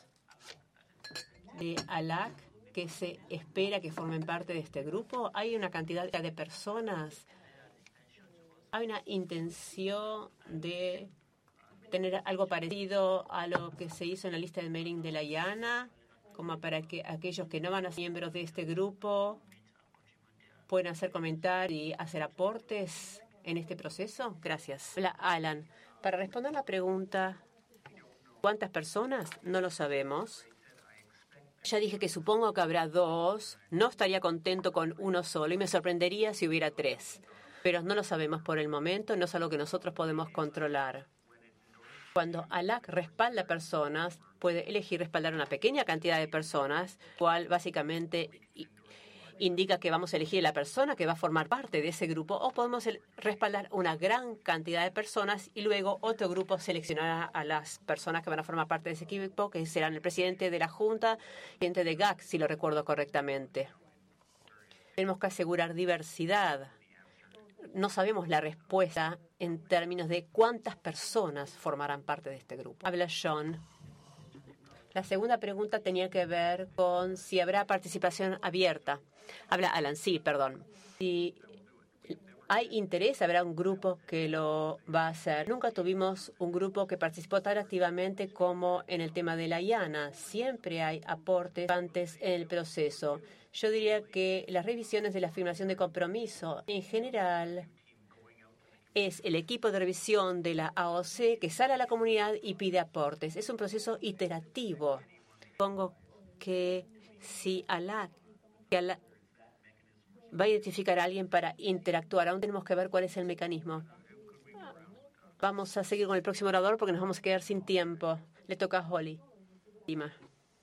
de A L A C que se espera que formen parte de este grupo. ¿Hay una cantidad de personas? ¿Hay una intención de tener algo parecido a lo que se hizo en la lista de mailing de la I A N A, como para que aquellos que no van a ser miembros de este grupo puedan hacer comentarios y hacer aportes en este proceso? Gracias. Hola, Alan. Para responder la pregunta, ¿cuántas personas? No lo sabemos. Ya dije que supongo que habrá dos. No estaría contento con uno solo y me sorprendería si hubiera tres. Pero no lo sabemos por el momento, no es algo que nosotros podemos controlar. Cuando A L A C respalda personas, puede elegir respaldar una pequeña cantidad de personas, cual básicamente indica que vamos a elegir la persona que va a formar parte de ese grupo, o podemos respaldar una gran cantidad de personas y luego otro grupo seleccionará a las personas que van a formar parte de ese equipo, que serán el presidente de la Junta, el presidente de G A C, si lo recuerdo correctamente. Tenemos que asegurar diversidad. No sabemos la respuesta en términos de cuántas personas formarán parte de este grupo. Habla John. La segunda pregunta tenía que ver con si habrá participación abierta. Habla Alan, sí, perdón. Si hay interés, habrá un grupo que lo va a hacer. Nunca tuvimos un grupo que participó tan activamente como en el tema de la I A N A. Siempre hay aportes antes en el proceso. Yo diría que las revisiones de la afirmación de compromiso, en general, es el equipo de revisión de la A O C que sale a la comunidad y pide aportes. Es un proceso iterativo. Supongo que si A L A C va a identificar a alguien para interactuar, aún tenemos que ver cuál es el mecanismo. Vamos a seguir con el próximo orador porque nos vamos a quedar sin tiempo. Le toca a Holly. Dima.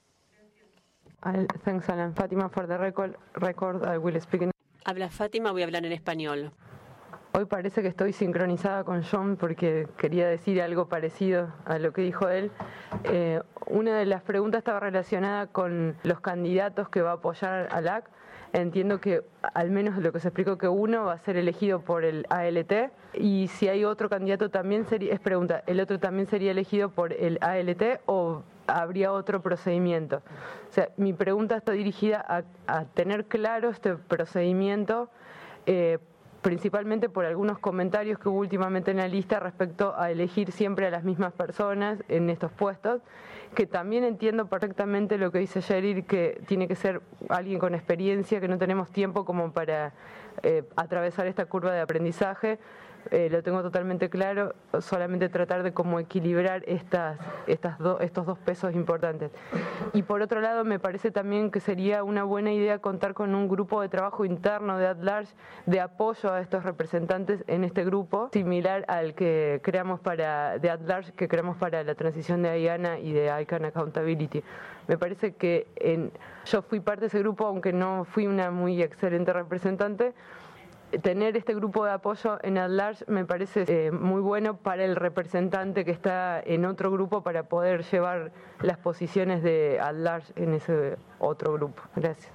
Thanks, Alan. Fátima, for the record, record I will speak in... Habla Fátima, voy a hablar en español. Hoy parece que estoy sincronizada con John porque quería decir algo parecido a lo que dijo él. Eh, una de las preguntas estaba relacionada con los candidatos que va a apoyar a L A C. Entiendo que al menos lo que se explicó que uno va a ser elegido por el A L T y si hay otro candidato también sería, es pregunta, ¿el otro también sería elegido por el A L T o habría otro procedimiento? O sea, mi pregunta está dirigida a, a tener claro este procedimiento, eh, principalmente por algunos comentarios que hubo últimamente en la lista respecto a elegir siempre a las mismas personas en estos puestos, que también entiendo perfectamente lo que dice Sheryl, que tiene que ser alguien con experiencia, que no tenemos tiempo como para eh, atravesar esta curva de aprendizaje. Eh, lo tengo totalmente claro, solamente tratar de cómo equilibrar estas, estas do, estos dos pesos importantes. Y por otro lado, me parece también que sería una buena idea contar con un grupo de trabajo interno de at-large de apoyo a estos representantes en este grupo, similar al que creamos para de at-large que creamos para la transición de I A N A y de I C A N Accountability. Me parece que en, yo fui parte de ese grupo, aunque no fui una muy excelente representante. Tener este grupo de apoyo en at-large me parece eh, muy bueno para el representante que está en otro grupo para poder llevar las posiciones de at-large en ese otro grupo. Gracias.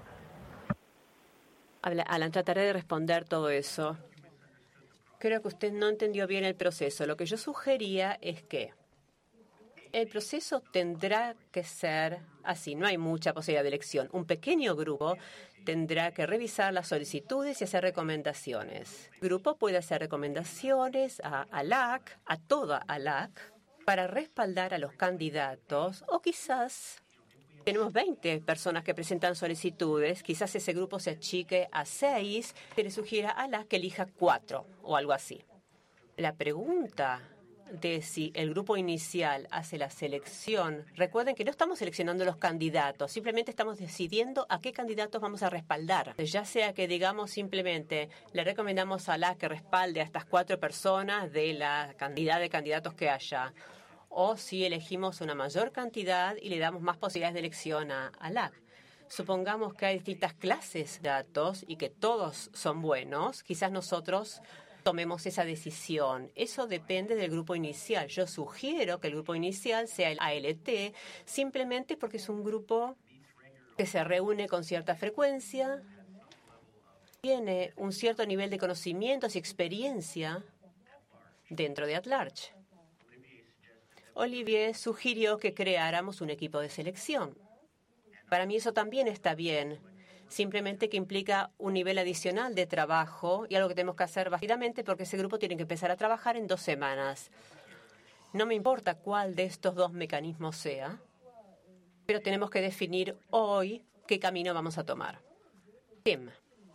Alan, trataré de responder todo eso. Creo que usted no entendió bien el proceso. Lo que yo sugería es que el proceso tendrá que ser así. No hay mucha posibilidad de elección. Un pequeño grupo tendrá que revisar las solicitudes y hacer recomendaciones. El grupo puede hacer recomendaciones a A L A C, a toda A L A C, para respaldar a los candidatos, o quizás tenemos veinte personas que presentan solicitudes, quizás ese grupo se achique a seis, que le sugiera a A L A C que elija cuatro o algo así. La pregunta de si el grupo inicial hace la selección. Recuerden que no estamos seleccionando los candidatos, simplemente estamos decidiendo a qué candidatos vamos a respaldar. Ya sea que digamos simplemente le recomendamos a la que respalde a estas cuatro personas de la cantidad de candidatos que haya, o si elegimos una mayor cantidad y le damos más posibilidades de elección a, a L A C. Supongamos que hay distintas clases de datos y que todos son buenos. Quizás nosotros tomemos esa decisión. Eso depende del grupo inicial. Yo sugiero que el grupo inicial sea el A L T, simplemente porque es un grupo que se reúne con cierta frecuencia, tiene un cierto nivel de conocimientos y experiencia dentro de At-Large. Olivier sugirió que creáramos un equipo de selección. Para mí eso también está bien, simplemente que implica un nivel adicional de trabajo y algo que tenemos que hacer rápidamente porque ese grupo tiene que empezar a trabajar en dos semanas. No me importa cuál de estos dos mecanismos sea, pero tenemos que definir hoy qué camino vamos a tomar. Tim.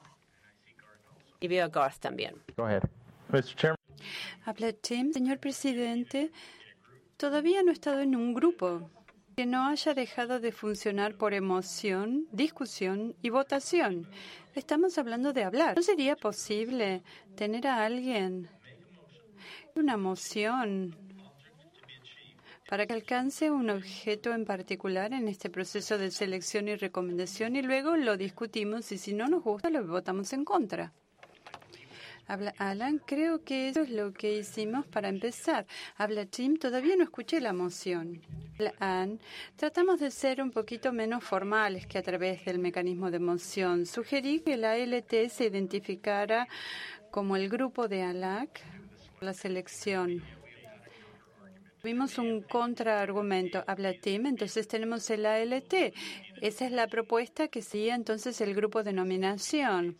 Y veo a Garth también. Go ahead. mister Chairman. Habla Tim. Señor presidente, todavía no he estado en un grupo que no haya dejado de funcionar por emoción, discusión y votación. Estamos hablando de hablar. ¿No sería posible tener a alguien una moción para que alcance un objeto en particular en este proceso de selección y recomendación y luego lo discutimos y si no nos gusta lo votamos en contra? Habla Alan, creo que eso es lo que hicimos para empezar. Habla Tim, todavía no escuché la moción. Habla Ann, tratamos de ser un poquito menos formales que a través del mecanismo de moción. Sugerí que la A L T se identificara como el grupo de A L A C, la selección. Tuvimos un contraargumento. Habla Tim, entonces tenemos el A L T. Esa es la propuesta que sería entonces el grupo de nominación.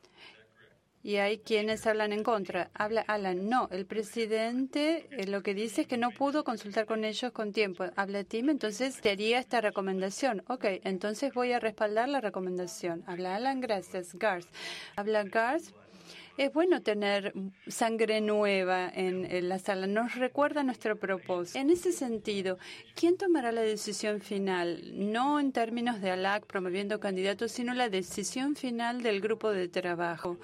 Y hay quienes hablan en contra. Habla Alan, no, el presidente eh, lo que dice es que no pudo consultar con ellos con tiempo. Habla Tim, entonces te haría esta recomendación. Ok, entonces voy a respaldar la recomendación. Habla Alan, gracias. Garth. Habla Garth. Es bueno tener sangre nueva en, en la sala. Nos recuerda nuestro propósito. En ese sentido, ¿quién tomará la decisión final? No en términos de A L A C promoviendo candidatos, sino la decisión final del grupo de trabajo.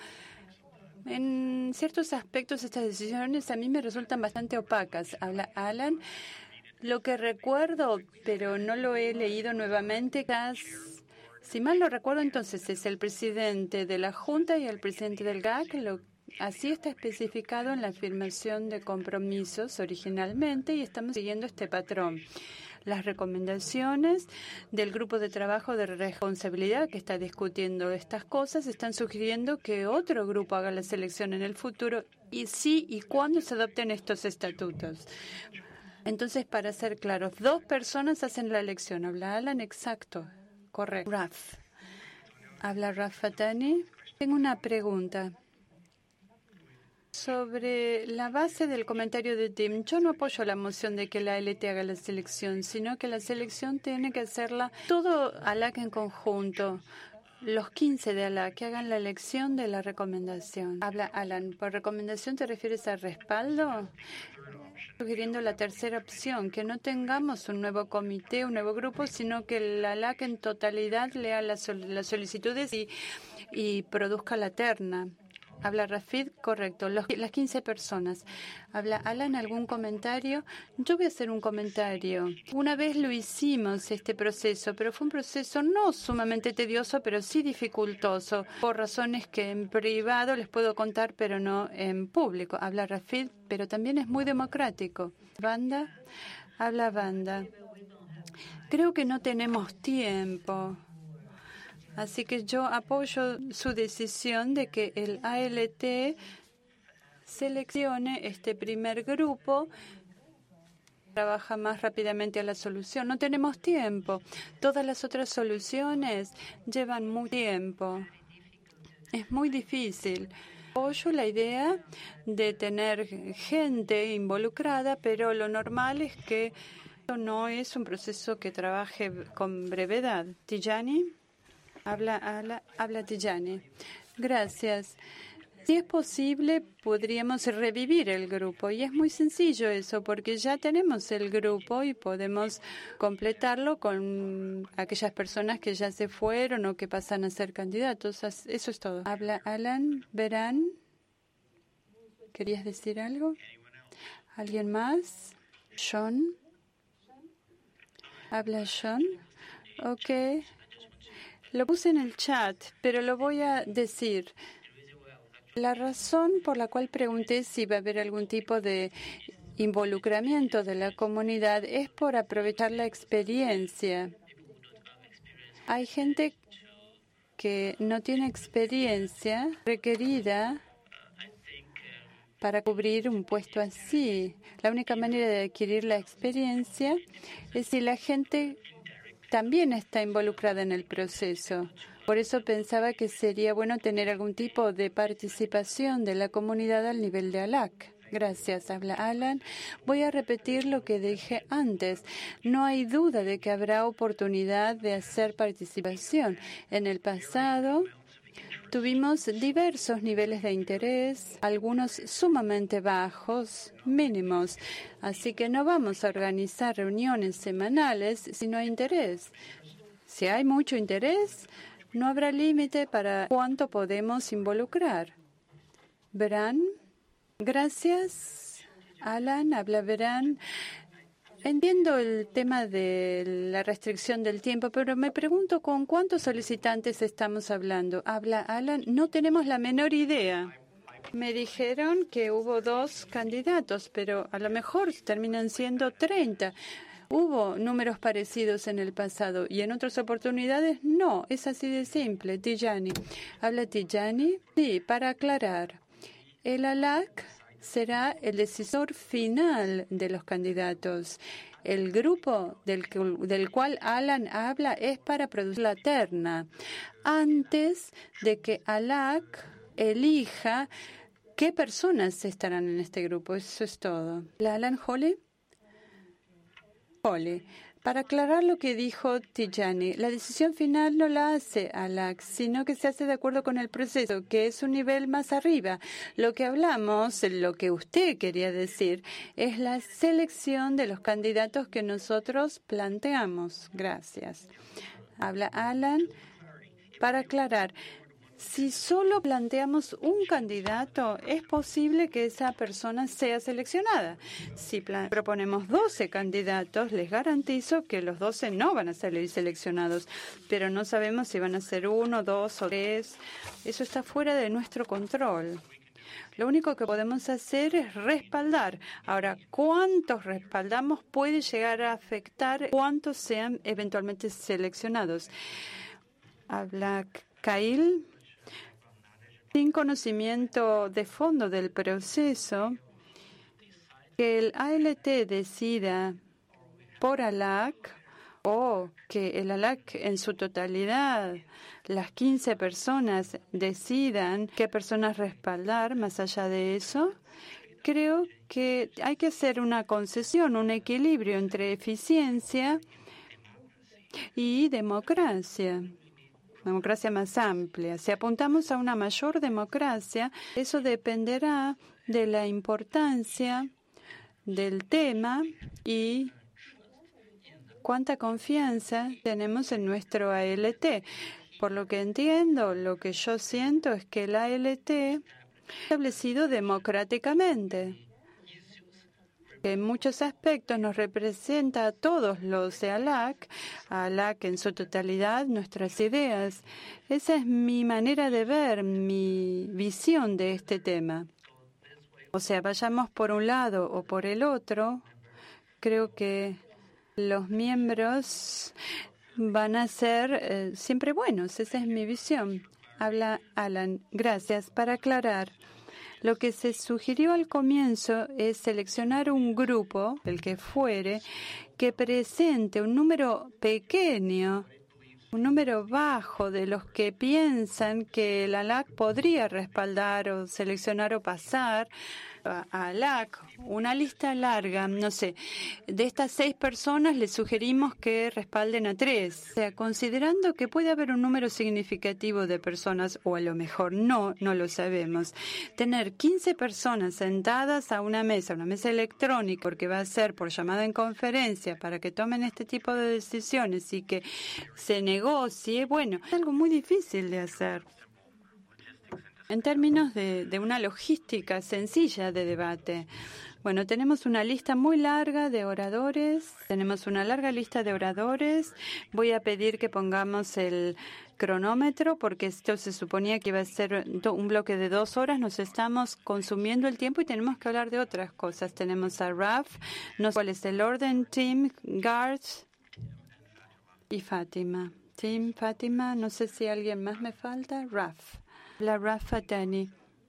En ciertos aspectos, estas decisiones a mí me resultan bastante opacas. Habla Alan. Lo que recuerdo, pero no lo he leído nuevamente, si mal lo recuerdo, entonces es el presidente de la Junta y el presidente del G A C. Lo, así está especificado en la afirmación de compromisos originalmente y estamos siguiendo este patrón. Las recomendaciones del grupo de trabajo de responsabilidad que está discutiendo estas cosas están sugiriendo que otro grupo haga la selección en el futuro y sí y cuándo se adopten estos estatutos. Entonces, para ser claros, dos personas hacen la elección. Habla Alan, exacto, correcto. Raf. Habla Raf Fatani. Tengo una pregunta. Sobre la base del comentario de Tim, yo no apoyo la moción de que la A L T haga la selección, sino que la selección tiene que hacerla todo A L A C en conjunto. Los quince de A L A C que hagan la elección de la recomendación. Habla Alan, ¿por recomendación te refieres a respaldo? Sugiriendo la tercera opción, que no tengamos un nuevo comité, un nuevo grupo, sino que la A L A C en totalidad lea las, sol las solicitudes y, y produzca la terna. Habla Rafid, correcto, los, las quince personas. Habla Alan, ¿algún comentario? Yo voy a hacer un comentario. Una vez lo hicimos, este proceso, pero fue un proceso no sumamente tedioso, pero sí dificultoso, por razones que en privado les puedo contar, pero no en público. Habla Rafid, pero también es muy democrático. Banda, habla Banda. Creo que no tenemos tiempo. Así que yo apoyo su decisión de que el A L T seleccione este primer grupo, trabaja más rápidamente a la solución. No tenemos tiempo. Todas las otras soluciones llevan mucho tiempo. Es muy difícil. Apoyo la idea de tener gente involucrada, pero lo normal es que no es un proceso que trabaje con brevedad. Tijani. Habla, habla, habla Tijani. Gracias. Si es posible, podríamos revivir el grupo. Y es muy sencillo eso, porque ya tenemos el grupo y podemos completarlo con aquellas personas que ya se fueron o que pasan a ser candidatos. Eso es todo. Habla Alan, Verán. ¿Querías decir algo? ¿Alguien más? Sean. Habla Sean. Ok. Lo puse en el chat, pero lo voy a decir. La razón por la cual pregunté si va a haber algún tipo de involucramiento de la comunidad es por aprovechar la experiencia. Hay gente que no tiene experiencia requerida para cubrir un puesto así. La única manera de adquirir la experiencia es si la gente también está involucrada en el proceso. Por eso pensaba que sería bueno tener algún tipo de participación de la comunidad al nivel de A L A C. Gracias, habla Alan. Voy a repetir lo que dije antes. No hay duda de que habrá oportunidad de hacer participación. En el pasado tuvimos diversos niveles de interés, algunos sumamente bajos, mínimos. Así que no vamos a organizar reuniones semanales si no hay interés. Si hay mucho interés, no habrá límite para cuánto podemos involucrar. ¿Verán? Gracias, Alan. Habla Verán. Entiendo el tema de la restricción del tiempo, pero me pregunto con cuántos solicitantes estamos hablando. Habla Alan. No tenemos la menor idea. Me dijeron que hubo dos candidatos, pero a lo mejor terminan siendo treinta. Hubo números parecidos en el pasado y en otras oportunidades no. Es así de simple. Tijani. ¿Habla Tijani? Sí, para aclarar. El A L A C será el decisor final de los candidatos. El grupo del, del cual Alan habla es para producir la terna, antes de que A L A C elija qué personas estarán en este grupo. Eso es todo. ¿La Alan Holly? Holly. Para aclarar lo que dijo Tijani, la decisión final no la hace A L A C, sino que se hace de acuerdo con el proceso, que es un nivel más arriba. Lo que hablamos, lo que usted quería decir, es la selección de los candidatos que nosotros planteamos. Gracias. Habla Alan. Para aclarar, si solo planteamos un candidato, es posible que esa persona sea seleccionada. Si proponemos doce candidatos, les garantizo que los doce no van a salir seleccionados, pero no sabemos si van a ser uno, dos o tres. Eso está fuera de nuestro control. Lo único que podemos hacer es respaldar. Ahora, cuántos respaldamos puede llegar a afectar cuántos sean eventualmente seleccionados. Habla Kyle. Sin conocimiento de fondo del proceso, que el A L T decida por A L A C o que el A L A C en su totalidad, las quince personas, decidan qué personas respaldar. Más allá de eso, creo que hay que hacer una concesión, un equilibrio entre eficiencia y democracia. Democracia más amplia. Si apuntamos a una mayor democracia, eso dependerá de la importancia del tema y cuánta confianza tenemos en nuestro A L T. Por lo que entiendo, lo que yo siento es que el A L T es establecido democráticamente, que en muchos aspectos nos representa a todos los de A L A C, A L A C en su totalidad, nuestras ideas. Esa es mi manera de ver, mi visión de este tema. O sea, vayamos por un lado o por el otro, creo que los miembros van a ser eh, siempre buenos. Esa es mi visión. Habla Alan. Gracias. Para aclarar, lo que se sugirió al comienzo es seleccionar un grupo, el que fuere, que presente un número pequeño, un número bajo de los que piensan que el A L A C podría respaldar o seleccionar o pasar a A L A C. Una lista larga, no sé, de estas seis personas les sugerimos que respalden a tres. O sea, considerando que puede haber un número significativo de personas, o a lo mejor no, no lo sabemos. Tener quince personas sentadas a una mesa, una mesa electrónica, porque va a ser por llamada en conferencia, para que tomen este tipo de decisiones y que se negocie, bueno, es algo muy difícil de hacer. En términos de, de una logística sencilla de debate, Bueno, tenemos una lista muy larga de oradores. Tenemos una larga lista de oradores. Voy a pedir que pongamos el cronómetro porque esto se suponía que iba a ser un bloque de dos horas. Nos estamos consumiendo el tiempo y tenemos que hablar de otras cosas. Tenemos a Raf, no sé cuál es el orden, Tim, Garth y Fátima. Tim, Fátima, no sé si alguien más me falta. Raf, la Raf Fatani.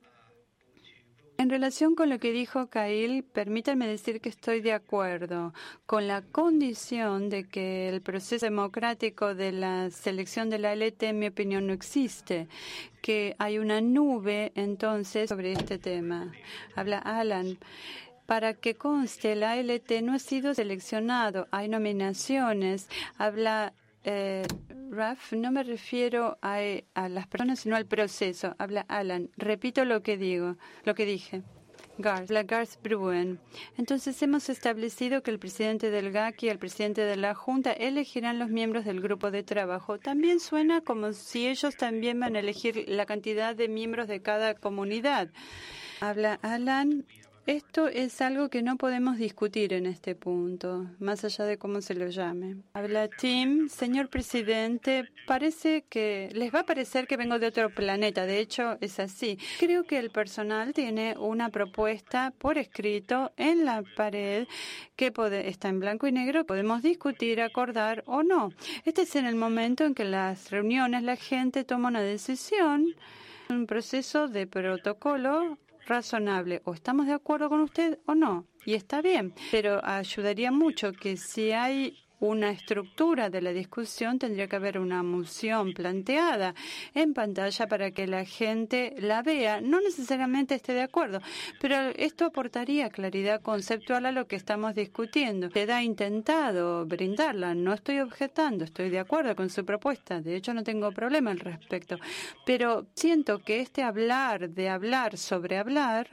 En relación con lo que dijo Kyle, permítanme decir que estoy de acuerdo con la condición de que el proceso democrático de la selección de la A L T, en mi opinión, no existe, que hay una nube entonces sobre este tema. Habla Alan. Para que conste, la A L T no ha sido seleccionado, hay nominaciones. Habla Eh, Raf, no me refiero a, a las personas, sino al proceso. Habla Alan. Repito lo que digo, lo que dije. Garth, la Garth Bruen. Entonces hemos establecido que el presidente del G A C y el presidente de la Junta elegirán los miembros del grupo de trabajo. También suena como si ellos también van a elegir la cantidad de miembros de cada comunidad. Habla Alan. Esto es algo que no podemos discutir en este punto, más allá de cómo se lo llame. Habla Tim. Señor presidente, parece que les va a parecer que vengo de otro planeta. De hecho, es así. Creo que el personal tiene una propuesta por escrito en la pared que puede, está en blanco y negro. Podemos discutir, acordar o no. Este es en el momento en que las reuniones la gente toma una decisión, un proceso de protocolo razonable, o estamos de acuerdo con usted o no, y está bien, pero ayudaría mucho que si hay una estructura de la discusión, tendría que haber una moción planteada en pantalla para que la gente la vea, no necesariamente esté de acuerdo, pero esto aportaría claridad conceptual a lo que estamos discutiendo. Usted ha intentado brindarla, no estoy objetando, estoy de acuerdo con su propuesta, de hecho no tengo problema al respecto, pero siento que este hablar de hablar sobre hablar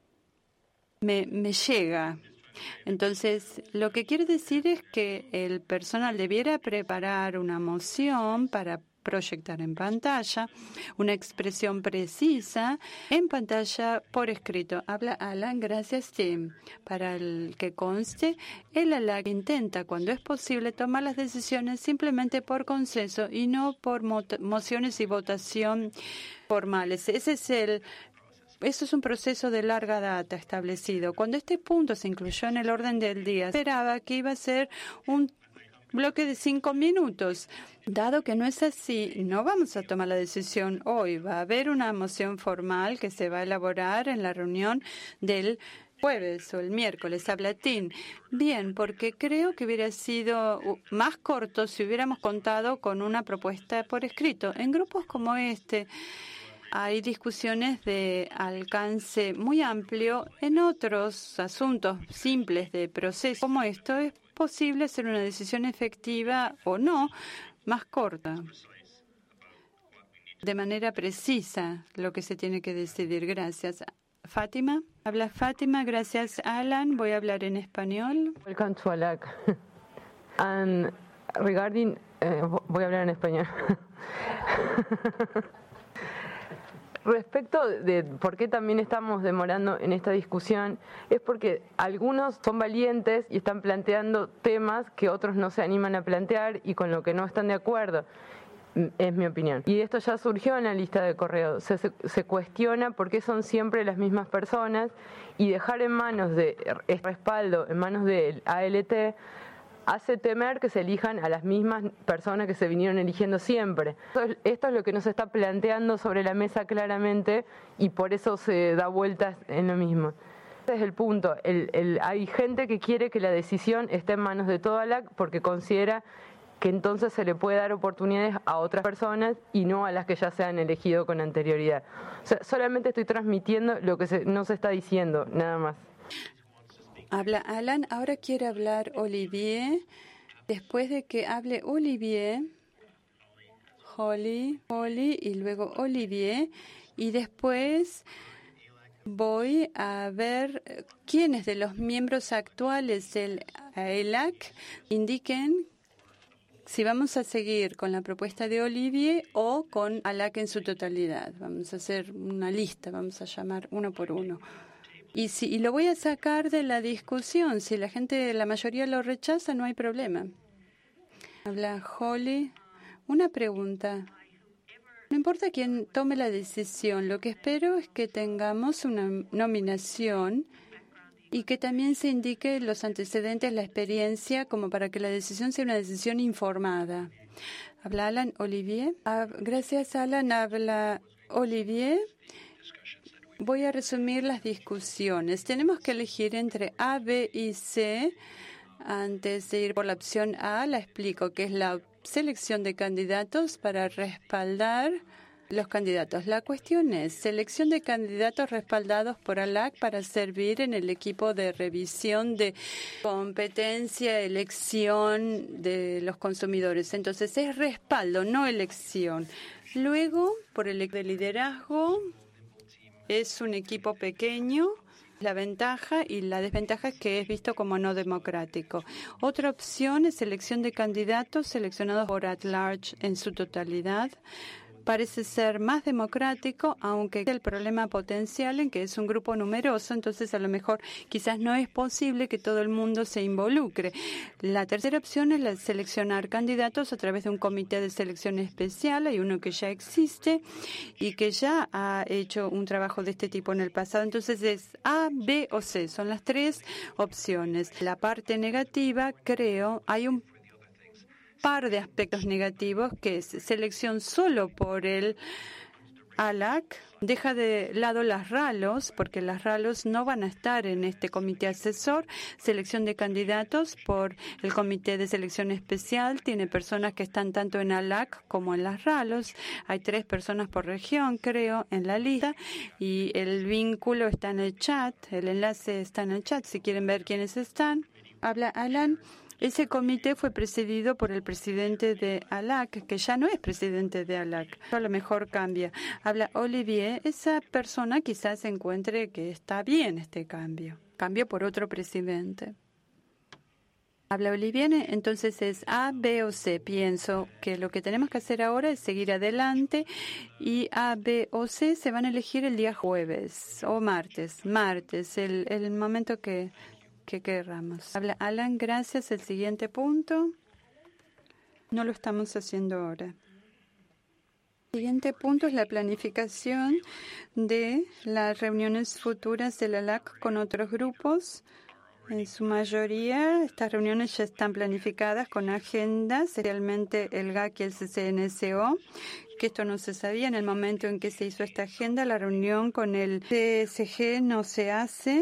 me, me llega. Entonces, lo que quiere decir es que el personal debiera preparar una moción para proyectar en pantalla una expresión precisa en pantalla por escrito. Habla Alan, gracias Tim. Para el que conste, el A L A C intenta, cuando es posible, tomar las decisiones simplemente por consenso y no por mo- mociones y votación formales. Ese es el Eso es un proceso de larga data establecido. Cuando este punto se incluyó en el orden del día, esperaba que iba a ser un bloque de cinco minutos. Dado que no es así, no vamos a tomar la decisión hoy. Va a haber una moción formal que se va a elaborar en la reunión del jueves o el miércoles. Habla Tim. Bien, porque creo que hubiera sido más corto si hubiéramos contado con una propuesta por escrito. En grupos como este hay discusiones de alcance muy amplio. En otros asuntos simples de proceso como esto es posible hacer una decisión efectiva o no más corta, de manera precisa lo que se tiene que decidir. Gracias. Fátima. Habla Fátima. Gracias, Alan. Voy a hablar en español. Welcome to A L A C. And regarding, eh, voy a hablar en español. Respecto de por qué también estamos demorando en esta discusión, es porque algunos son valientes y están planteando temas que otros no se animan a plantear y con lo que no están de acuerdo, es mi opinión. Y esto ya surgió en la lista de correo. Se, se, se cuestiona por qué son siempre las mismas personas y dejar en manos de respaldo, en manos del A L T, hace temer que se elijan a las mismas personas que se vinieron eligiendo siempre. Esto es, esto es lo que nos está planteando sobre la mesa claramente y por eso se da vueltas en lo mismo. Ese es el punto. El, el, hay gente que quiere que la decisión esté en manos de toda la porque considera que entonces se le puede dar oportunidades a otras personas y no a las que ya se han elegido con anterioridad. O sea, solamente estoy transmitiendo lo que se, no se está diciendo, nada más. Habla Alan, ahora quiere hablar Olivier. Después de que hable Olivier, Holly, Holly y luego Olivier. Y después voy a ver quiénes de los miembros actuales del A L A C indiquen si vamos a seguir con la propuesta de Olivier o con A L A C en su totalidad. Vamos a hacer una lista, vamos a llamar uno por uno. Y, si, y lo voy a sacar de la discusión. Si la gente, la mayoría lo rechaza, no hay problema. Habla Holly. Una pregunta. No importa quién tome la decisión, lo que espero es que tengamos una nominación y que también se indique los antecedentes, la experiencia, como para que la decisión sea una decisión informada. Habla Alan Olivier. Ah, gracias, Alan. Habla Olivier. Voy a resumir las discusiones. Tenemos que elegir entre A, B y C. Antes de ir por la opción A, la explico, que es la selección de candidatos para respaldar los candidatos. La cuestión es selección de candidatos respaldados por A L A C para servir en el equipo de revisión de competencia, elección de los consumidores. Entonces es respaldo, no elección. Luego, por el de liderazgo, es un equipo pequeño. La ventaja y la desventaja es que es visto como no democrático. Otra opción es selección de candidatos seleccionados por at large en su totalidad. Parece ser más democrático, aunque el problema potencial en que es un grupo numeroso, entonces a lo mejor quizás no es posible que todo el mundo se involucre. La tercera opción es la de seleccionar candidatos a través de un comité de selección especial. Hay uno que ya existe y que ya ha hecho un trabajo de este tipo en el pasado. Entonces es A, B o C. Son las tres opciones. La parte negativa, creo, hay un par de aspectos negativos, que es selección solo por el A L A C, deja de lado las R A L Os, porque las R A L Os no van a estar en este comité asesor, selección de candidatos por el comité de selección especial, tiene personas que están tanto en A L A C como en las R A L Os, hay tres personas por región, creo, en la lista, y el vínculo está en el chat, el enlace está en el chat, si quieren ver quiénes están. Habla Alan. Ese comité fue presidido por el presidente de A L A C, que ya no es presidente de A L A C. A lo mejor cambia. Habla Olivier. Esa persona quizás encuentre que está bien este cambio. Cambio por otro presidente. Habla Olivier. Entonces es A, B o C. Pienso que lo que tenemos que hacer ahora es seguir adelante y A, B o C se van a elegir el día jueves o martes. Martes, el, el momento que... que querramos. Habla Alan, gracias. El siguiente punto. No lo estamos haciendo ahora. El siguiente punto es la planificación de las reuniones futuras de la A L A C con otros grupos. En su mayoría, estas reuniones ya están planificadas con agendas, especialmente el G A C y el C C N S O, que esto no se sabía en el momento en que se hizo esta agenda. La reunión con el C S G no se hace.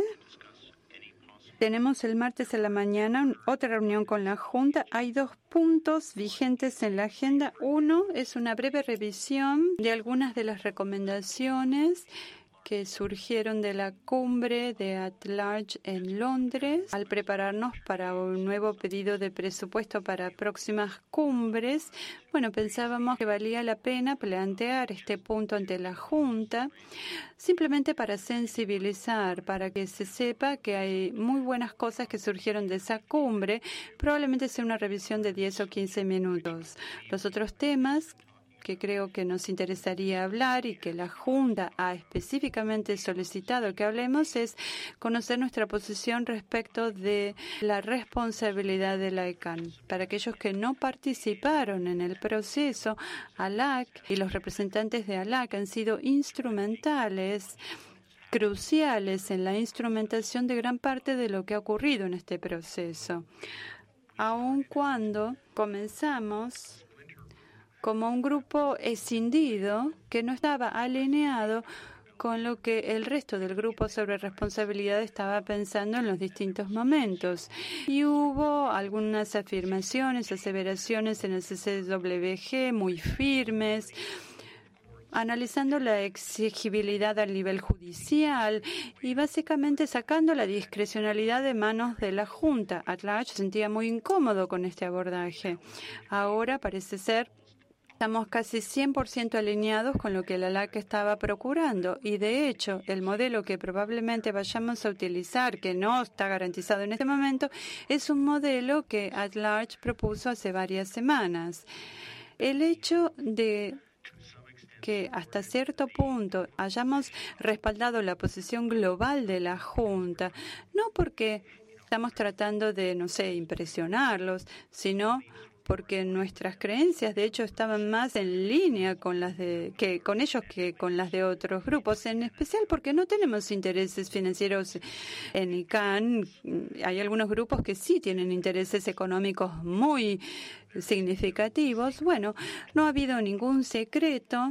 Tenemos el martes en la mañana otra reunión con la Junta. Hay dos puntos vigentes en la agenda. Uno es una breve revisión de algunas de las recomendaciones que surgieron de la cumbre de At Large en Londres al prepararnos para un nuevo pedido de presupuesto para próximas cumbres. Bueno, pensábamos que valía la pena plantear este punto ante la Junta, simplemente para sensibilizar, para que se sepa que hay muy buenas cosas que surgieron de esa cumbre. Probablemente sea una revisión de diez o quince minutos. Los otros temas que creo que nos interesaría hablar y que la Junta ha específicamente solicitado que hablemos es conocer nuestra posición respecto de la responsabilidad de la I C A N. Para aquellos que no participaron en el proceso, A L A C y los representantes de A L A C han sido instrumentales, cruciales en la instrumentación de gran parte de lo que ha ocurrido en este proceso. Aun cuando comenzamos como un grupo escindido que no estaba alineado con lo que el resto del grupo sobre responsabilidad estaba pensando en los distintos momentos. Y hubo algunas afirmaciones, aseveraciones en el C C W G muy firmes, analizando la exigibilidad al nivel judicial y básicamente sacando la discrecionalidad de manos de la Junta. At Large se sentía muy incómodo con este abordaje. Ahora parece ser estamos casi cien por ciento alineados con lo que la A L A C estaba procurando y, de hecho, el modelo que probablemente vayamos a utilizar, que no está garantizado en este momento, es un modelo que At Large propuso hace varias semanas. El hecho de que hasta cierto punto hayamos respaldado la posición global de la Junta, no porque estamos tratando de, no sé, impresionarlos, sino porque nuestras creencias, de hecho, estaban más en línea con las de que con ellos que con las de otros grupos, en especial porque no tenemos intereses financieros en I C A N. Hay algunos grupos que sí tienen intereses económicos muy significativos. Bueno, no ha habido ningún secreto.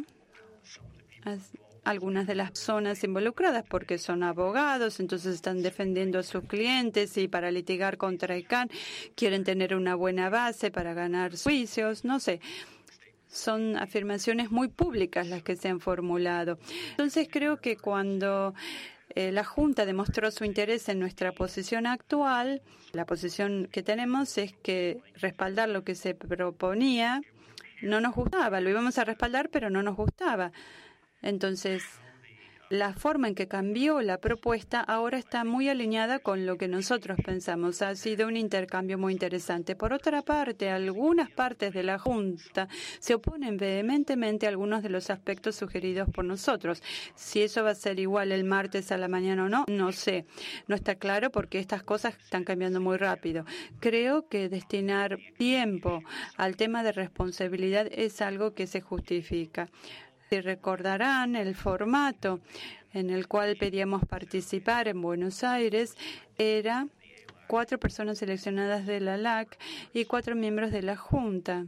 Algunas de las personas involucradas, porque son abogados, entonces están defendiendo a sus clientes y para litigar contra I C A N quieren tener una buena base para ganar juicios, no sé. Son afirmaciones muy públicas las que se han formulado. Entonces creo que cuando eh, la Junta demostró su interés en nuestra posición actual, la posición que tenemos es que respaldar lo que se proponía no nos gustaba. Lo íbamos a respaldar, pero no nos gustaba. Entonces, la forma en que cambió la propuesta ahora está muy alineada con lo que nosotros pensamos. Ha sido un intercambio muy interesante. Por otra parte, algunas partes de la Junta se oponen vehementemente a algunos de los aspectos sugeridos por nosotros. Si eso va a ser igual el martes a la mañana o no, no sé. No está claro porque estas cosas están cambiando muy rápido. Creo que destinar tiempo al tema de responsabilidad es algo que se justifica. Si recordarán, el formato en el cual pedíamos participar en Buenos Aires era cuatro personas seleccionadas de la A L A C y cuatro miembros de la Junta.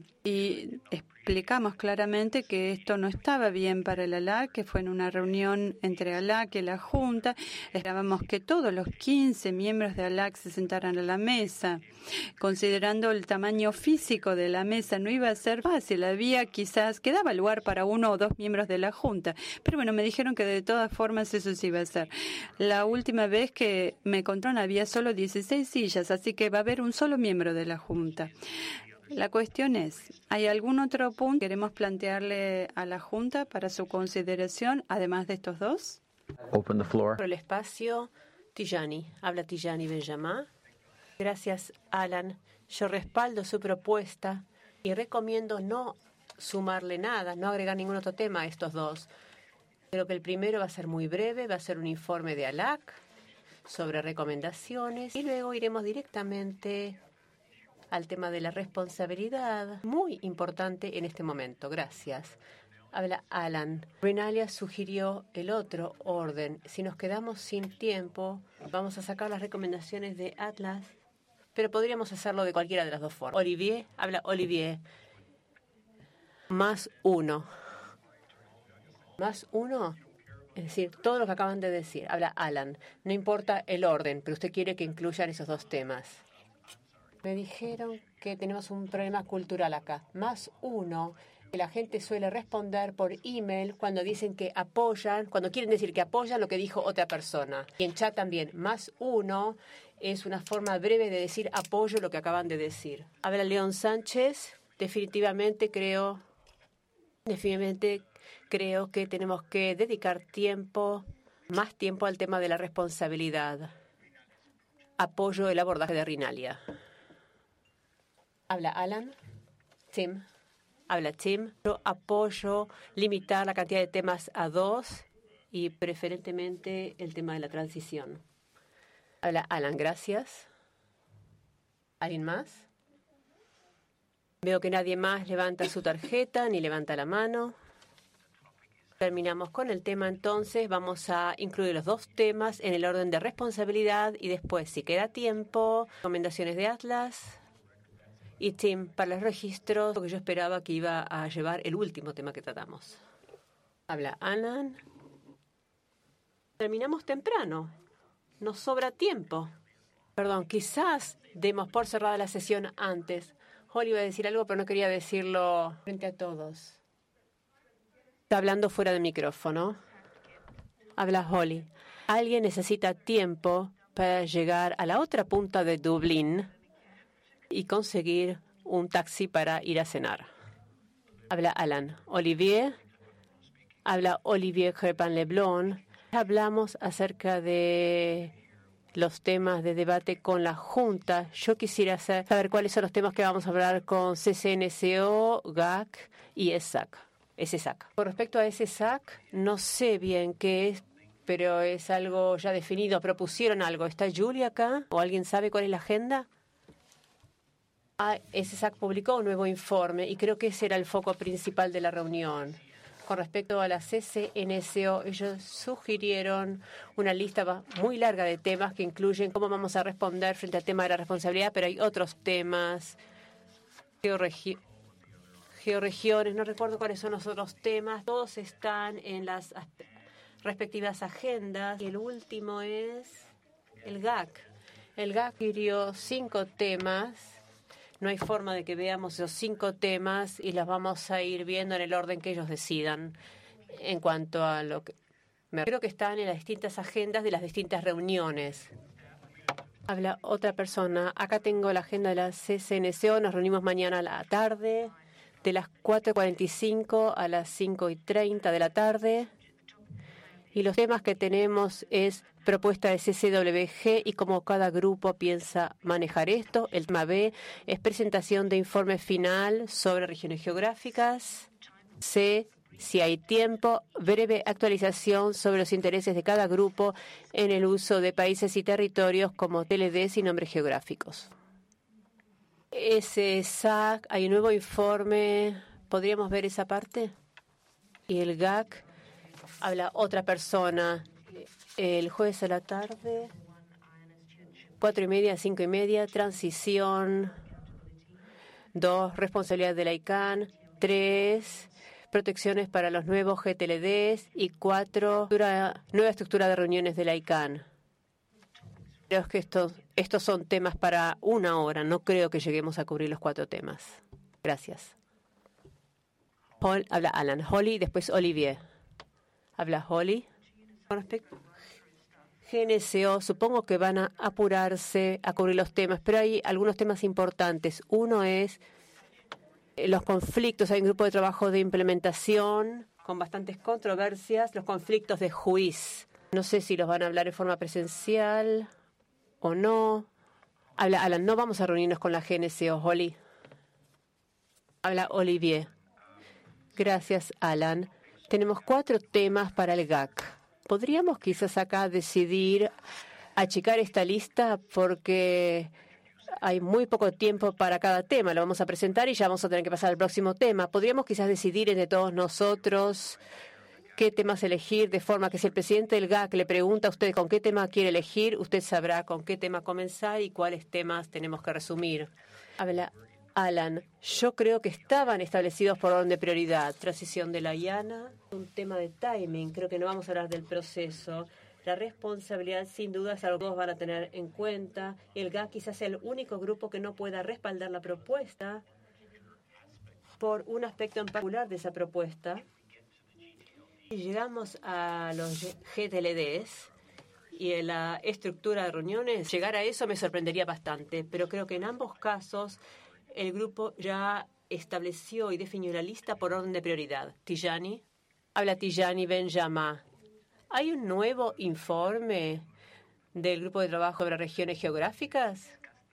Y explicamos claramente que esto no estaba bien para la A L A C, que fue en una reunión entre A L A C y la Junta. Esperábamos que todos los quince miembros de A L A C se sentaran a la mesa. Considerando el tamaño físico de la mesa, no iba a ser fácil. Había quizás, quedaba lugar para uno o dos miembros de la Junta. Pero bueno, me dijeron que de todas formas eso sí iba a ser. La última vez que me contaron había solo dieciséis sillas, así que va a haber un solo miembro de la Junta. La cuestión es, ¿hay algún otro punto que queremos plantearle a la Junta para su consideración, además de estos dos? Open the floor. Por el espacio, Tijani. Habla Tijani Benjamín. Gracias, Alan. Yo respaldo su propuesta y recomiendo no sumarle nada, no agregar ningún otro tema a estos dos. Creo que el primero va a ser muy breve, va a ser un informe de A L A C sobre recomendaciones y luego iremos directamente al tema de la responsabilidad, muy importante en este momento. Gracias. Habla Alan. Renalia sugirió el otro orden. Si nos quedamos sin tiempo, vamos a sacar las recomendaciones de Atlas, pero podríamos hacerlo de cualquiera de las dos formas. Olivier, habla Olivier. Más uno. Más uno, es decir, todo lo que acaban de decir. Habla Alan. No importa el orden, pero usted quiere que incluyan esos dos temas. Me dijeron que tenemos un problema cultural acá. Más uno, que la gente suele responder por email cuando dicen que apoyan, cuando quieren decir que apoyan lo que dijo otra persona. Y en chat también. Más uno es una forma breve de decir apoyo lo que acaban de decir. Habla León Sánchez. Definitivamente creo, definitivamente creo que tenemos que dedicar tiempo, más tiempo al tema de la responsabilidad. Apoyo el abordaje de Rinalia. Habla Alan. Tim. Habla Tim. Yo apoyo limitar la cantidad de temas a dos y preferentemente el tema de la transición. Habla Alan, gracias. ¿Alguien más? Veo que nadie más levanta su tarjeta ni levanta la mano. Terminamos con el tema entonces. Vamos a incluir los dos temas en el orden de responsabilidad y después, si queda tiempo, recomendaciones de Atlas. Y Tim, para los registros, porque yo esperaba que iba a llevar el último tema que tratamos. Habla Alan. Terminamos temprano. Nos sobra tiempo. Perdón, quizás demos por cerrada la sesión antes. Holly iba a decir algo, pero no quería decirlo frente a todos. Está hablando fuera del micrófono. Habla Holly. Alguien necesita tiempo para llegar a la otra punta de Dublín y conseguir un taxi para ir a cenar. Habla Alan. Olivier. Habla Olivier Crepin-Leblon. Hablamos acerca de los temas de debate con la Junta. Yo quisiera saber cuáles son los temas que vamos a hablar con C C N C O, G A C y E S A C. S S A C. Con respecto a S S A C, no sé bien qué es, pero es algo ya definido. Propusieron algo. ¿Está Julie acá? ¿O alguien sabe cuál es la agenda? Ah, S S A C publicó un nuevo informe y creo que ese era el foco principal de la reunión. Con respecto a la C C N S O, ellos sugirieron una lista muy larga de temas que incluyen cómo vamos a responder frente al tema de la responsabilidad, pero hay otros temas, georregi georregiones, no recuerdo cuáles son los otros temas, todos están en las respectivas agendas. Y el último es el G A C. El G A C sugirió cinco temas. No hay forma de que veamos esos cinco temas y las vamos a ir viendo en el orden que ellos decidan en cuanto a lo que... Creo que están en las distintas agendas de las distintas reuniones. Habla otra persona. Acá tengo la agenda de la C C N S O. Nos reunimos mañana a la tarde, de las cuatro y cuarenta y cinco a las cinco y treinta de la tarde. Y los temas que tenemos es propuesta de C C W G y cómo cada grupo piensa manejar esto. El tema B es presentación de informe final sobre regiones geográficas. C, si hay tiempo, breve actualización sobre los intereses de cada grupo en el uso de países y territorios como T L Ds y nombres geográficos. S S A C, hay un nuevo informe. ¿Podríamos ver esa parte? Y el G A C, habla otra persona. El jueves a la tarde, cuatro y media, cinco y media, transición. Dos, responsabilidad de la I C A N. Tres, protecciones para los nuevos G T L Ds. Y cuatro, nueva estructura de reuniones de la I C A N. Creo que estos, estos son temas para una hora. No creo que lleguemos a cubrir los cuatro temas. Gracias. Paul, habla Alan. Holly, después Olivier. Habla Holly. Con respecto G N S O, supongo que van a apurarse a cubrir los temas, pero hay algunos temas importantes. Uno es los conflictos. Hay un grupo de trabajo de implementación con bastantes controversias, los conflictos de juicio. No sé si los van a hablar en forma presencial o no. Habla Alan, no vamos a reunirnos con la G N S O, Holly. Habla Olivier. Gracias, Alan. Tenemos cuatro temas para el G A C. ¿Podríamos quizás acá decidir achicar esta lista porque hay muy poco tiempo para cada tema? Lo vamos a presentar y ya vamos a tener que pasar al próximo tema. ¿Podríamos quizás decidir entre todos nosotros qué temas elegir, de forma que si el presidente del G A C le pregunta a usted con qué tema quiere elegir, usted sabrá con qué tema comenzar y cuáles temas tenemos que resumir? Habla Alan, yo creo que estaban establecidos por orden de prioridad. Transición de la I A N A, un tema de timing. Creo que no vamos a hablar del proceso. La responsabilidad, sin duda, es algo que todos van a tener en cuenta. El G A C quizás sea el único grupo que no pueda respaldar la propuesta por un aspecto en particular de esa propuesta. Si llegamos a los G T L Ds y en la estructura de reuniones, llegar a eso me sorprendería bastante. Pero creo que en ambos casos el grupo ya estableció y definió la lista por orden de prioridad. Tijani. Habla Tijani Benjamín. ¿Hay un nuevo informe del grupo de trabajo sobre regiones geográficas?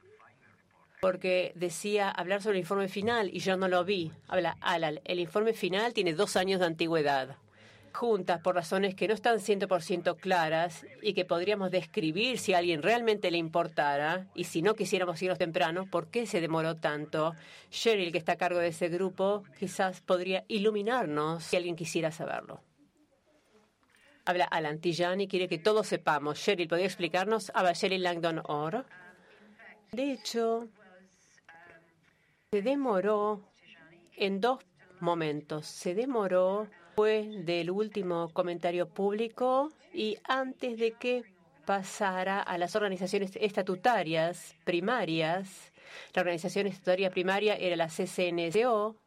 Porque decía hablar sobre el informe final y yo no lo vi. Habla Alan. El informe final tiene dos años de antigüedad. Juntas por razones que no están cien por ciento claras y que podríamos describir si a alguien realmente le importara y si no quisiéramos irnos temprano, ¿por qué se demoró tanto? Cheryl, que está a cargo de ese grupo, quizás podría iluminarnos si alguien quisiera saberlo. Habla Alan. Tijani quiere que todos sepamos. Cheryl, ¿podría explicarnos? Habla Cheryl Langdon Orr. De hecho, se demoró en dos momentos. Se demoró después del último comentario público y antes de que pasara a las organizaciones estatutarias primarias. La organización estatutaria primaria era la C C N S O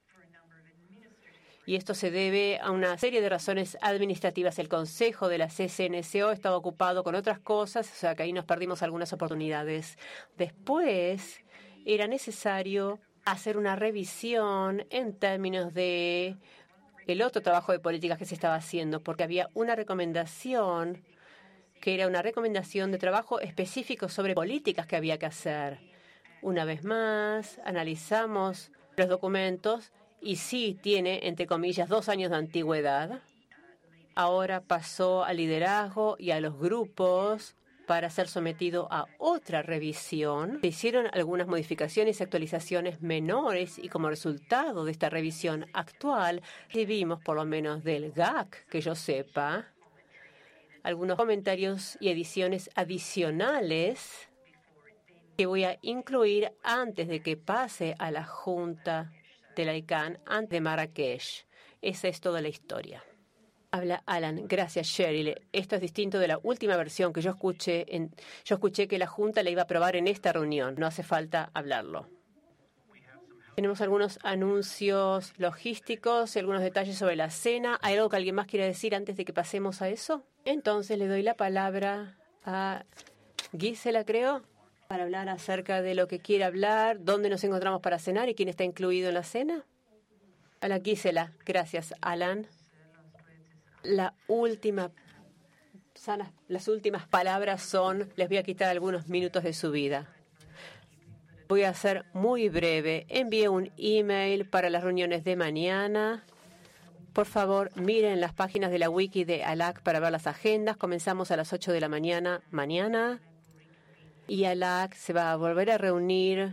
y esto se debe a una serie de razones administrativas. El consejo de la C C N S O estaba ocupado con otras cosas, o sea que ahí nos perdimos algunas oportunidades. Después era necesario hacer una revisión en términos de el otro trabajo de políticas que se estaba haciendo, porque había una recomendación que era una recomendación de trabajo específico sobre políticas que había que hacer. Una vez más, analizamos los documentos y sí tiene, entre comillas, dos años de antigüedad. Ahora pasó al liderazgo y a los grupos para ser sometido a otra revisión. Se hicieron algunas modificaciones y actualizaciones menores y como resultado de esta revisión actual recibimos, por lo menos del G A C, que yo sepa, algunos comentarios y ediciones adicionales que voy a incluir antes de que pase a la Junta de la I C A N, antes de Marrakech. Esa es toda la historia. Habla Alan. Gracias, Cheryl. Esto es distinto de la última versión que yo escuché. En, yo escuché que la Junta la iba a aprobar en esta reunión. No hace falta hablarlo. Tenemos algunos anuncios logísticos y algunos detalles sobre la cena. ¿Hay algo que alguien más quiera decir antes de que pasemos a eso? Entonces le doy la palabra a Gisela, creo, para hablar acerca de lo que quiere hablar, dónde nos encontramos para cenar y quién está incluido en la cena. Hola, Gisela. Gracias, Alan. La última, las últimas palabras son, les voy a quitar algunos minutos de su vida. Voy a ser muy breve. Envié un email para las reuniones de mañana. Por favor, miren las páginas de la wiki de A L A C para ver las agendas. Comenzamos a las ocho de la mañana mañana. Y A L A C se va a volver a reunir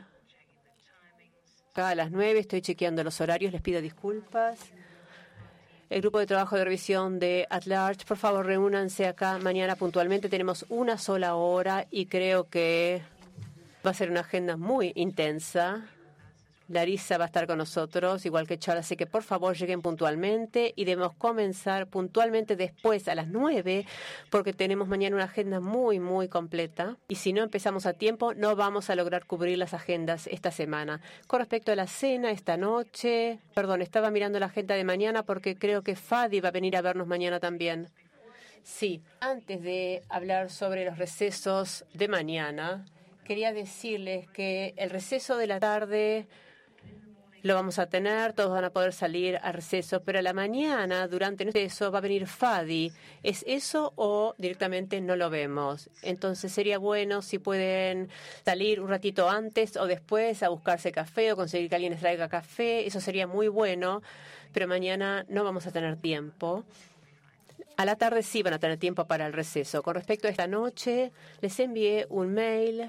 a las nueve. Estoy chequeando los horarios. Les pido disculpas. El grupo de trabajo de revisión de At Large, por favor, reúnanse acá mañana puntualmente. Tenemos una sola hora y creo que va a ser una agenda muy intensa. Larissa va a estar con nosotros, igual que Charles, así que por favor lleguen puntualmente y debemos comenzar puntualmente después a las nueve porque tenemos mañana una agenda muy, muy completa y si no empezamos a tiempo no vamos a lograr cubrir las agendas esta semana. Con respecto a la cena esta noche, perdón, estaba mirando la agenda de mañana porque creo que Fadi va a venir a vernos mañana también. Sí, antes de hablar sobre los recesos de mañana, quería decirles que el receso de la tarde lo vamos a tener, todos van a poder salir a receso, pero a la mañana, durante el receso, va a venir Fadi. ¿Es eso o directamente no lo vemos? Entonces sería bueno si pueden salir un ratito antes o después a buscarse café o conseguir que alguien les traiga café. Eso sería muy bueno, pero mañana no vamos a tener tiempo. A la tarde sí van a tener tiempo para el receso. Con respecto a esta noche, les envié un mail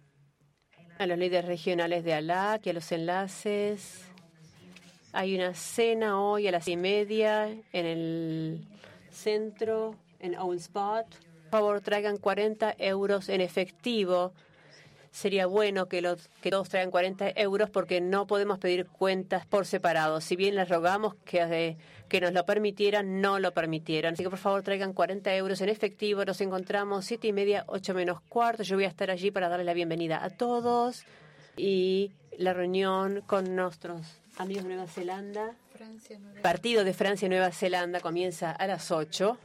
a los líderes regionales de A L A C y a los enlaces. Hay una cena hoy a las seis y media en el centro, en Old Spot. Por favor, traigan cuarenta euros en efectivo. Sería bueno que, los, que todos traigan cuarenta euros porque no podemos pedir cuentas por separado. Si bien les rogamos que, de, que nos lo permitieran, no lo permitieron. Así que por favor traigan cuarenta euros en efectivo. Nos encontramos siete y media, ocho menos cuarto. Yo voy a estar allí para darles la bienvenida a todos. Y la reunión con nuestros amigos de Nueva Zelanda. Francia, Nueva... Partido de Francia y Nueva Zelanda comienza a las ocho.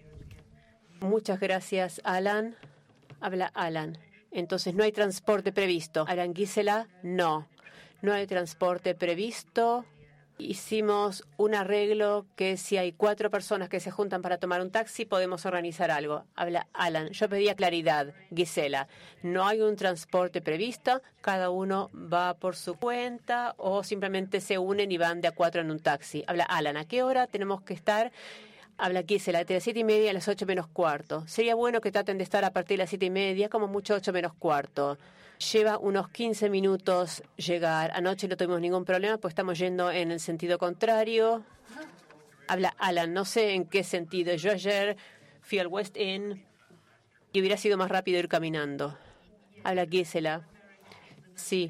Muchas gracias, Alan. Habla Alan. Entonces, no hay transporte previsto. Alan, Gisela, no. No hay transporte previsto. Hicimos un arreglo que si hay cuatro personas que se juntan para tomar un taxi, podemos organizar algo. Habla Alan. Yo pedía claridad, Gisela. No hay un transporte previsto. Cada uno va por su cuenta o simplemente se unen y van de a cuatro en un taxi. Habla Alan. ¿A qué hora tenemos que estar? Habla Gisela, de las siete y media a las ocho menos cuarto. Sería bueno que traten de estar a partir de las siete y media, como mucho ocho menos cuarto. Lleva unos quince minutos llegar. Anoche no tuvimos ningún problema, pues estamos yendo en el sentido contrario. Habla Alan, no sé en qué sentido. Yo ayer fui al West End y hubiera sido más rápido ir caminando. Habla Gisela. Sí.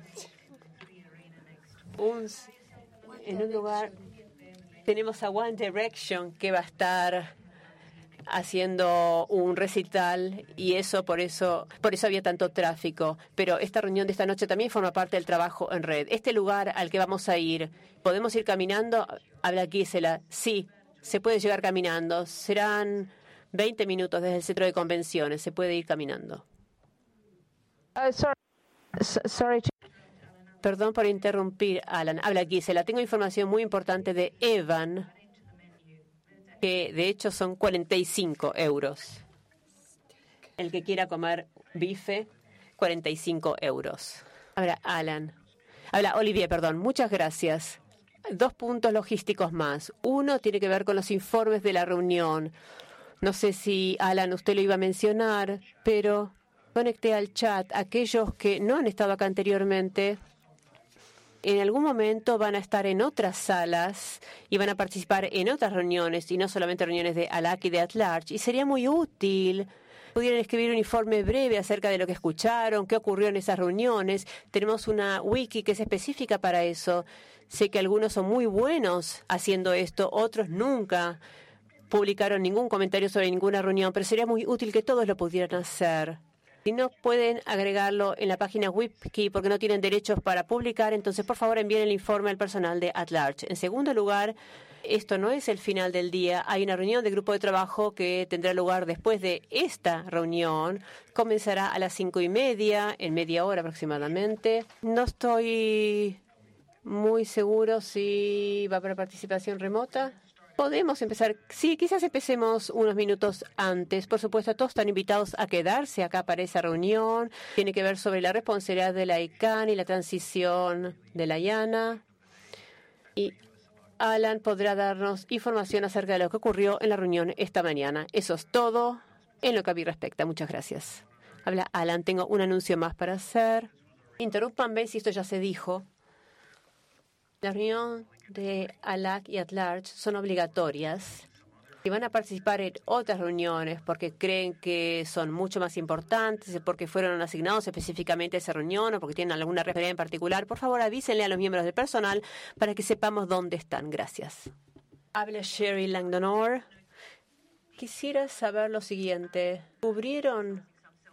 Un, en un lugar... Tenemos a One Direction que va a estar haciendo un recital y eso por eso por eso había tanto tráfico. Pero esta reunión de esta noche también forma parte del trabajo en red. Este lugar al que vamos a ir, ¿podemos ir caminando? Habla Gisela. Sí, se puede llegar caminando. Serán veinte minutos desde el centro de convenciones. Se puede ir caminando. Uh, sorry. sorry. Perdón por interrumpir, Alan. Habla Gisela. Tengo información muy importante de Evan, que de hecho son cuarenta y cinco euros. El que quiera comer bife, cuarenta y cinco euros. Habla Alan. Habla Olivier, perdón. Muchas gracias. dos puntos logísticos más. Uno tiene que ver con los informes de la reunión. No sé si, Alan, usted lo iba a mencionar, pero conecté al chat aquellos que no han estado acá anteriormente. En algún momento van a estar en otras salas y van a participar en otras reuniones, y no solamente reuniones de A L A C y de At-Large. Y sería muy útil pudieran escribir un informe breve acerca de lo que escucharon, qué ocurrió en esas reuniones. Tenemos una wiki que es específica para eso. Sé que algunos son muy buenos haciendo esto, otros nunca publicaron ningún comentario sobre ninguna reunión, pero sería muy útil que todos lo pudieran hacer. Si no pueden agregarlo en la página wiki porque no tienen derechos para publicar, entonces por favor envíen el informe al personal de At-Large. En segundo lugar, esto no es el final del día. Hay una reunión de grupo de trabajo que tendrá lugar después de esta reunión. Comenzará a las cinco y media, en media hora aproximadamente. No estoy muy seguro si va a haber participación remota. Podemos empezar, sí, quizás empecemos unos minutos antes. Por supuesto, todos están invitados a quedarse acá para esa reunión. Tiene que ver sobre la responsabilidad de la I C A N y la transición de la I A N A. Y Alan podrá darnos información acerca de lo que ocurrió en la reunión esta mañana. Eso es todo en lo que a mí respecta. Muchas gracias. Habla Alan, tengo un anuncio más para hacer. Interrúmpanme si esto ya se dijo. La reunión de A L A C y At-Large son obligatorias y van a participar en otras reuniones porque creen que son mucho más importantes, porque fueron asignados específicamente a esa reunión o porque tienen alguna referencia en particular. Por favor, avísenle a los miembros del personal para que sepamos dónde están. Gracias. Habla Sherry Langdonor. Quisiera saber lo siguiente. ¿Cubrieron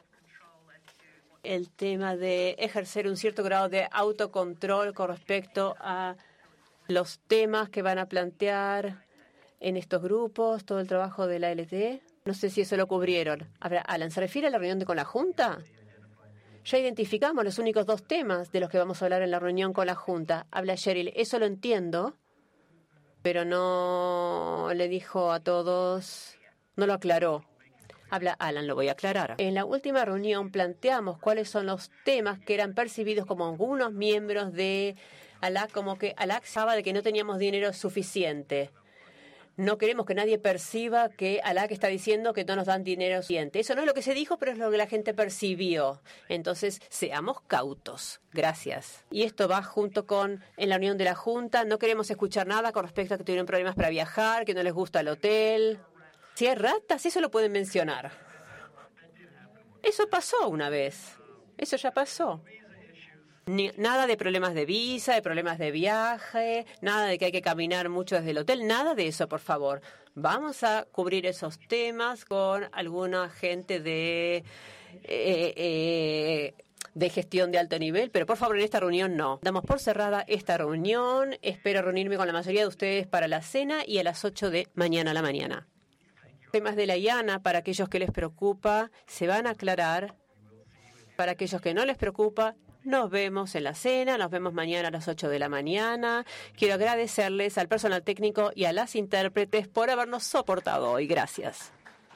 el tema de ejercer un cierto grado de autocontrol con respecto a los temas que van a plantear en estos grupos, todo el trabajo de la L T? No sé si eso lo cubrieron. Ahora, Alan, ¿se refiere a la reunión de con la Junta? Ya identificamos los únicos dos temas de los que vamos a hablar en la reunión con la Junta. Habla Cheryl, eso lo entiendo, pero no le dijo a todos, no lo aclaró. Habla Alan, lo voy a aclarar. En la última reunión planteamos cuáles son los temas que eran percibidos como algunos miembros de A L A C, como que A L A C sabía de que no teníamos dinero suficiente. No queremos que nadie perciba que A L A C está diciendo que no nos dan dinero suficiente. Eso no es lo que se dijo, pero es lo que la gente percibió. Entonces, seamos cautos. Gracias. Y esto va junto con, en la reunión de la Junta, no queremos escuchar nada con respecto a que tuvieron problemas para viajar, que no les gusta el hotel. Si hay ratas, eso lo pueden mencionar. Eso pasó una vez. Eso ya pasó. Ni, nada de problemas de visa, de problemas de viaje, nada de que hay que caminar mucho desde el hotel, nada de eso, por favor. Vamos a cubrir esos temas con alguna gente de, eh, eh, de gestión de alto nivel, pero por favor en esta reunión no. Damos por cerrada esta reunión. Espero reunirme con la mayoría de ustedes para la cena y a las ocho de mañana a la mañana. Temas de la I A N A, para aquellos que les preocupa, se van a aclarar. Para aquellos que no les preocupa, nos vemos en la cena, nos vemos mañana a las ocho de la mañana. Quiero agradecerles al personal técnico y a las intérpretes por habernos soportado hoy. Gracias.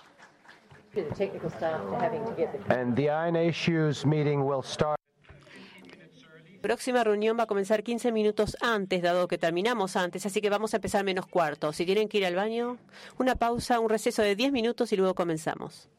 And the I N A Issues meeting will start. La próxima reunión va a comenzar quince minutos antes, dado que terminamos antes, así que vamos a empezar menos cuarto. Si tienen que ir al baño, una pausa, un receso de diez minutos y luego comenzamos.